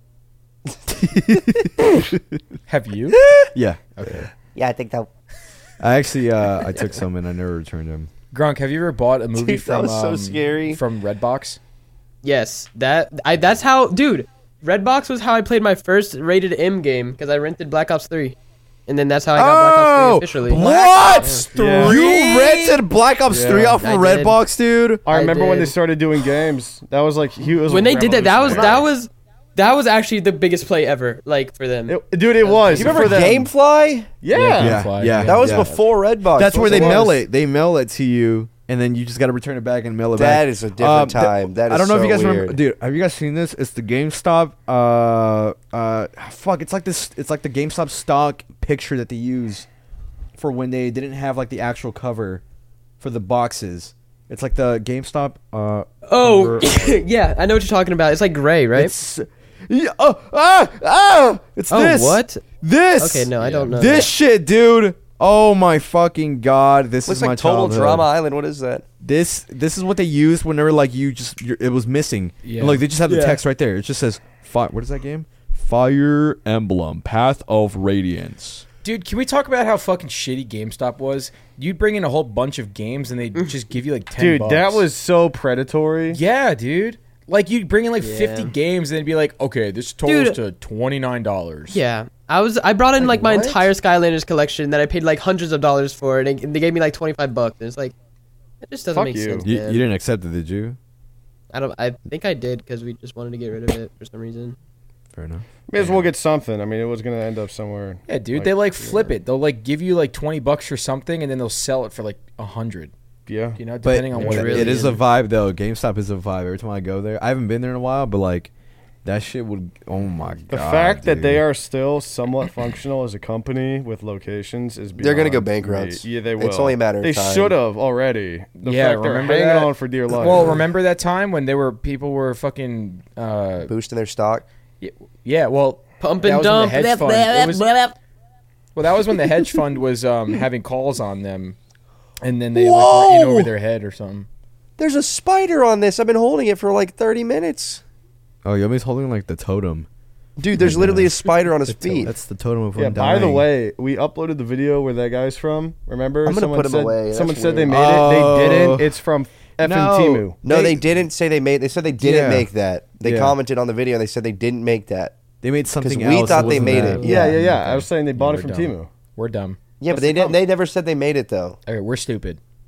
Speaker 4: Have you?
Speaker 6: Yeah,
Speaker 4: Okay.
Speaker 5: Yeah, I think that.
Speaker 6: I actually uh, I took some and I never returned them.
Speaker 4: Grunk, have you ever bought a movie
Speaker 5: Dude, that
Speaker 4: from
Speaker 5: was so
Speaker 4: um,
Speaker 5: scary.
Speaker 4: from Redbox?
Speaker 3: Yes, that I. That's how, dude. Redbox was how I played my first rated M game because I rented Black Ops three, and then that's how I got Black Ops three officially.
Speaker 6: What?
Speaker 1: Yeah.
Speaker 6: You rented Black Ops
Speaker 1: Yeah.
Speaker 6: three off of
Speaker 3: I did.
Speaker 6: Redbox, dude?
Speaker 1: I
Speaker 3: I
Speaker 1: remember when they
Speaker 3: did.
Speaker 1: started doing games. That was like he was
Speaker 3: When they did that, that was that
Speaker 1: revolutionary.
Speaker 3: was that was actually the biggest play ever, like for them.
Speaker 1: It- dude. It was.
Speaker 5: You remember
Speaker 1: For them.
Speaker 5: GameFly?
Speaker 1: Yeah.
Speaker 6: Yeah,
Speaker 4: Gamefly,
Speaker 6: yeah.
Speaker 5: That was
Speaker 6: Yeah.
Speaker 5: before Redbox.
Speaker 6: That's where they
Speaker 5: wasn't it?
Speaker 6: mail it. They mail it to you, and then you just got to return it back and mail it back.
Speaker 5: That is a different
Speaker 6: Um, th-
Speaker 5: time. That is
Speaker 6: I don't know
Speaker 5: so
Speaker 6: if you guys
Speaker 5: weird.
Speaker 6: remember, dude. Have you guys seen this? It's the GameStop. Uh, uh, fuck. It's like this. It's like the GameStop stock picture that they use for when they didn't have like the actual cover for the boxes. It's like the GameStop. Uh,
Speaker 3: Oh,
Speaker 6: cover.
Speaker 3: yeah, I know what you're talking about. It's like gray, right?
Speaker 6: It's, yeah, oh, ah, ah, it's
Speaker 3: oh,
Speaker 6: this.
Speaker 3: what?
Speaker 6: This.
Speaker 3: Okay, no, I don't know.
Speaker 6: This shit, dude. Oh my fucking god! This
Speaker 5: Looks
Speaker 6: is my
Speaker 5: like Total
Speaker 6: childhood.
Speaker 5: Drama Island. What is that?
Speaker 6: This this is what they used whenever like you just you're, it was missing.
Speaker 4: Yeah.
Speaker 6: And, like they just have the
Speaker 1: Yeah.
Speaker 6: text right there. It just says fi- what is that game? Fire Emblem: Path of Radiance.
Speaker 4: Dude, can we talk about how fucking shitty GameStop was? You'd bring in a whole bunch of games and they'd just give you like ten
Speaker 1: Dude,
Speaker 4: bucks.
Speaker 1: that was so predatory.
Speaker 4: Yeah, dude. Like you'd bring in like
Speaker 3: Yeah.
Speaker 4: fifty games and they'd be like, okay, this totals
Speaker 3: Dude.
Speaker 4: to twenty-nine dollars.
Speaker 3: Yeah, I was. I brought in
Speaker 4: Like,
Speaker 3: like, my
Speaker 4: what?
Speaker 3: entire Skylanders collection that I paid like hundreds of dollars for, and they, they gave me like twenty five bucks. And it's like, it just doesn't
Speaker 1: Fuck
Speaker 3: make
Speaker 1: you.
Speaker 3: sense.
Speaker 6: You,
Speaker 3: man.
Speaker 6: you didn't accept it, did you?
Speaker 3: I don't. I think I did because we just wanted to get rid of it for some reason.
Speaker 6: Fair enough.
Speaker 1: May as well get something. I mean, it was gonna end up somewhere.
Speaker 4: Yeah, dude.
Speaker 1: Like,
Speaker 4: they like flip it. They'll like give you like twenty bucks for something and then they'll sell it for like a hundred.
Speaker 1: Yeah.
Speaker 4: You know,
Speaker 6: But
Speaker 4: depending on what
Speaker 3: it
Speaker 4: it
Speaker 3: really
Speaker 6: it
Speaker 4: is.
Speaker 6: is a vibe though. GameStop is a vibe. Every time I go there, I haven't been there in a while, but like that shit would. Oh my god.
Speaker 1: The fact that they
Speaker 6: dude.
Speaker 1: are still somewhat functional as a company with locations is
Speaker 5: They're gonna go
Speaker 1: beyond me.
Speaker 5: bankrupt.
Speaker 1: Yeah, they will.
Speaker 5: It's only a matter of
Speaker 1: They
Speaker 5: time.
Speaker 1: should have already. The
Speaker 4: Yeah,
Speaker 1: fact they're
Speaker 4: remember
Speaker 1: hanging
Speaker 4: that?
Speaker 1: on for dear life.
Speaker 4: Well, remember that time when there were people were fucking uh
Speaker 5: Boosting their stock.
Speaker 4: yeah, well
Speaker 3: Pump
Speaker 4: that
Speaker 3: and
Speaker 4: was when the
Speaker 3: dump.
Speaker 4: hedge fund- it was- well that was when the hedge fund was um having calls on them and then they like were in
Speaker 5: Whoa!
Speaker 4: over their head or something.
Speaker 5: There's a spider on this. I've been holding it for like thirty minutes.
Speaker 6: Oh, Yumi's holding like the totem.
Speaker 5: Dude, there's
Speaker 6: Yeah.
Speaker 5: lity a spider on his feet.
Speaker 6: That's the totem of
Speaker 1: yeah.
Speaker 6: one
Speaker 1: By the
Speaker 6: dying.
Speaker 1: way, we uploaded the video where that guy's from. Remember?
Speaker 5: I'm gonna
Speaker 1: someone
Speaker 5: put him
Speaker 1: said,
Speaker 5: away. That's
Speaker 1: Someone said they
Speaker 5: weird.
Speaker 1: made it. They
Speaker 6: Oh.
Speaker 1: didn't. It's from effing
Speaker 6: No.
Speaker 1: Timu.
Speaker 5: No,
Speaker 6: They-
Speaker 5: they, didn't say they made. They said they didn't
Speaker 6: Yeah.
Speaker 5: make that. They
Speaker 6: Yeah.
Speaker 5: commented on the video and they said they didn't make that.
Speaker 6: they made something
Speaker 5: we
Speaker 6: else.
Speaker 5: thought
Speaker 6: It
Speaker 5: they
Speaker 6: wasn't
Speaker 5: made
Speaker 6: that.
Speaker 5: it.
Speaker 1: Yeah,
Speaker 5: Yeah.
Speaker 1: yeah, yeah.
Speaker 4: Okay.
Speaker 1: I was saying they bought
Speaker 4: Yeah,
Speaker 1: it from
Speaker 4: we're dumb.
Speaker 1: Timu.
Speaker 4: We're dumb.
Speaker 5: Yeah,
Speaker 1: What's
Speaker 5: but they
Speaker 1: the
Speaker 5: didn't.
Speaker 1: problem?
Speaker 5: They never said they made it though.
Speaker 4: Okay, we're stupid.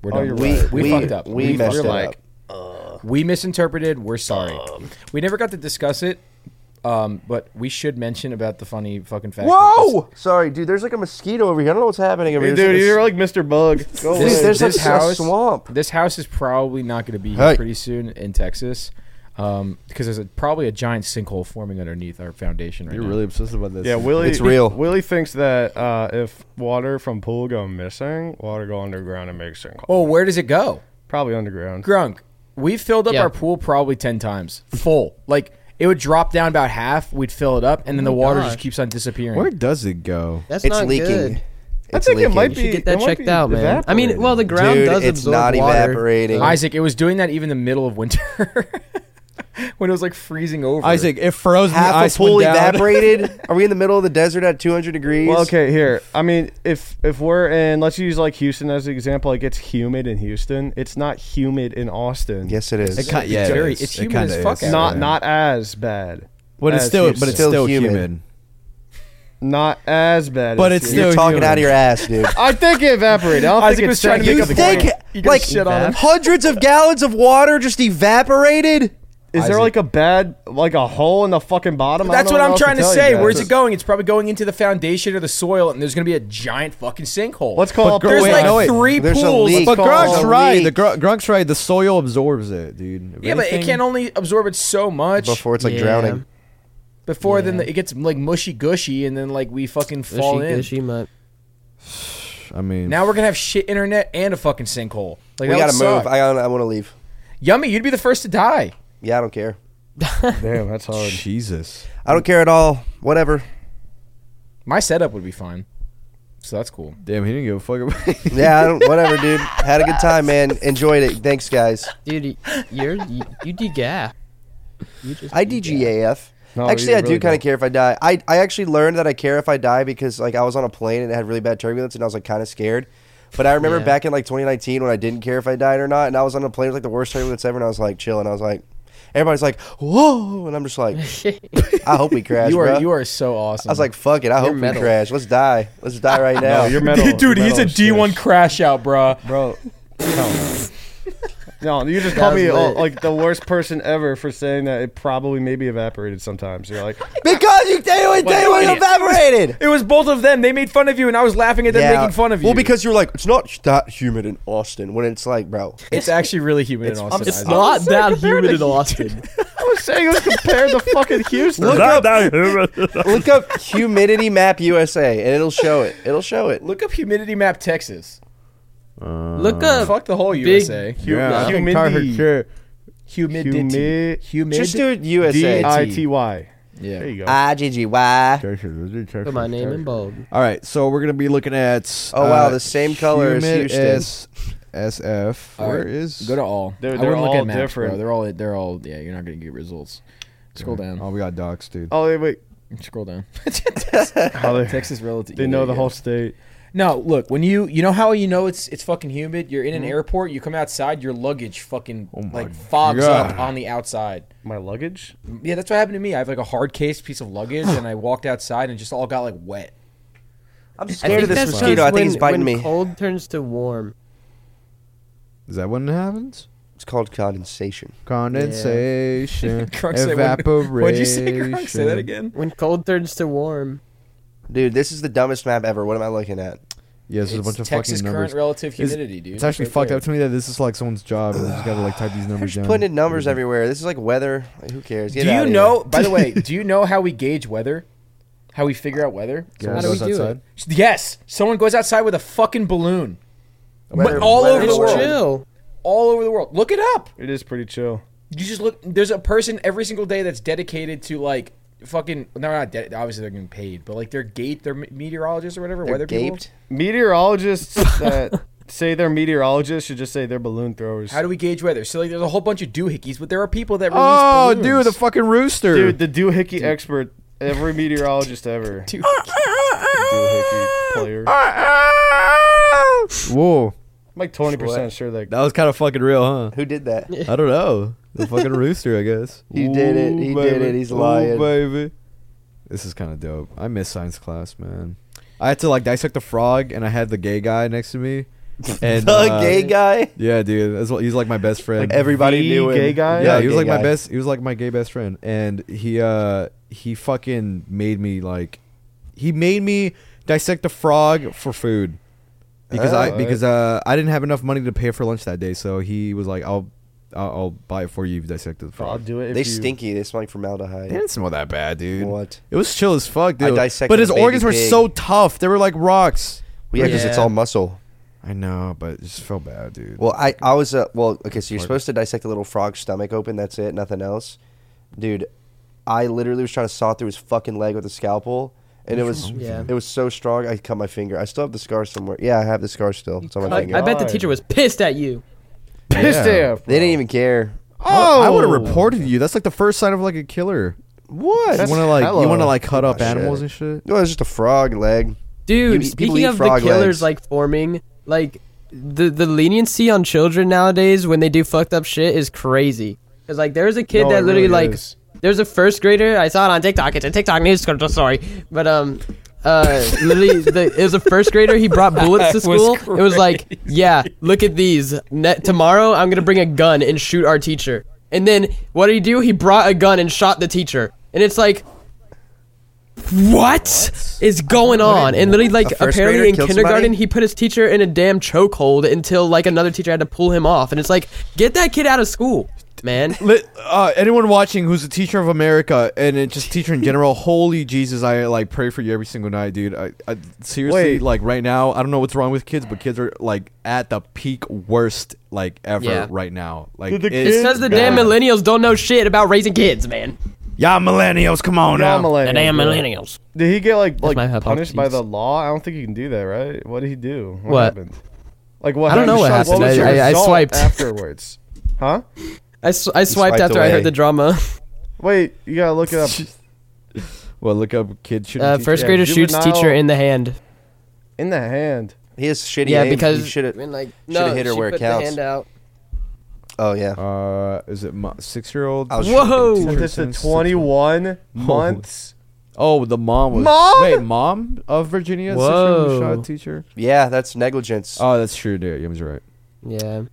Speaker 4: We're
Speaker 1: Oh,
Speaker 4: done.
Speaker 1: you're
Speaker 4: we
Speaker 1: right.
Speaker 4: we,
Speaker 5: we
Speaker 4: fucked up.
Speaker 5: we messed
Speaker 4: we're
Speaker 5: it
Speaker 4: like,
Speaker 5: up.
Speaker 4: We misinterpreted. We're sorry. We never got to discuss it, um, but we should mention about the funny fucking fact. that
Speaker 5: Whoa! Sorry, dude. There's like a mosquito over here. I don't know what's happening over
Speaker 1: Hey,
Speaker 5: here.
Speaker 1: dude,
Speaker 5: There's
Speaker 1: you're
Speaker 5: like
Speaker 1: like Mister Bug. Go
Speaker 5: Dude,
Speaker 1: away.
Speaker 5: there's
Speaker 4: this
Speaker 5: like
Speaker 4: house-
Speaker 5: a swamp.
Speaker 4: This, this house is probably not going to be here
Speaker 5: Hey.
Speaker 4: pretty soon in Texas, um, because there's a, probably a giant sinkhole forming underneath our foundation right
Speaker 6: You're
Speaker 4: now.
Speaker 6: really obsessed about this.
Speaker 1: Yeah, Willie.
Speaker 5: It's real.
Speaker 1: Willie thinks that uh, if water from pool go missing, water go underground and make sinkhole.
Speaker 4: Oh, where does it go?
Speaker 1: Probably underground.
Speaker 4: Grunk, we filled up
Speaker 3: Yeah.
Speaker 4: our pool probably ten times, full. Like it would drop down about half. We'd fill it up, and then
Speaker 3: Oh
Speaker 4: the
Speaker 3: my
Speaker 4: water
Speaker 3: gosh.
Speaker 4: just keeps on disappearing.
Speaker 6: Where does it go?
Speaker 3: That's
Speaker 5: It's
Speaker 3: not
Speaker 5: leaking.
Speaker 3: good.
Speaker 1: I
Speaker 5: It's
Speaker 1: think
Speaker 5: leaking.
Speaker 1: it might
Speaker 3: You
Speaker 1: be.
Speaker 3: should get that
Speaker 1: it might
Speaker 3: checked
Speaker 1: be
Speaker 3: out, man. I mean, well, the ground
Speaker 5: Dude,
Speaker 3: does
Speaker 5: it's
Speaker 3: absorb
Speaker 5: not
Speaker 3: water.
Speaker 5: evaporating.
Speaker 4: Isaac, it was doing that even in the middle of winter, when it was like freezing over.
Speaker 6: Isaac, it froze. and the
Speaker 5: Half
Speaker 6: ice
Speaker 5: a pool
Speaker 6: went down.
Speaker 5: evaporated. Are we in the middle of the desert at two hundred degrees?
Speaker 1: Well, okay, here. I mean, if if we're in, let's use like Houston as an example. Like it's humid in Houston. It's not humid in Austin.
Speaker 5: Yes, it is.
Speaker 6: It kind, yeah,
Speaker 4: It's
Speaker 6: it
Speaker 4: very-
Speaker 6: is.
Speaker 4: it's
Speaker 6: It
Speaker 4: humid
Speaker 6: kinda
Speaker 4: as fuck
Speaker 6: is.
Speaker 4: out
Speaker 1: Not
Speaker 4: there.
Speaker 1: not as bad.
Speaker 6: But it's
Speaker 1: as
Speaker 6: still, but
Speaker 1: Houston.
Speaker 6: it's
Speaker 5: Still
Speaker 6: still
Speaker 5: humid.
Speaker 6: humid.
Speaker 1: Not as bad.
Speaker 6: But
Speaker 1: as
Speaker 6: it's
Speaker 1: Houston.
Speaker 5: You're
Speaker 6: still
Speaker 5: talking
Speaker 6: humid.
Speaker 5: out of your ass, dude.
Speaker 1: I think it evaporated. I don't
Speaker 4: Isaac
Speaker 1: think
Speaker 4: was
Speaker 1: it's
Speaker 4: trying to
Speaker 1: technically-
Speaker 4: make
Speaker 5: You
Speaker 4: a point.
Speaker 5: think
Speaker 4: You gonna
Speaker 5: like
Speaker 4: shit on him?
Speaker 5: hundreds of gallons of water just evaporated?
Speaker 1: Is there
Speaker 4: Isaac.
Speaker 1: like a bad, like a hole in the fucking bottom? I
Speaker 4: That's
Speaker 1: don't
Speaker 4: what
Speaker 1: know
Speaker 4: I'm
Speaker 1: else
Speaker 4: trying to
Speaker 1: tell you
Speaker 4: say.
Speaker 1: guys.
Speaker 4: Where's it going? It's probably going into the foundation or the soil, and there's going to be a giant fucking sinkhole.
Speaker 1: Let's call
Speaker 6: But
Speaker 1: it.
Speaker 4: There's
Speaker 6: wait,
Speaker 4: like
Speaker 6: no, wait.
Speaker 4: three
Speaker 5: There's a
Speaker 4: pools.
Speaker 5: leak.
Speaker 6: But
Speaker 1: called-
Speaker 6: Grunk's
Speaker 5: a
Speaker 6: right.
Speaker 5: leak.
Speaker 6: The Gr- Grunk's right. The soil absorbs it, dude. If
Speaker 4: Yeah, but it
Speaker 6: anything-
Speaker 4: can only absorb it so much
Speaker 5: Before it's like
Speaker 3: Yeah.
Speaker 5: drowning.
Speaker 4: before then
Speaker 3: Yeah.
Speaker 4: the, it gets like mushy gushy, and then like we fucking fall
Speaker 3: Gushy,
Speaker 4: in.
Speaker 3: gushy, mutt.
Speaker 6: I mean,
Speaker 4: Now we're gonna have shit internet and a fucking sinkhole. Like
Speaker 5: We
Speaker 4: that
Speaker 5: gotta
Speaker 4: would
Speaker 5: move.
Speaker 4: suck.
Speaker 5: I gotta, I want to leave.
Speaker 4: Yummy, you'd be the first to die.
Speaker 5: Yeah, I don't care.
Speaker 1: Damn, that's hard.
Speaker 6: Jesus.
Speaker 5: I don't care at all. Whatever.
Speaker 4: My setup would be fine, so that's cool.
Speaker 6: Damn, he didn't give a fuck about.
Speaker 5: Yeah, I don't, whatever, dude. Had a good time, man. Enjoyed it. Thanks, guys.
Speaker 3: Dude, y- you're you, you degaf. You just
Speaker 5: I D G A F.
Speaker 1: No,
Speaker 5: Actually,
Speaker 1: you
Speaker 5: I do
Speaker 1: really
Speaker 5: kind of
Speaker 1: don't.
Speaker 5: care if I die. I, I actually learned that I care if I die because like I was on a plane and it had really bad turbulence and I was like kind of scared. But I remember
Speaker 3: Yeah.
Speaker 5: back in like twenty nineteen when I didn't care if I died or not, and I was on a plane with like the worst turbulence ever, and I was like chilling. I was like, everybody's like, whoa, and I'm just like, I hope we crash,
Speaker 4: you are
Speaker 5: bro.
Speaker 4: you are so awesome.
Speaker 5: I was like, fuck it, I hope we
Speaker 3: metal.
Speaker 5: crash. Let's die. Let's die right now.
Speaker 1: No, you're metal.
Speaker 4: dude,
Speaker 1: you're
Speaker 4: he's a
Speaker 1: metal
Speaker 4: D one
Speaker 1: shit.
Speaker 4: crash out, bro.
Speaker 1: bro. No, no, you just
Speaker 3: That
Speaker 1: call
Speaker 3: was
Speaker 1: me oh,
Speaker 3: lit.
Speaker 1: like the worst person ever for saying that it probably maybe evaporated sometimes. You're like,
Speaker 5: because you they were they were
Speaker 4: wait.
Speaker 5: evaporated.
Speaker 4: It was both of them. They made fun of you, and I was laughing at them making fun of you.
Speaker 5: Well, because you're like, it's not that humid in Austin when it's like, bro.
Speaker 4: it's actually really humid in
Speaker 5: It's-
Speaker 4: Austin.
Speaker 3: It's
Speaker 4: Isaac.
Speaker 3: not
Speaker 1: saying
Speaker 3: that
Speaker 1: compared
Speaker 3: humid
Speaker 1: to
Speaker 3: in Austin.
Speaker 1: I was saying it was compared to fucking Houston.
Speaker 5: Look up, look up humidity map U S A and it'll show it. It'll show it.
Speaker 4: Look up humidity map Texas.
Speaker 6: Uh,
Speaker 3: Look up
Speaker 4: Fuck the whole
Speaker 3: big-
Speaker 4: U S A.
Speaker 6: Yeah, I think
Speaker 1: Humidity.
Speaker 6: Carter Care-
Speaker 4: Humidity.
Speaker 1: Humid-
Speaker 4: Humid.
Speaker 5: Just do it U S
Speaker 1: D
Speaker 5: A.
Speaker 1: I T Y.
Speaker 4: Yeah.
Speaker 1: There you go.
Speaker 5: I G G Y.
Speaker 3: Put my name in bold.
Speaker 6: All right, so we're gonna be looking at.
Speaker 5: Oh, wow,
Speaker 6: uh,
Speaker 5: the same color as
Speaker 6: humid
Speaker 5: Houston.
Speaker 6: S- S F.
Speaker 4: All
Speaker 6: Where
Speaker 4: right,
Speaker 6: is?
Speaker 4: Go to all.
Speaker 1: They're-
Speaker 4: I
Speaker 1: they're
Speaker 4: wouldn't look
Speaker 1: all
Speaker 4: at maps,
Speaker 1: different.
Speaker 4: Bro. They're all. They're all. Yeah, you're not gonna get results. Scroll down.
Speaker 6: Oh, we got docs, dude.
Speaker 1: Oh wait, wait.
Speaker 4: Scroll down.
Speaker 1: How they,
Speaker 4: Texas relative.
Speaker 1: they
Speaker 4: yeah,
Speaker 1: know
Speaker 4: there
Speaker 1: the
Speaker 4: you
Speaker 1: whole
Speaker 4: go.
Speaker 1: state.
Speaker 4: No, look. When you you know how you know it's it's fucking humid. You're in an
Speaker 1: Mhm.
Speaker 4: airport. You come outside. Your luggage fucking
Speaker 6: Oh my
Speaker 4: like fogs
Speaker 6: God.
Speaker 4: up on the outside.
Speaker 1: My luggage.
Speaker 4: Yeah, that's what happened to me. I have like a hard case piece of luggage, and I walked outside and it just all got like wet.
Speaker 5: I'm
Speaker 3: I
Speaker 5: scared
Speaker 3: think
Speaker 5: of this
Speaker 3: that's
Speaker 5: mosquito.
Speaker 3: just
Speaker 5: I think
Speaker 3: when,
Speaker 5: it's biting
Speaker 3: when
Speaker 5: me.
Speaker 3: cold turns to warm.
Speaker 6: Is that when it happens?
Speaker 5: It's called condensation.
Speaker 6: Condensation,
Speaker 4: Crunk said when-
Speaker 6: evaporation.
Speaker 4: What'd you say, Crunk? Say that again.
Speaker 3: When cold turns to warm.
Speaker 5: Dude, this is the dumbest map ever. What am I looking at?
Speaker 6: Yes, there's a
Speaker 4: It's
Speaker 6: bunch of
Speaker 4: Texas
Speaker 6: fucking
Speaker 4: current
Speaker 6: numbers.
Speaker 4: relative
Speaker 6: It's-
Speaker 4: humidity, dude.
Speaker 6: It's actually
Speaker 4: Right
Speaker 6: fucked
Speaker 4: there.
Speaker 6: up to me that this is like someone's job and they just gotta like type these
Speaker 5: They're
Speaker 6: numbers
Speaker 5: just
Speaker 6: down.
Speaker 5: putting in numbers everywhere. This is like weather. Like, who cares? Get
Speaker 4: Do
Speaker 5: out
Speaker 4: you
Speaker 5: of
Speaker 4: know?
Speaker 5: here.
Speaker 4: By the way, do you know how we gauge weather? How we figure out weather?
Speaker 6: Someone
Speaker 3: How do we
Speaker 6: goes
Speaker 3: do
Speaker 6: outside.
Speaker 4: Yes, someone goes outside with a fucking balloon,
Speaker 5: Weather-
Speaker 4: but all
Speaker 5: weather
Speaker 4: over
Speaker 3: It's
Speaker 4: the world,
Speaker 3: chill.
Speaker 4: all over the world. Look it up.
Speaker 1: It is pretty chill.
Speaker 4: You just look. There's a person every single day that's dedicated to like fucking. They're not. De- obviously, they're getting paid, but like they're gate. They're meteorologists or whatever.
Speaker 5: They're
Speaker 4: weather people.
Speaker 5: gaped.
Speaker 1: Meteorologists that say they're meteorologists should just say they're balloon throwers.
Speaker 4: How do we gauge weather? So like, there's a whole bunch of doohickeys, but there are people that release
Speaker 6: Oh,
Speaker 4: balloons.
Speaker 6: dude, the fucking rooster.
Speaker 1: Dude, the doohickey expert, every meteorologist ever.
Speaker 4: Dude.
Speaker 1: Doohickey player.
Speaker 6: Whoa,
Speaker 1: I'm like twenty percent sure that.
Speaker 6: that was kind of fucking real, huh?
Speaker 5: Who did that?
Speaker 6: I don't know. The fucking rooster, I guess.
Speaker 5: He did it. He did it. He's
Speaker 6: Ooh,
Speaker 5: lying.
Speaker 6: baby. This is kind of dope. I miss science class, man. I had to like dissect the frog, and I had the gay guy next to me, And
Speaker 5: the
Speaker 6: uh,
Speaker 5: gay guy.
Speaker 6: Yeah, dude. That's what, he's like my best friend.
Speaker 5: Like everybody
Speaker 1: The
Speaker 5: knew him.
Speaker 1: gay guy?
Speaker 6: yeah,
Speaker 5: The
Speaker 6: he was
Speaker 5: gay
Speaker 6: like my
Speaker 5: guy.
Speaker 6: best. He was like my gay best friend, and he uh he fucking made me like he made me dissect a frog for food because I
Speaker 5: Oh.
Speaker 6: because uh I didn't have enough money to pay for lunch that day, so he was like, I'll I'll, I'll buy it for you. If you dissected the
Speaker 1: I'll
Speaker 6: frog.
Speaker 1: do it. If
Speaker 5: They
Speaker 1: you,
Speaker 5: stinky. They smell like
Speaker 6: It
Speaker 5: formaldehyde.
Speaker 6: didn't smell that bad, dude.
Speaker 5: What?
Speaker 6: It was chill as fuck,
Speaker 5: I
Speaker 6: dude.
Speaker 5: dissected
Speaker 6: But his
Speaker 5: a baby
Speaker 6: organs were
Speaker 5: pig.
Speaker 6: so tough; they were like rocks.
Speaker 5: Well, yeah, because it's
Speaker 3: Yeah.
Speaker 5: all muscle.
Speaker 6: I know, but it just felt bad, dude.
Speaker 5: Well, I I was uh, well. Okay, so you're
Speaker 6: Pardon?
Speaker 5: supposed to dissect a little frog's stomach open. That's it. Nothing else, dude. I literally was trying to saw through his fucking leg with a scalpel, and it was
Speaker 3: Yeah.
Speaker 5: it was so strong. I cut my finger. I still have the scar somewhere. Yeah, I have the scar still. It's on my
Speaker 3: I,
Speaker 5: finger.
Speaker 3: I bet the
Speaker 1: God.
Speaker 3: teacher was pissed at you.
Speaker 1: pissed
Speaker 6: Yeah.
Speaker 1: off.
Speaker 5: They didn't even care.
Speaker 6: I would have
Speaker 1: Oh!
Speaker 6: reported you. That's like the first sign of like a killer.
Speaker 5: What?
Speaker 1: That's
Speaker 6: you want to like
Speaker 1: hella-
Speaker 6: you want to like cut up
Speaker 5: Oh,
Speaker 6: animals
Speaker 5: shit.
Speaker 6: and shit.
Speaker 5: No, it was just a frog leg.
Speaker 3: Dude,
Speaker 5: You eat- people
Speaker 3: speaking
Speaker 5: eat
Speaker 3: of the
Speaker 5: frog
Speaker 3: killers
Speaker 5: legs.
Speaker 3: like forming, like the the leniency on children nowadays when they do fucked up shit is crazy. Cause like there's a kid
Speaker 1: No,
Speaker 3: that
Speaker 1: it
Speaker 3: literally
Speaker 1: really
Speaker 3: like
Speaker 1: is.
Speaker 3: there's a first grader. I saw it on TikTok. It's a TikTok news story, but um. Uh, literally, the, it was a first grader. He brought bullets to
Speaker 4: That was
Speaker 3: school. It was like, yeah, look at these. Net, tomorrow, I'm gonna bring a gun and shoot our teacher. And then what did he do? He brought a gun and shot the teacher. And it's like, what is going on? And literally, like,
Speaker 5: A first
Speaker 3: apparently
Speaker 5: grader
Speaker 3: in
Speaker 5: killed
Speaker 3: kindergarten,
Speaker 5: somebody?
Speaker 3: he put his teacher in a damn chokehold until like another teacher had to pull him off. And it's like, get that kid out of school, man.
Speaker 6: Lit- uh, anyone watching who's a teacher of America and it just teacher in general, holy Jesus, I like pray for you every single night, dude. I, I seriously
Speaker 1: Wait.
Speaker 6: like right now, I don't know what's wrong with kids, but kids are like at the peak worst like ever
Speaker 3: Yeah.
Speaker 6: right now. Like
Speaker 1: Dude, the
Speaker 6: it's
Speaker 3: It's
Speaker 1: kids-
Speaker 3: because the
Speaker 1: bad.
Speaker 3: damn millennials don't know shit about raising kids, man.
Speaker 6: y'all millennials, come on
Speaker 1: Y'all
Speaker 6: now.
Speaker 1: millennials,
Speaker 3: The damn
Speaker 1: bro.
Speaker 3: millennials.
Speaker 1: Did he get like
Speaker 3: That's my
Speaker 1: like punished by
Speaker 3: hypothesis.
Speaker 1: the law? I don't think he can do that, right? What did he do? What,
Speaker 3: What?
Speaker 1: happened? Like what?
Speaker 3: I don't know what
Speaker 1: happened?
Speaker 3: happened.
Speaker 1: was
Speaker 3: I-
Speaker 1: your
Speaker 3: I- I
Speaker 1: result
Speaker 3: swiped.
Speaker 1: afterwards. Huh?
Speaker 3: I, sw- I swiped
Speaker 5: swiped
Speaker 3: after I
Speaker 5: away.
Speaker 3: heard the drama.
Speaker 1: Wait, you gotta look it up.
Speaker 6: Well, look up kid shooting
Speaker 3: Uh,
Speaker 6: teacher.
Speaker 3: first
Speaker 1: Yeah,
Speaker 3: grader shoots
Speaker 1: juvenile-
Speaker 3: teacher in the hand.
Speaker 1: In the hand.
Speaker 5: He has shitty
Speaker 3: Yeah,
Speaker 5: aim.
Speaker 3: because
Speaker 5: He should
Speaker 3: I
Speaker 5: have.
Speaker 3: mean, like,
Speaker 5: shoulda
Speaker 3: no,
Speaker 5: hit her
Speaker 3: she
Speaker 5: where it
Speaker 3: put
Speaker 5: counts.
Speaker 3: the hand out.
Speaker 5: Oh yeah.
Speaker 6: Uh, is it mo- six year old?
Speaker 5: I was
Speaker 3: Whoa!
Speaker 5: shooting
Speaker 1: This is twenty-one months.
Speaker 6: Oh, the mom was.
Speaker 1: Mom?
Speaker 6: Wait, mom of Virginia, six year
Speaker 3: Whoa.
Speaker 6: old shot teacher.
Speaker 5: Yeah, that's negligence.
Speaker 6: Oh, that's true, dude. Yum's right.
Speaker 3: Yeah.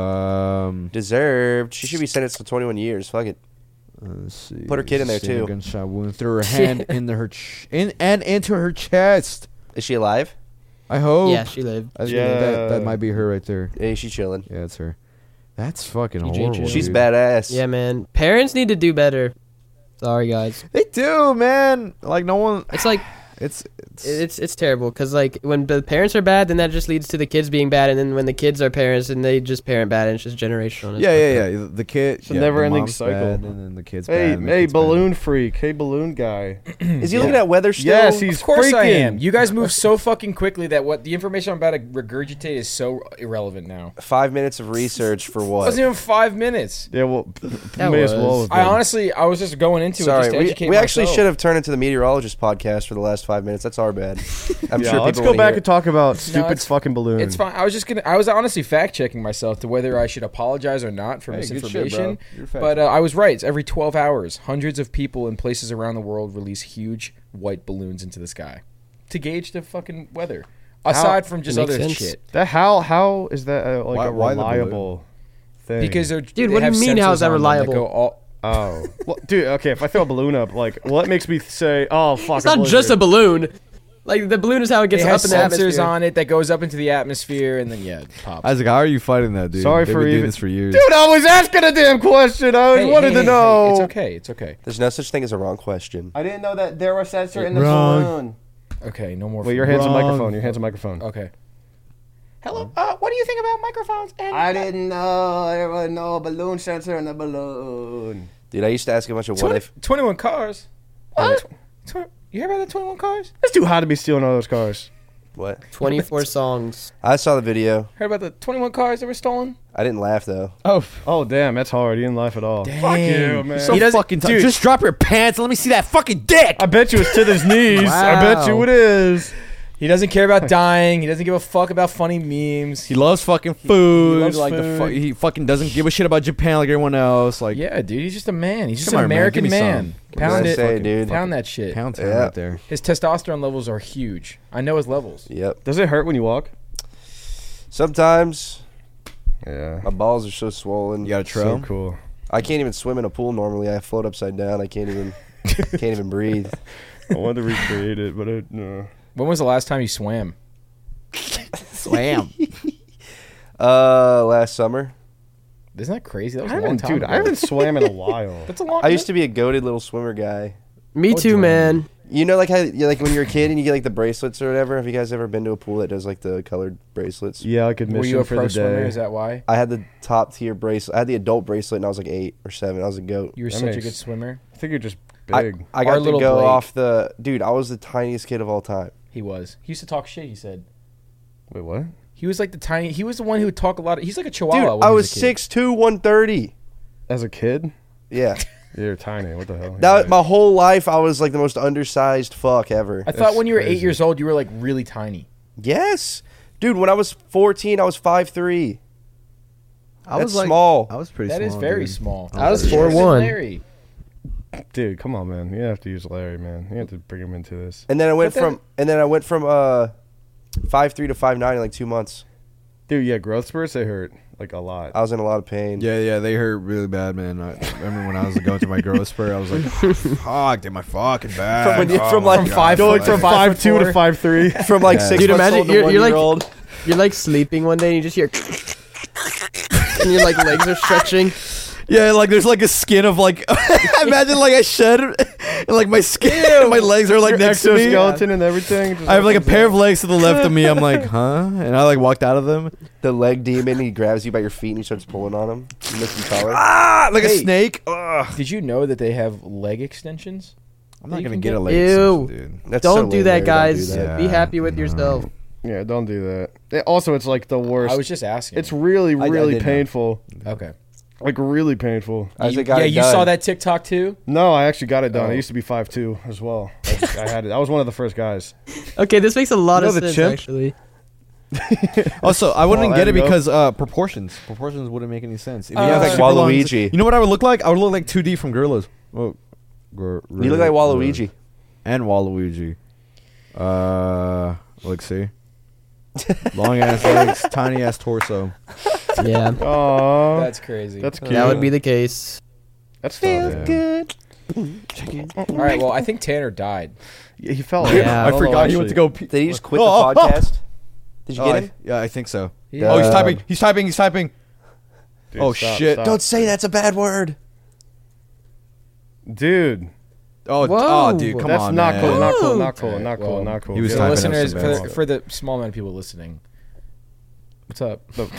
Speaker 6: Um,
Speaker 5: Deserved. She should be sentenced to twenty-one years. Fuck it.
Speaker 6: let's see.
Speaker 5: Put her kid in there,
Speaker 6: Sustained a
Speaker 5: too.
Speaker 6: Gunshot wound through her hand into her ch- in and into her chest.
Speaker 5: Is she alive?
Speaker 6: I hope.
Speaker 3: Yeah, she lived.
Speaker 6: I think
Speaker 1: Yeah.
Speaker 6: that, that might be her right there.
Speaker 5: Yeah, she's chilling.
Speaker 6: Yeah, it's her. That's fucking
Speaker 3: G G
Speaker 6: horrible.
Speaker 3: chill.
Speaker 5: She's
Speaker 6: dude.
Speaker 5: badass.
Speaker 3: Yeah, man. Parents need to do better. Sorry, guys.
Speaker 6: They do, man. Like no one.
Speaker 3: It's like
Speaker 6: It's it's.
Speaker 3: it's it's terrible because like when the parents are bad, then that just leads to the kids being bad, and then when the kids are parents, and they just parent bad, and it's just generational. and it's
Speaker 6: yeah,
Speaker 3: fucked
Speaker 6: yeah,
Speaker 3: up.
Speaker 6: yeah. The kid.
Speaker 1: It's a
Speaker 6: yeah,
Speaker 1: never-ending
Speaker 6: the mom's
Speaker 1: cycle.
Speaker 6: bad, and then the kid's
Speaker 1: Hey,
Speaker 6: bad. and the
Speaker 1: hey,
Speaker 6: kid's bad.
Speaker 1: balloon freak. Hey, balloon guy.
Speaker 5: Is he
Speaker 1: Yeah.
Speaker 5: looking at weather still?
Speaker 1: Yes, he's
Speaker 4: Of course I
Speaker 1: freaking.
Speaker 4: am. You guys move so fucking quickly that what the information I'm about to regurgitate is so irrelevant now.
Speaker 5: Five minutes of research for
Speaker 4: It
Speaker 5: what?
Speaker 4: wasn't even five minutes.
Speaker 1: Yeah, well,
Speaker 3: That
Speaker 1: may as well.
Speaker 3: was-
Speaker 1: have
Speaker 4: I
Speaker 1: been.
Speaker 4: honestly, I was just going into it
Speaker 5: Sorry,
Speaker 4: just to
Speaker 5: we,
Speaker 4: educate
Speaker 5: we actually
Speaker 4: myself.
Speaker 5: should have turned into the meteorologist podcast for the last five minutes. That's our bad. I'm
Speaker 1: yeah,
Speaker 5: sure
Speaker 1: let's
Speaker 5: people
Speaker 1: go
Speaker 5: wanna
Speaker 1: back
Speaker 5: hear
Speaker 1: and talk about
Speaker 4: No,
Speaker 1: stupid
Speaker 4: it's-
Speaker 1: fucking balloons.
Speaker 4: It's fine. I was just gonna. I was honestly fact checking myself to whether I should apologize or not for
Speaker 6: Hey, good shit,
Speaker 4: misinformation.
Speaker 6: bro. You're fact
Speaker 4: But uh, I was right. It's every twelve hours, hundreds of people in places around the world release huge white balloons into the sky to gauge the fucking weather. Aside from just
Speaker 3: It makes
Speaker 4: other
Speaker 3: sense.
Speaker 4: shit,
Speaker 1: That how how is that uh, like
Speaker 6: Why-
Speaker 1: a
Speaker 6: why the
Speaker 1: reliable thing?
Speaker 4: because they're
Speaker 3: Dude,
Speaker 4: they
Speaker 3: what do
Speaker 4: have
Speaker 3: you mean, how is
Speaker 4: sensors
Speaker 3: that
Speaker 4: on them
Speaker 3: reliable?
Speaker 4: go all,
Speaker 1: oh, well, dude. Okay, if I throw a balloon up, like, what makes me say, oh fuck?
Speaker 3: It's not just a balloon. Like the balloon is how it
Speaker 4: it
Speaker 3: gets
Speaker 4: has
Speaker 3: up in the
Speaker 4: sensors
Speaker 3: atmosphere.
Speaker 4: on it that goes up into the atmosphere and then yeah, it pops.
Speaker 6: Isaac, how are you fighting that, dude?
Speaker 1: Sorry
Speaker 6: They've
Speaker 1: for
Speaker 6: been doing
Speaker 1: even-
Speaker 6: this for years.
Speaker 1: Dude, I was asking a damn question. I
Speaker 4: Hey,
Speaker 1: wanted
Speaker 4: hey,
Speaker 1: to
Speaker 4: hey,
Speaker 1: know.
Speaker 4: hey, it's okay. It's okay.
Speaker 5: There's no such thing as a wrong question.
Speaker 1: I didn't know that there was sensor
Speaker 6: in the Wrong. balloon.
Speaker 4: Okay, no more.
Speaker 1: Wait, your hands on
Speaker 6: Wrong.
Speaker 1: microphone. Your hands on microphone.
Speaker 4: Okay. Hello. Uh, what do you think about microphones? And
Speaker 1: I didn't know there was no balloon sensor in the balloon.
Speaker 5: Dude, I used to ask a bunch of what
Speaker 4: twenty,
Speaker 5: if.
Speaker 4: twenty-one cars.
Speaker 1: What?
Speaker 4: Tw- tw- you hear about the twenty-one cars?
Speaker 1: It's too hot to be stealing all those cars.
Speaker 5: What?
Speaker 3: Twenty-four songs.
Speaker 5: I saw the video.
Speaker 4: Heard about the twenty-one cars that were stolen?
Speaker 5: I didn't laugh though.
Speaker 6: Oh,
Speaker 1: Oh man, that's hard. You didn't laugh at all. Fuck you, man.
Speaker 6: so
Speaker 4: He doesn't-
Speaker 6: fucking t-
Speaker 4: dude.
Speaker 6: Just drop your pants and let me see that fucking dick.
Speaker 1: I bet you it's to his knees. I bet you
Speaker 3: Wow.
Speaker 1: it is.
Speaker 4: He doesn't care about dying. He doesn't give a fuck about funny memes.
Speaker 6: He loves fucking food.
Speaker 4: loves
Speaker 6: like the
Speaker 4: food.
Speaker 6: fu- he fucking doesn't give a shit about Japan like everyone else. Like
Speaker 4: Yeah, dude, he's just a man. He's just
Speaker 6: Come
Speaker 4: an
Speaker 6: on, man,
Speaker 4: American
Speaker 6: give me
Speaker 4: man.
Speaker 6: some.
Speaker 5: What
Speaker 4: Pound
Speaker 5: did I
Speaker 4: it,
Speaker 5: say, dude?
Speaker 4: pound that shit.
Speaker 6: pound town
Speaker 5: Yeah.
Speaker 6: right there.
Speaker 4: His testosterone levels are huge. I know his levels.
Speaker 5: Yep.
Speaker 1: Does it hurt when you walk?
Speaker 5: Sometimes
Speaker 1: Yeah.
Speaker 5: my balls are so swollen.
Speaker 6: You got a
Speaker 1: So
Speaker 6: trail?
Speaker 1: cool.
Speaker 5: I can't even swim in a pool normally. I float upside down. I can't even can't even breathe.
Speaker 1: I wanted to recreate it, but it, no.
Speaker 4: When was the last time you swam?
Speaker 6: Slam.
Speaker 5: Uh, last summer.
Speaker 4: Isn't that crazy? That was
Speaker 1: I
Speaker 4: a long
Speaker 1: haven't,
Speaker 4: time
Speaker 1: dude,
Speaker 4: ago.
Speaker 1: I haven't swam in a while.
Speaker 4: That's a long.
Speaker 5: I used to be a goated little swimmer guy.
Speaker 3: Me
Speaker 4: Oh,
Speaker 3: too,
Speaker 4: Jordan.
Speaker 3: man.
Speaker 5: You know, like how you like when you're a kid and you get like the bracelets or whatever. Have you guys ever been to a pool that does like the colored bracelets?
Speaker 1: Yeah, like
Speaker 4: Were
Speaker 1: admission
Speaker 4: you a
Speaker 1: for
Speaker 4: pro
Speaker 1: the
Speaker 4: swimmer?
Speaker 1: day.
Speaker 4: Is that why?
Speaker 5: I had the top tier bracelet. I had the adult bracelet and I was like eight or seven. I was a goat.
Speaker 4: You were
Speaker 1: That
Speaker 4: such a
Speaker 1: makes-
Speaker 4: good swimmer.
Speaker 1: I think you're just
Speaker 5: I,
Speaker 1: big.
Speaker 5: I
Speaker 4: Our
Speaker 5: got to
Speaker 4: little
Speaker 5: go
Speaker 4: Blake.
Speaker 5: off the dude. I was the tiniest kid of all time.
Speaker 4: He was. He used to talk shit. He said
Speaker 1: Wait, what?
Speaker 4: he was like the tiny. He was the one who would talk a lot. Of, he's like a
Speaker 5: Dude,
Speaker 4: chihuahua. when
Speaker 5: I
Speaker 4: he
Speaker 5: was
Speaker 4: a kid.
Speaker 5: six two, one thirty.
Speaker 1: As a kid?
Speaker 5: Yeah.
Speaker 1: You're tiny. What the hell?
Speaker 5: That
Speaker 1: You're
Speaker 5: my whole life I was like the most undersized fuck ever.
Speaker 4: I thought
Speaker 1: That's
Speaker 4: when you were eight
Speaker 1: crazy.
Speaker 4: years old, you were like really tiny.
Speaker 5: Yes. Dude, when I was fourteen, I was five three.
Speaker 6: I
Speaker 5: That's
Speaker 6: was like,
Speaker 5: small.
Speaker 6: I was pretty
Speaker 4: That
Speaker 6: small.
Speaker 4: is very
Speaker 6: dude.
Speaker 4: small.
Speaker 3: I was
Speaker 4: Shorter than
Speaker 3: four one.
Speaker 4: Larry.
Speaker 1: Dude, come on, man. You have to use Larry, man. You have to bring him into this.
Speaker 5: And then I went
Speaker 4: But then-
Speaker 5: from and then I went from uh five three to five nine in like two months.
Speaker 1: Dude, yeah, growth spurts, they hurt, like, a lot.
Speaker 5: I was in a lot of pain.
Speaker 6: Yeah, yeah, they hurt really bad, man. I remember when I was going through my growth spurt, I was like, fuck, dude, my fucking back.
Speaker 5: From when you-
Speaker 6: Oh
Speaker 5: from,
Speaker 6: my
Speaker 5: like,
Speaker 6: God.
Speaker 4: five
Speaker 1: Going
Speaker 4: foot-
Speaker 1: from
Speaker 4: five
Speaker 1: five
Speaker 4: foot
Speaker 1: two to
Speaker 4: four.
Speaker 1: five three.
Speaker 5: From like
Speaker 6: Yeah.
Speaker 5: six
Speaker 3: Dude,
Speaker 5: months
Speaker 3: imagine
Speaker 5: old to
Speaker 3: you're-
Speaker 5: one
Speaker 3: you're
Speaker 5: year
Speaker 3: like-
Speaker 5: old.
Speaker 3: You're like sleeping one day and you just hear and your like legs are stretching.
Speaker 6: Yeah, like there's like a skin of like, imagine like I shed and like my skin and my legs are like
Speaker 1: Your
Speaker 6: next to me.
Speaker 1: exoskeleton and everything. just
Speaker 6: I have like a
Speaker 1: opens
Speaker 6: pair
Speaker 1: up.
Speaker 6: of legs to the left of me. I'm like, huh? And I like walked out of them.
Speaker 5: The leg demon, he grabs you by your feet and he starts pulling on them. You make them taller.
Speaker 6: Ah, like
Speaker 4: Hey.
Speaker 6: a snake. Ugh.
Speaker 4: Did you know that they have leg extensions?
Speaker 6: I'm
Speaker 4: that
Speaker 6: not
Speaker 4: you
Speaker 6: gonna
Speaker 4: can
Speaker 6: get
Speaker 4: get-
Speaker 6: a leg
Speaker 3: Ew.
Speaker 6: extension, dude.
Speaker 5: That's
Speaker 3: Don't
Speaker 5: so
Speaker 3: do
Speaker 5: lame,
Speaker 3: that,
Speaker 5: Larry. Don't
Speaker 3: guys.
Speaker 5: do that.
Speaker 3: Be happy with
Speaker 6: no.
Speaker 3: yourself.
Speaker 1: Yeah, don't do that. It- also, it's like the worst.
Speaker 4: I was just asking.
Speaker 1: It's really,
Speaker 5: I- I
Speaker 1: really
Speaker 5: did know.
Speaker 1: painful.
Speaker 4: okay.
Speaker 1: Like, really painful.
Speaker 5: I
Speaker 4: You-
Speaker 5: think I
Speaker 4: yeah,
Speaker 5: got
Speaker 4: you
Speaker 5: done.
Speaker 4: saw that TikTok too.
Speaker 1: No, I actually got it done.
Speaker 4: Oh.
Speaker 1: I used to be five two as well. I, I had it. I was one of the first guys.
Speaker 3: Okay, this makes a lot
Speaker 1: You
Speaker 3: of
Speaker 1: know the
Speaker 3: sense
Speaker 1: chimp?
Speaker 3: actually.
Speaker 6: Also, I wouldn't
Speaker 1: Well,
Speaker 6: get
Speaker 1: there
Speaker 6: it
Speaker 1: you go.
Speaker 6: because uh, proportions. Proportions wouldn't make any sense. If
Speaker 4: Uh,
Speaker 6: you have
Speaker 4: like
Speaker 6: super long-
Speaker 5: Waluigi.
Speaker 6: You know what I would look like? I would look like two D from Gorillas. Oh, gor-
Speaker 5: You look like Waluigi.
Speaker 6: And Waluigi. Uh, let's see. Long ass legs, tiny ass torso.
Speaker 3: Yeah,
Speaker 1: Aww.
Speaker 4: That's crazy.
Speaker 1: That's cute.
Speaker 3: that would be the case.
Speaker 1: That's
Speaker 6: Feels
Speaker 1: tough.
Speaker 5: good.
Speaker 4: All right. Well, I think Tanner died.
Speaker 1: Yeah, he fell.
Speaker 3: Yeah.
Speaker 6: I,
Speaker 1: don't know,
Speaker 6: forgot he went to
Speaker 1: actually.
Speaker 6: go. Pee-
Speaker 5: Did he just quit
Speaker 6: Oh,
Speaker 5: the
Speaker 6: oh, oh.
Speaker 5: podcast? Did you
Speaker 6: Oh,
Speaker 5: get
Speaker 6: I-
Speaker 5: him?
Speaker 6: yeah, I think so.
Speaker 4: Yeah.
Speaker 6: Oh, he's
Speaker 5: Um,
Speaker 6: typing. He's typing. He's typing.
Speaker 1: Dude,
Speaker 6: Oh,
Speaker 1: stop,
Speaker 6: shit.
Speaker 1: stop.
Speaker 5: Don't say that's a bad word.
Speaker 1: Dude,
Speaker 6: Oh,
Speaker 3: Whoa.
Speaker 6: oh, dude, come
Speaker 1: that's
Speaker 6: on,
Speaker 1: not
Speaker 6: man.
Speaker 1: cool. Not cool.
Speaker 3: Whoa.
Speaker 1: Not cool.
Speaker 4: Alright,
Speaker 1: Not cool.
Speaker 4: well,
Speaker 1: Not cool.
Speaker 6: he was
Speaker 4: For
Speaker 1: Get
Speaker 4: the
Speaker 6: typing
Speaker 1: out.
Speaker 6: up
Speaker 4: listeners,
Speaker 6: some
Speaker 4: for
Speaker 6: bad
Speaker 4: the,
Speaker 6: stuff.
Speaker 4: for the small amount of people listening. What's up?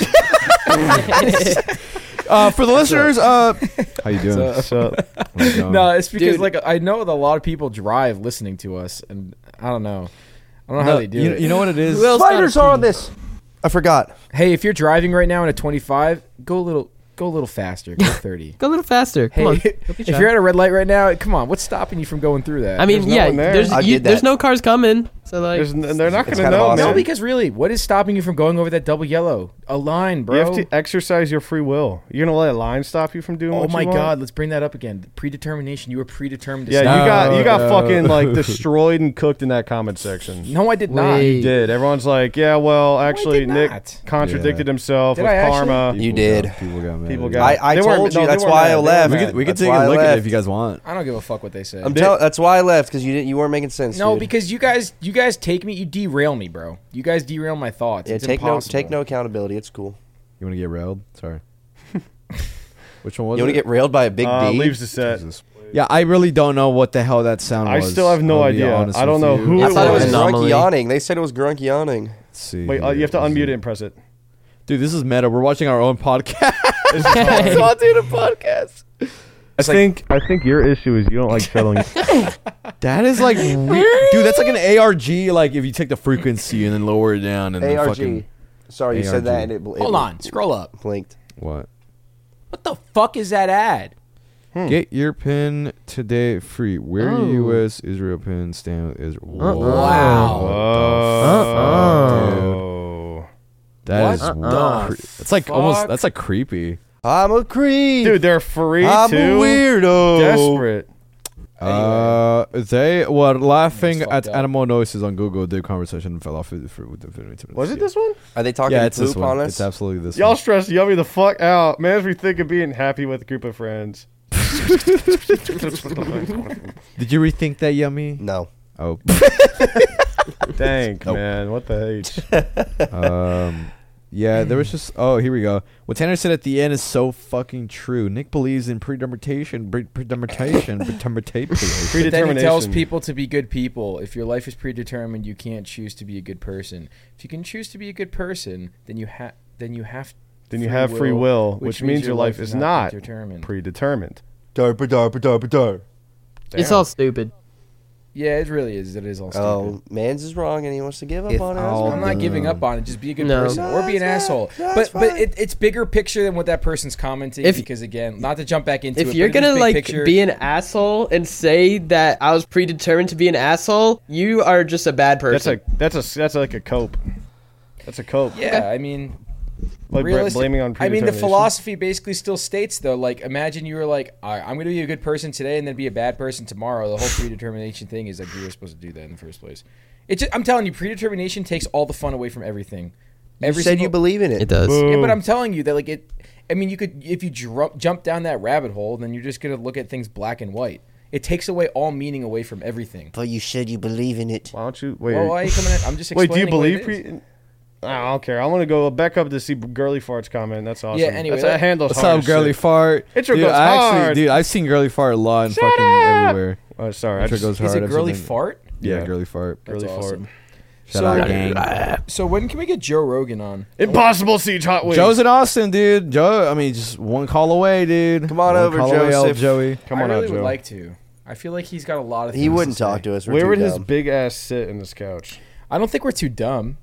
Speaker 6: Uh, for the listeners, uh, how you doing?
Speaker 4: What's
Speaker 1: So,
Speaker 6: How's it going?
Speaker 4: No, it's because
Speaker 3: Dude.
Speaker 4: like I know that a lot of people drive listening to us, and I don't know. I don't know how
Speaker 6: No,
Speaker 4: they do
Speaker 6: you,
Speaker 4: it.
Speaker 6: you know what it is?
Speaker 3: Who else got
Speaker 5: Spiders
Speaker 3: a
Speaker 5: are on
Speaker 3: pee?
Speaker 5: this. I forgot.
Speaker 4: Hey, if you're driving right now in a twenty-five, go a little, go a little faster. Go thirty.
Speaker 3: Go a little faster. Come
Speaker 4: Hey,
Speaker 3: on.
Speaker 4: if you're at a red light right now, come on. What's stopping you from going through that?
Speaker 3: I mean,
Speaker 1: There's no
Speaker 3: yeah,
Speaker 1: one there.
Speaker 3: there's
Speaker 5: I
Speaker 3: you,
Speaker 5: did
Speaker 3: there's
Speaker 5: that.
Speaker 3: no cars coming, so like
Speaker 1: there's n- they're not
Speaker 5: It's
Speaker 1: going to
Speaker 5: kind of
Speaker 1: know,
Speaker 5: awesome.
Speaker 4: no,
Speaker 1: man.
Speaker 4: because really, what is stopping you from going over that double yellow? A line, bro.
Speaker 1: You have to exercise your free will. You're going to let a line stop you from doing
Speaker 4: Oh
Speaker 1: what
Speaker 4: my
Speaker 1: you want?
Speaker 4: God, let's bring that up again. Predetermination. You were predetermined to
Speaker 1: Yeah,
Speaker 4: stop.
Speaker 1: you got you got
Speaker 6: No,
Speaker 1: fucking
Speaker 6: no.
Speaker 1: like destroyed and cooked in that comment section.
Speaker 4: No, I did not.
Speaker 3: Wait.
Speaker 1: You did. Everyone's like, yeah, well, actually,
Speaker 4: did
Speaker 1: Nick
Speaker 4: not.
Speaker 1: contradicted
Speaker 6: Yeah.
Speaker 1: himself
Speaker 4: Did
Speaker 1: with
Speaker 4: I actually?
Speaker 1: karma.
Speaker 5: You
Speaker 6: People
Speaker 5: did.
Speaker 6: got- people got mad.
Speaker 1: People
Speaker 6: at
Speaker 1: got-
Speaker 6: you.
Speaker 5: I, I
Speaker 1: They weren't-
Speaker 5: told
Speaker 1: no,
Speaker 5: you
Speaker 1: they
Speaker 5: that's
Speaker 1: weren't
Speaker 5: why
Speaker 1: mad.
Speaker 5: I
Speaker 1: They weren't
Speaker 5: left.
Speaker 6: We
Speaker 1: mad.
Speaker 6: could we could
Speaker 5: That's
Speaker 6: take
Speaker 5: why
Speaker 6: a
Speaker 5: I
Speaker 6: look at it
Speaker 5: left.
Speaker 6: if you guys want.
Speaker 4: I don't give a fuck what they say.
Speaker 5: I'm tell- That's why I left because you didn't. You weren't making sense.
Speaker 4: no,
Speaker 5: dude.
Speaker 4: because you guys, you guys take me, you derail me, bro. You guys derail my thoughts.
Speaker 5: yeah,
Speaker 4: it's
Speaker 5: take
Speaker 4: impossible.
Speaker 5: no take no accountability. It's cool.
Speaker 6: You want to get railed? Sorry. Which one was
Speaker 5: You want
Speaker 6: it?
Speaker 5: to get railed by a big
Speaker 1: Uh,
Speaker 5: D?
Speaker 1: leaves the set.
Speaker 6: Jesus. Yeah, I really don't know what the hell that sound
Speaker 1: I
Speaker 6: was.
Speaker 1: still have no
Speaker 6: I'll be
Speaker 1: idea.
Speaker 6: honest
Speaker 1: I don't
Speaker 6: with
Speaker 1: know
Speaker 6: you.
Speaker 1: who
Speaker 3: I
Speaker 1: it
Speaker 3: thought it
Speaker 5: It
Speaker 3: was
Speaker 5: was
Speaker 1: was.
Speaker 3: an
Speaker 5: grunk
Speaker 3: anomaly.
Speaker 5: yawning. They said it was grunk yawning.
Speaker 6: Let's see.
Speaker 1: Wait, uh, you have to unmute it and press it.
Speaker 6: Dude, this is meta. We're watching our own podcast.
Speaker 1: This is hard.
Speaker 6: Not doing a podcast.
Speaker 1: I think I think your issue is you don't like settling.
Speaker 6: That is like, weird. Dude, that's like an A R G. Like if you take the frequency and then lower it down and
Speaker 5: A
Speaker 6: then
Speaker 5: R
Speaker 6: fucking
Speaker 5: G. Sorry, you
Speaker 6: A R G.
Speaker 5: said that and it. bl- it
Speaker 4: Hold
Speaker 5: bl-
Speaker 4: on, scroll up.
Speaker 5: Blinked.
Speaker 6: what?
Speaker 4: What the fuck is that ad?
Speaker 1: Hmm.
Speaker 6: Get your pin today free. Wear
Speaker 3: Oh.
Speaker 6: U S Israel pin. Stand with Israel.
Speaker 3: Uh-uh.
Speaker 4: Wow.
Speaker 1: Whoa.
Speaker 6: That
Speaker 4: What
Speaker 6: is
Speaker 4: the
Speaker 6: weird. Cre- That's like almost.
Speaker 4: fuck?
Speaker 6: That's like creepy.
Speaker 5: I'm a creep.
Speaker 1: Dude, they're free
Speaker 5: I'm
Speaker 1: too.
Speaker 5: a weirdo.
Speaker 1: Desperate.
Speaker 6: Uh, they were laughing
Speaker 4: It's
Speaker 6: at
Speaker 4: fucked up.
Speaker 6: animal noises on Google. The conversation fell off with with the video.
Speaker 1: Was it this one?
Speaker 5: Are they talking
Speaker 6: Yeah, it's
Speaker 5: poop
Speaker 6: this one.
Speaker 5: on us?
Speaker 6: It's absolutely this
Speaker 1: Y'all
Speaker 6: one.
Speaker 1: stressed Yummy the fuck out. Man, we think of being happy with a group of friends.
Speaker 6: Did you rethink that, Yummy?
Speaker 5: No.
Speaker 6: Oh.
Speaker 1: Dang,
Speaker 6: Nope.
Speaker 1: man. What the H?
Speaker 6: um, yeah, there was just. Oh, here we go. What Tanner said at the end is so fucking true. Nick believes in predetermination, pre- predetermination, predetermination.
Speaker 4: But then he
Speaker 1: Predetermination.
Speaker 4: tells people to be good people. If your life is predetermined, you can't choose to be a good person. If you can choose to be a good person, then you have then you have
Speaker 1: Then you have free will, which, means, your life
Speaker 4: is
Speaker 1: is not
Speaker 4: predetermined.
Speaker 1: predetermined.
Speaker 5: Darpa, darpa, darpa, dar.
Speaker 3: It's all stupid.
Speaker 4: Yeah, it really is. It is all stupid.
Speaker 5: Oh, Mans is wrong and he wants to give up
Speaker 6: If
Speaker 5: on
Speaker 6: all
Speaker 5: us.
Speaker 4: I'm not giving up on it. Just be a good
Speaker 3: No.
Speaker 4: person or be an
Speaker 5: That's
Speaker 4: asshole.
Speaker 5: fine.
Speaker 4: But
Speaker 5: That's
Speaker 4: but
Speaker 5: fine.
Speaker 4: it, it's bigger picture than what that person's commenting.
Speaker 3: If-
Speaker 4: because again, not to jump back into it.
Speaker 3: If you're
Speaker 4: but it is
Speaker 3: gonna
Speaker 4: big
Speaker 3: like
Speaker 4: picture.
Speaker 3: be an asshole and say that I was predetermined to be an asshole, you are just a bad
Speaker 1: That's
Speaker 3: person.
Speaker 1: a that's a that's like a cope. That's a cope.
Speaker 4: yeah, I mean,
Speaker 1: Like bra-
Speaker 4: realistic-
Speaker 1: blaming on
Speaker 4: I mean, the
Speaker 1: predetermination.
Speaker 4: philosophy basically still states though. Like, imagine you were like, all right, I'm going to be a good person today and then be a bad person tomorrow. The whole predetermination thing is like you were supposed to do that in the first place. It's just, I'm telling you, predetermination takes all the fun away from everything.
Speaker 5: You
Speaker 4: Every
Speaker 5: said
Speaker 4: single-
Speaker 5: you believe in it.
Speaker 3: It does.
Speaker 1: Boo.
Speaker 4: Yeah, but I'm telling you that like it. I mean, you could if you dr- jump down that rabbit hole, then you're just gonna look at things black and white. It takes away all meaning away from everything.
Speaker 5: But you said you believe in it.
Speaker 1: Why don't you wait?
Speaker 4: Well, why are you coming in? I'm just
Speaker 1: wait, do you
Speaker 4: explaining what
Speaker 1: believe?
Speaker 4: it is.
Speaker 1: Pre- I don't care. I want to go back up to see girly farts comment. That's awesome.
Speaker 4: Yeah, anyway,
Speaker 1: That's,
Speaker 4: that-
Speaker 1: that handles
Speaker 6: What's
Speaker 1: hard
Speaker 6: up,
Speaker 1: as
Speaker 6: girly
Speaker 1: shit.
Speaker 6: fart?
Speaker 1: Intro
Speaker 6: dude,
Speaker 1: goes
Speaker 6: I actually,
Speaker 1: hard.
Speaker 6: dude, I've seen girly fart a lot and
Speaker 1: Shut
Speaker 6: fucking
Speaker 1: up!
Speaker 6: everywhere.
Speaker 1: Oh, sorry. I
Speaker 6: Intro
Speaker 1: just
Speaker 6: goes
Speaker 4: Is
Speaker 6: hard.
Speaker 4: it
Speaker 6: I've
Speaker 4: girly
Speaker 6: seen it.
Speaker 4: fart?
Speaker 6: Yeah,
Speaker 1: Yeah.
Speaker 6: girly fart.
Speaker 4: That's
Speaker 1: girly
Speaker 4: awesome.
Speaker 1: fart.
Speaker 6: Shout
Speaker 4: So-
Speaker 6: out, gang.
Speaker 4: So when can we get Joe Rogan on?
Speaker 1: Impossible Siege Hot Wings.
Speaker 6: Joe's in Austin, dude. Joe, I mean, just one call away, dude.
Speaker 5: Come on
Speaker 6: One
Speaker 5: over,
Speaker 6: call away, old
Speaker 5: Joseph.
Speaker 6: Joey.
Speaker 1: Come
Speaker 4: I
Speaker 1: on
Speaker 4: really
Speaker 1: out,
Speaker 4: would
Speaker 1: Joe.
Speaker 4: like to. I feel like he's got a lot of.
Speaker 5: He
Speaker 4: things
Speaker 5: wouldn't
Speaker 4: to
Speaker 5: talk
Speaker 4: say.
Speaker 5: to us. We're
Speaker 1: Where
Speaker 5: too
Speaker 1: would his
Speaker 5: dumb.
Speaker 1: big ass sit in this couch?
Speaker 4: I don't think we're too dumb.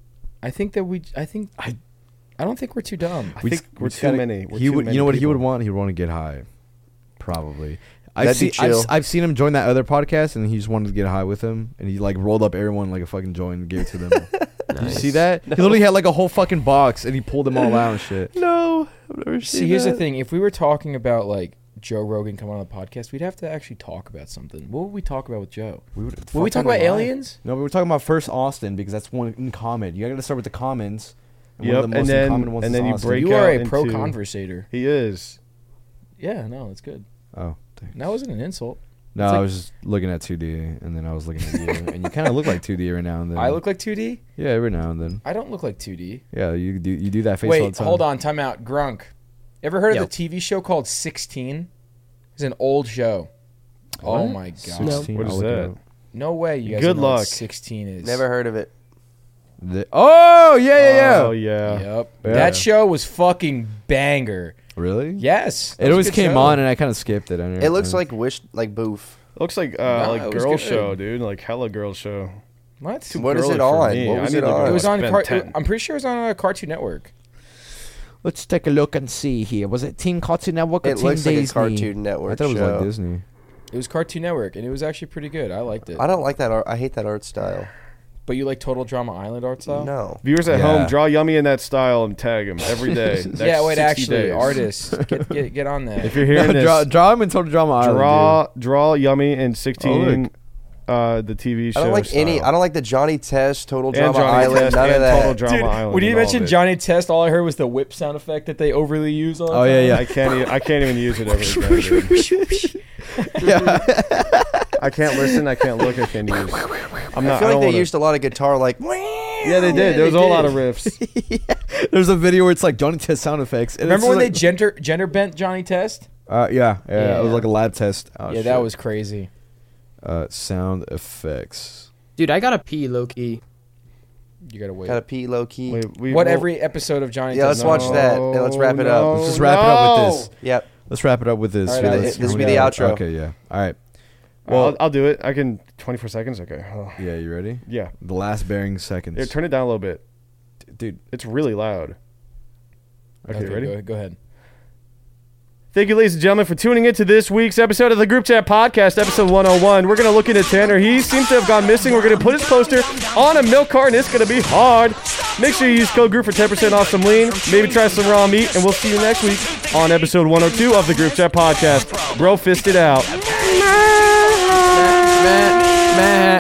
Speaker 4: I think that we. I think. I. I don't think we're too dumb.
Speaker 1: I
Speaker 6: We
Speaker 1: think
Speaker 6: just-
Speaker 1: we're
Speaker 6: we just
Speaker 1: too
Speaker 6: gotta-
Speaker 1: many. We're
Speaker 6: He
Speaker 1: too
Speaker 6: would,
Speaker 1: many
Speaker 6: you know what he would
Speaker 1: people.
Speaker 6: want? He would want to get high, probably. I've
Speaker 5: That'd be
Speaker 6: seen, I've,
Speaker 5: chill.
Speaker 6: s- I've seen him join that other podcast, and he just wanted to get high with him, and he like rolled up everyone like a fucking joint and gave it to them. Did you see that? He literally had like a whole fucking box, and he pulled them all out and shit.
Speaker 5: No, I've never seen
Speaker 4: See, here's
Speaker 5: that.
Speaker 4: the thing: if we were talking about like Joe Rogan coming on the podcast, we'd have to actually talk about something. What would we talk about with Joe?
Speaker 6: We would,
Speaker 4: Would we talk about aliens?
Speaker 6: No, but we're talking about first Austin because that's one in common. You gotta start with the commons. And
Speaker 1: Yep,
Speaker 6: one of the
Speaker 1: and
Speaker 6: most
Speaker 1: then-
Speaker 6: uncommon ones
Speaker 1: and
Speaker 6: is
Speaker 1: then you
Speaker 6: Austin.
Speaker 1: break
Speaker 4: You are
Speaker 1: out
Speaker 4: a pro
Speaker 1: into-
Speaker 4: conversator.
Speaker 1: He is.
Speaker 4: Yeah, no, that's good.
Speaker 6: Oh, thanks.
Speaker 4: That wasn't an insult.
Speaker 6: No,
Speaker 4: It's
Speaker 6: I
Speaker 4: like-
Speaker 6: was just looking at two D, and then I was looking at you, and you kind of look like two D every now and then.
Speaker 4: I look like two D.
Speaker 6: Yeah, every now and then.
Speaker 4: I don't look like two D.
Speaker 6: Yeah, you do. You do that face all the
Speaker 4: Wait,
Speaker 6: time.
Speaker 4: hold on, time out. Grunk. Ever heard
Speaker 3: Yo.
Speaker 4: of the T V show called sixteen? It's an old show. Oh
Speaker 6: What?
Speaker 4: my god.
Speaker 6: sixteen?
Speaker 1: What
Speaker 6: I'll
Speaker 1: is
Speaker 6: look it
Speaker 1: that?
Speaker 6: up.
Speaker 4: No way you guys
Speaker 1: Good
Speaker 4: know what
Speaker 1: luck.
Speaker 4: sixteen is.
Speaker 5: Never heard of it.
Speaker 6: The- oh yeah, yeah, yeah.
Speaker 1: Oh yeah.
Speaker 4: Yep.
Speaker 6: Yeah.
Speaker 4: That show was fucking banger.
Speaker 6: Really?
Speaker 4: Yes. that
Speaker 6: It
Speaker 4: was a
Speaker 6: always
Speaker 4: good
Speaker 6: came
Speaker 4: show.
Speaker 6: on, and I kind of skipped it. I
Speaker 5: It looks
Speaker 6: I-
Speaker 5: like wish like boof.
Speaker 1: Looks like uh
Speaker 4: Nah,
Speaker 1: like
Speaker 4: it was
Speaker 1: girl
Speaker 4: good.
Speaker 1: show, dude. Like hella girl show.
Speaker 4: What?
Speaker 1: Too
Speaker 5: What is
Speaker 1: girly
Speaker 5: it
Speaker 1: for
Speaker 5: on?
Speaker 1: me.
Speaker 5: What
Speaker 1: I
Speaker 5: was
Speaker 1: need
Speaker 5: it
Speaker 1: to go
Speaker 5: on?
Speaker 4: It was on.
Speaker 1: spend
Speaker 4: Car-
Speaker 1: ten.
Speaker 4: I'm pretty sure it was on uh, Cartoon Network.
Speaker 6: Let's take a look and see here. Was it Teen Cartoon Network or
Speaker 5: It
Speaker 6: Teen
Speaker 5: looks like a
Speaker 6: Disney?
Speaker 5: Cartoon Network
Speaker 6: I thought it was
Speaker 5: show.
Speaker 6: like Disney.
Speaker 4: It was Cartoon Network, and it was actually pretty good. I liked it.
Speaker 5: I don't like that art. I hate that art style.
Speaker 4: But you like Total Drama Island art style?
Speaker 5: No.
Speaker 1: Viewers at
Speaker 6: Yeah.
Speaker 1: home, draw Yummy in that style and tag him every day. Next
Speaker 4: Yeah, wait,
Speaker 1: sixty
Speaker 4: actually,
Speaker 1: days.
Speaker 4: artists, get, get get on that.
Speaker 1: If you're hearing this,
Speaker 6: draw, draw him in Total Drama Island.
Speaker 1: draw draw Yummy in
Speaker 6: Oh,
Speaker 1: sixteen.
Speaker 6: look.
Speaker 1: uh, the T V show.
Speaker 5: I don't like any.
Speaker 1: style.
Speaker 5: I don't like the Johnny Test, Total
Speaker 1: And
Speaker 5: Drama
Speaker 1: Johnny
Speaker 5: Island,
Speaker 1: Test
Speaker 5: none
Speaker 1: and
Speaker 5: of that.
Speaker 1: Total Drama
Speaker 4: Dude,
Speaker 1: Island.
Speaker 4: when you
Speaker 1: and all
Speaker 4: mentioned
Speaker 1: of it.
Speaker 4: Johnny Test, all I heard was the whip sound effect that they overly use all the
Speaker 6: Oh, yeah,
Speaker 4: time.
Speaker 6: yeah.
Speaker 1: I can't. e- I can't even use it ever again. dude. I can't listen. I can't look. I can't use. I'm
Speaker 5: I
Speaker 1: not.
Speaker 5: feel
Speaker 1: I
Speaker 5: like
Speaker 1: don't
Speaker 5: they
Speaker 1: wanna-
Speaker 5: used a lot of guitar, like.
Speaker 1: Yeah, they did.
Speaker 4: Yeah,
Speaker 1: there was
Speaker 4: they
Speaker 1: a whole lot
Speaker 4: did.
Speaker 1: of riffs.
Speaker 6: There's a video where it's like Johnny Test sound effects. and
Speaker 4: Remember
Speaker 6: it's
Speaker 4: when they
Speaker 6: like,
Speaker 4: gender gender bent Johnny Test?
Speaker 6: Uh, yeah, yeah, it was
Speaker 4: Yeah.
Speaker 6: like a lab test. Oh,
Speaker 4: yeah, that
Speaker 6: shit.
Speaker 4: was crazy.
Speaker 6: uh, sound effects.
Speaker 3: Dude, I gotta pee, low key.
Speaker 4: You gotta wait.
Speaker 5: Gotta pee low key.
Speaker 1: Wait, we,
Speaker 4: what
Speaker 1: well,
Speaker 4: every episode of Johnny
Speaker 5: Yeah,
Speaker 4: Test?
Speaker 5: let's watch that, and let's wrap it up.
Speaker 1: no,
Speaker 6: Let's just wrap it up with this.
Speaker 5: Yep.
Speaker 6: Let's wrap it up with this.
Speaker 4: All right,
Speaker 6: Yeah,
Speaker 4: Alex,
Speaker 6: let's-
Speaker 5: this will
Speaker 6: here
Speaker 5: be
Speaker 6: we
Speaker 5: the
Speaker 6: go.
Speaker 5: outro.
Speaker 6: Okay, yeah. All right.
Speaker 1: Well,
Speaker 6: Well,
Speaker 1: I'll, I'll do it. I can. twenty-four seconds. Okay. Oh,
Speaker 6: yeah, you ready?
Speaker 1: yeah.
Speaker 6: The last bearing seconds.
Speaker 1: Here, turn it down a little bit.
Speaker 6: Dude,
Speaker 1: It's really loud. Okay, ready?
Speaker 4: Go, go ahead.
Speaker 1: Thank you, ladies and gentlemen, for tuning in to this week's episode of the Group Chat Podcast, episode one oh one. We're going to look into Tanner. He seems to have gone missing. We're going to put his poster on a milk carton. It's going to be hard. Make sure you use code GROUP for ten percent off some lean. Maybe try some raw meat. And we'll see you next week on episode one oh two of the Group Chat Podcast. Bro, fist it out.
Speaker 4: meh, meh.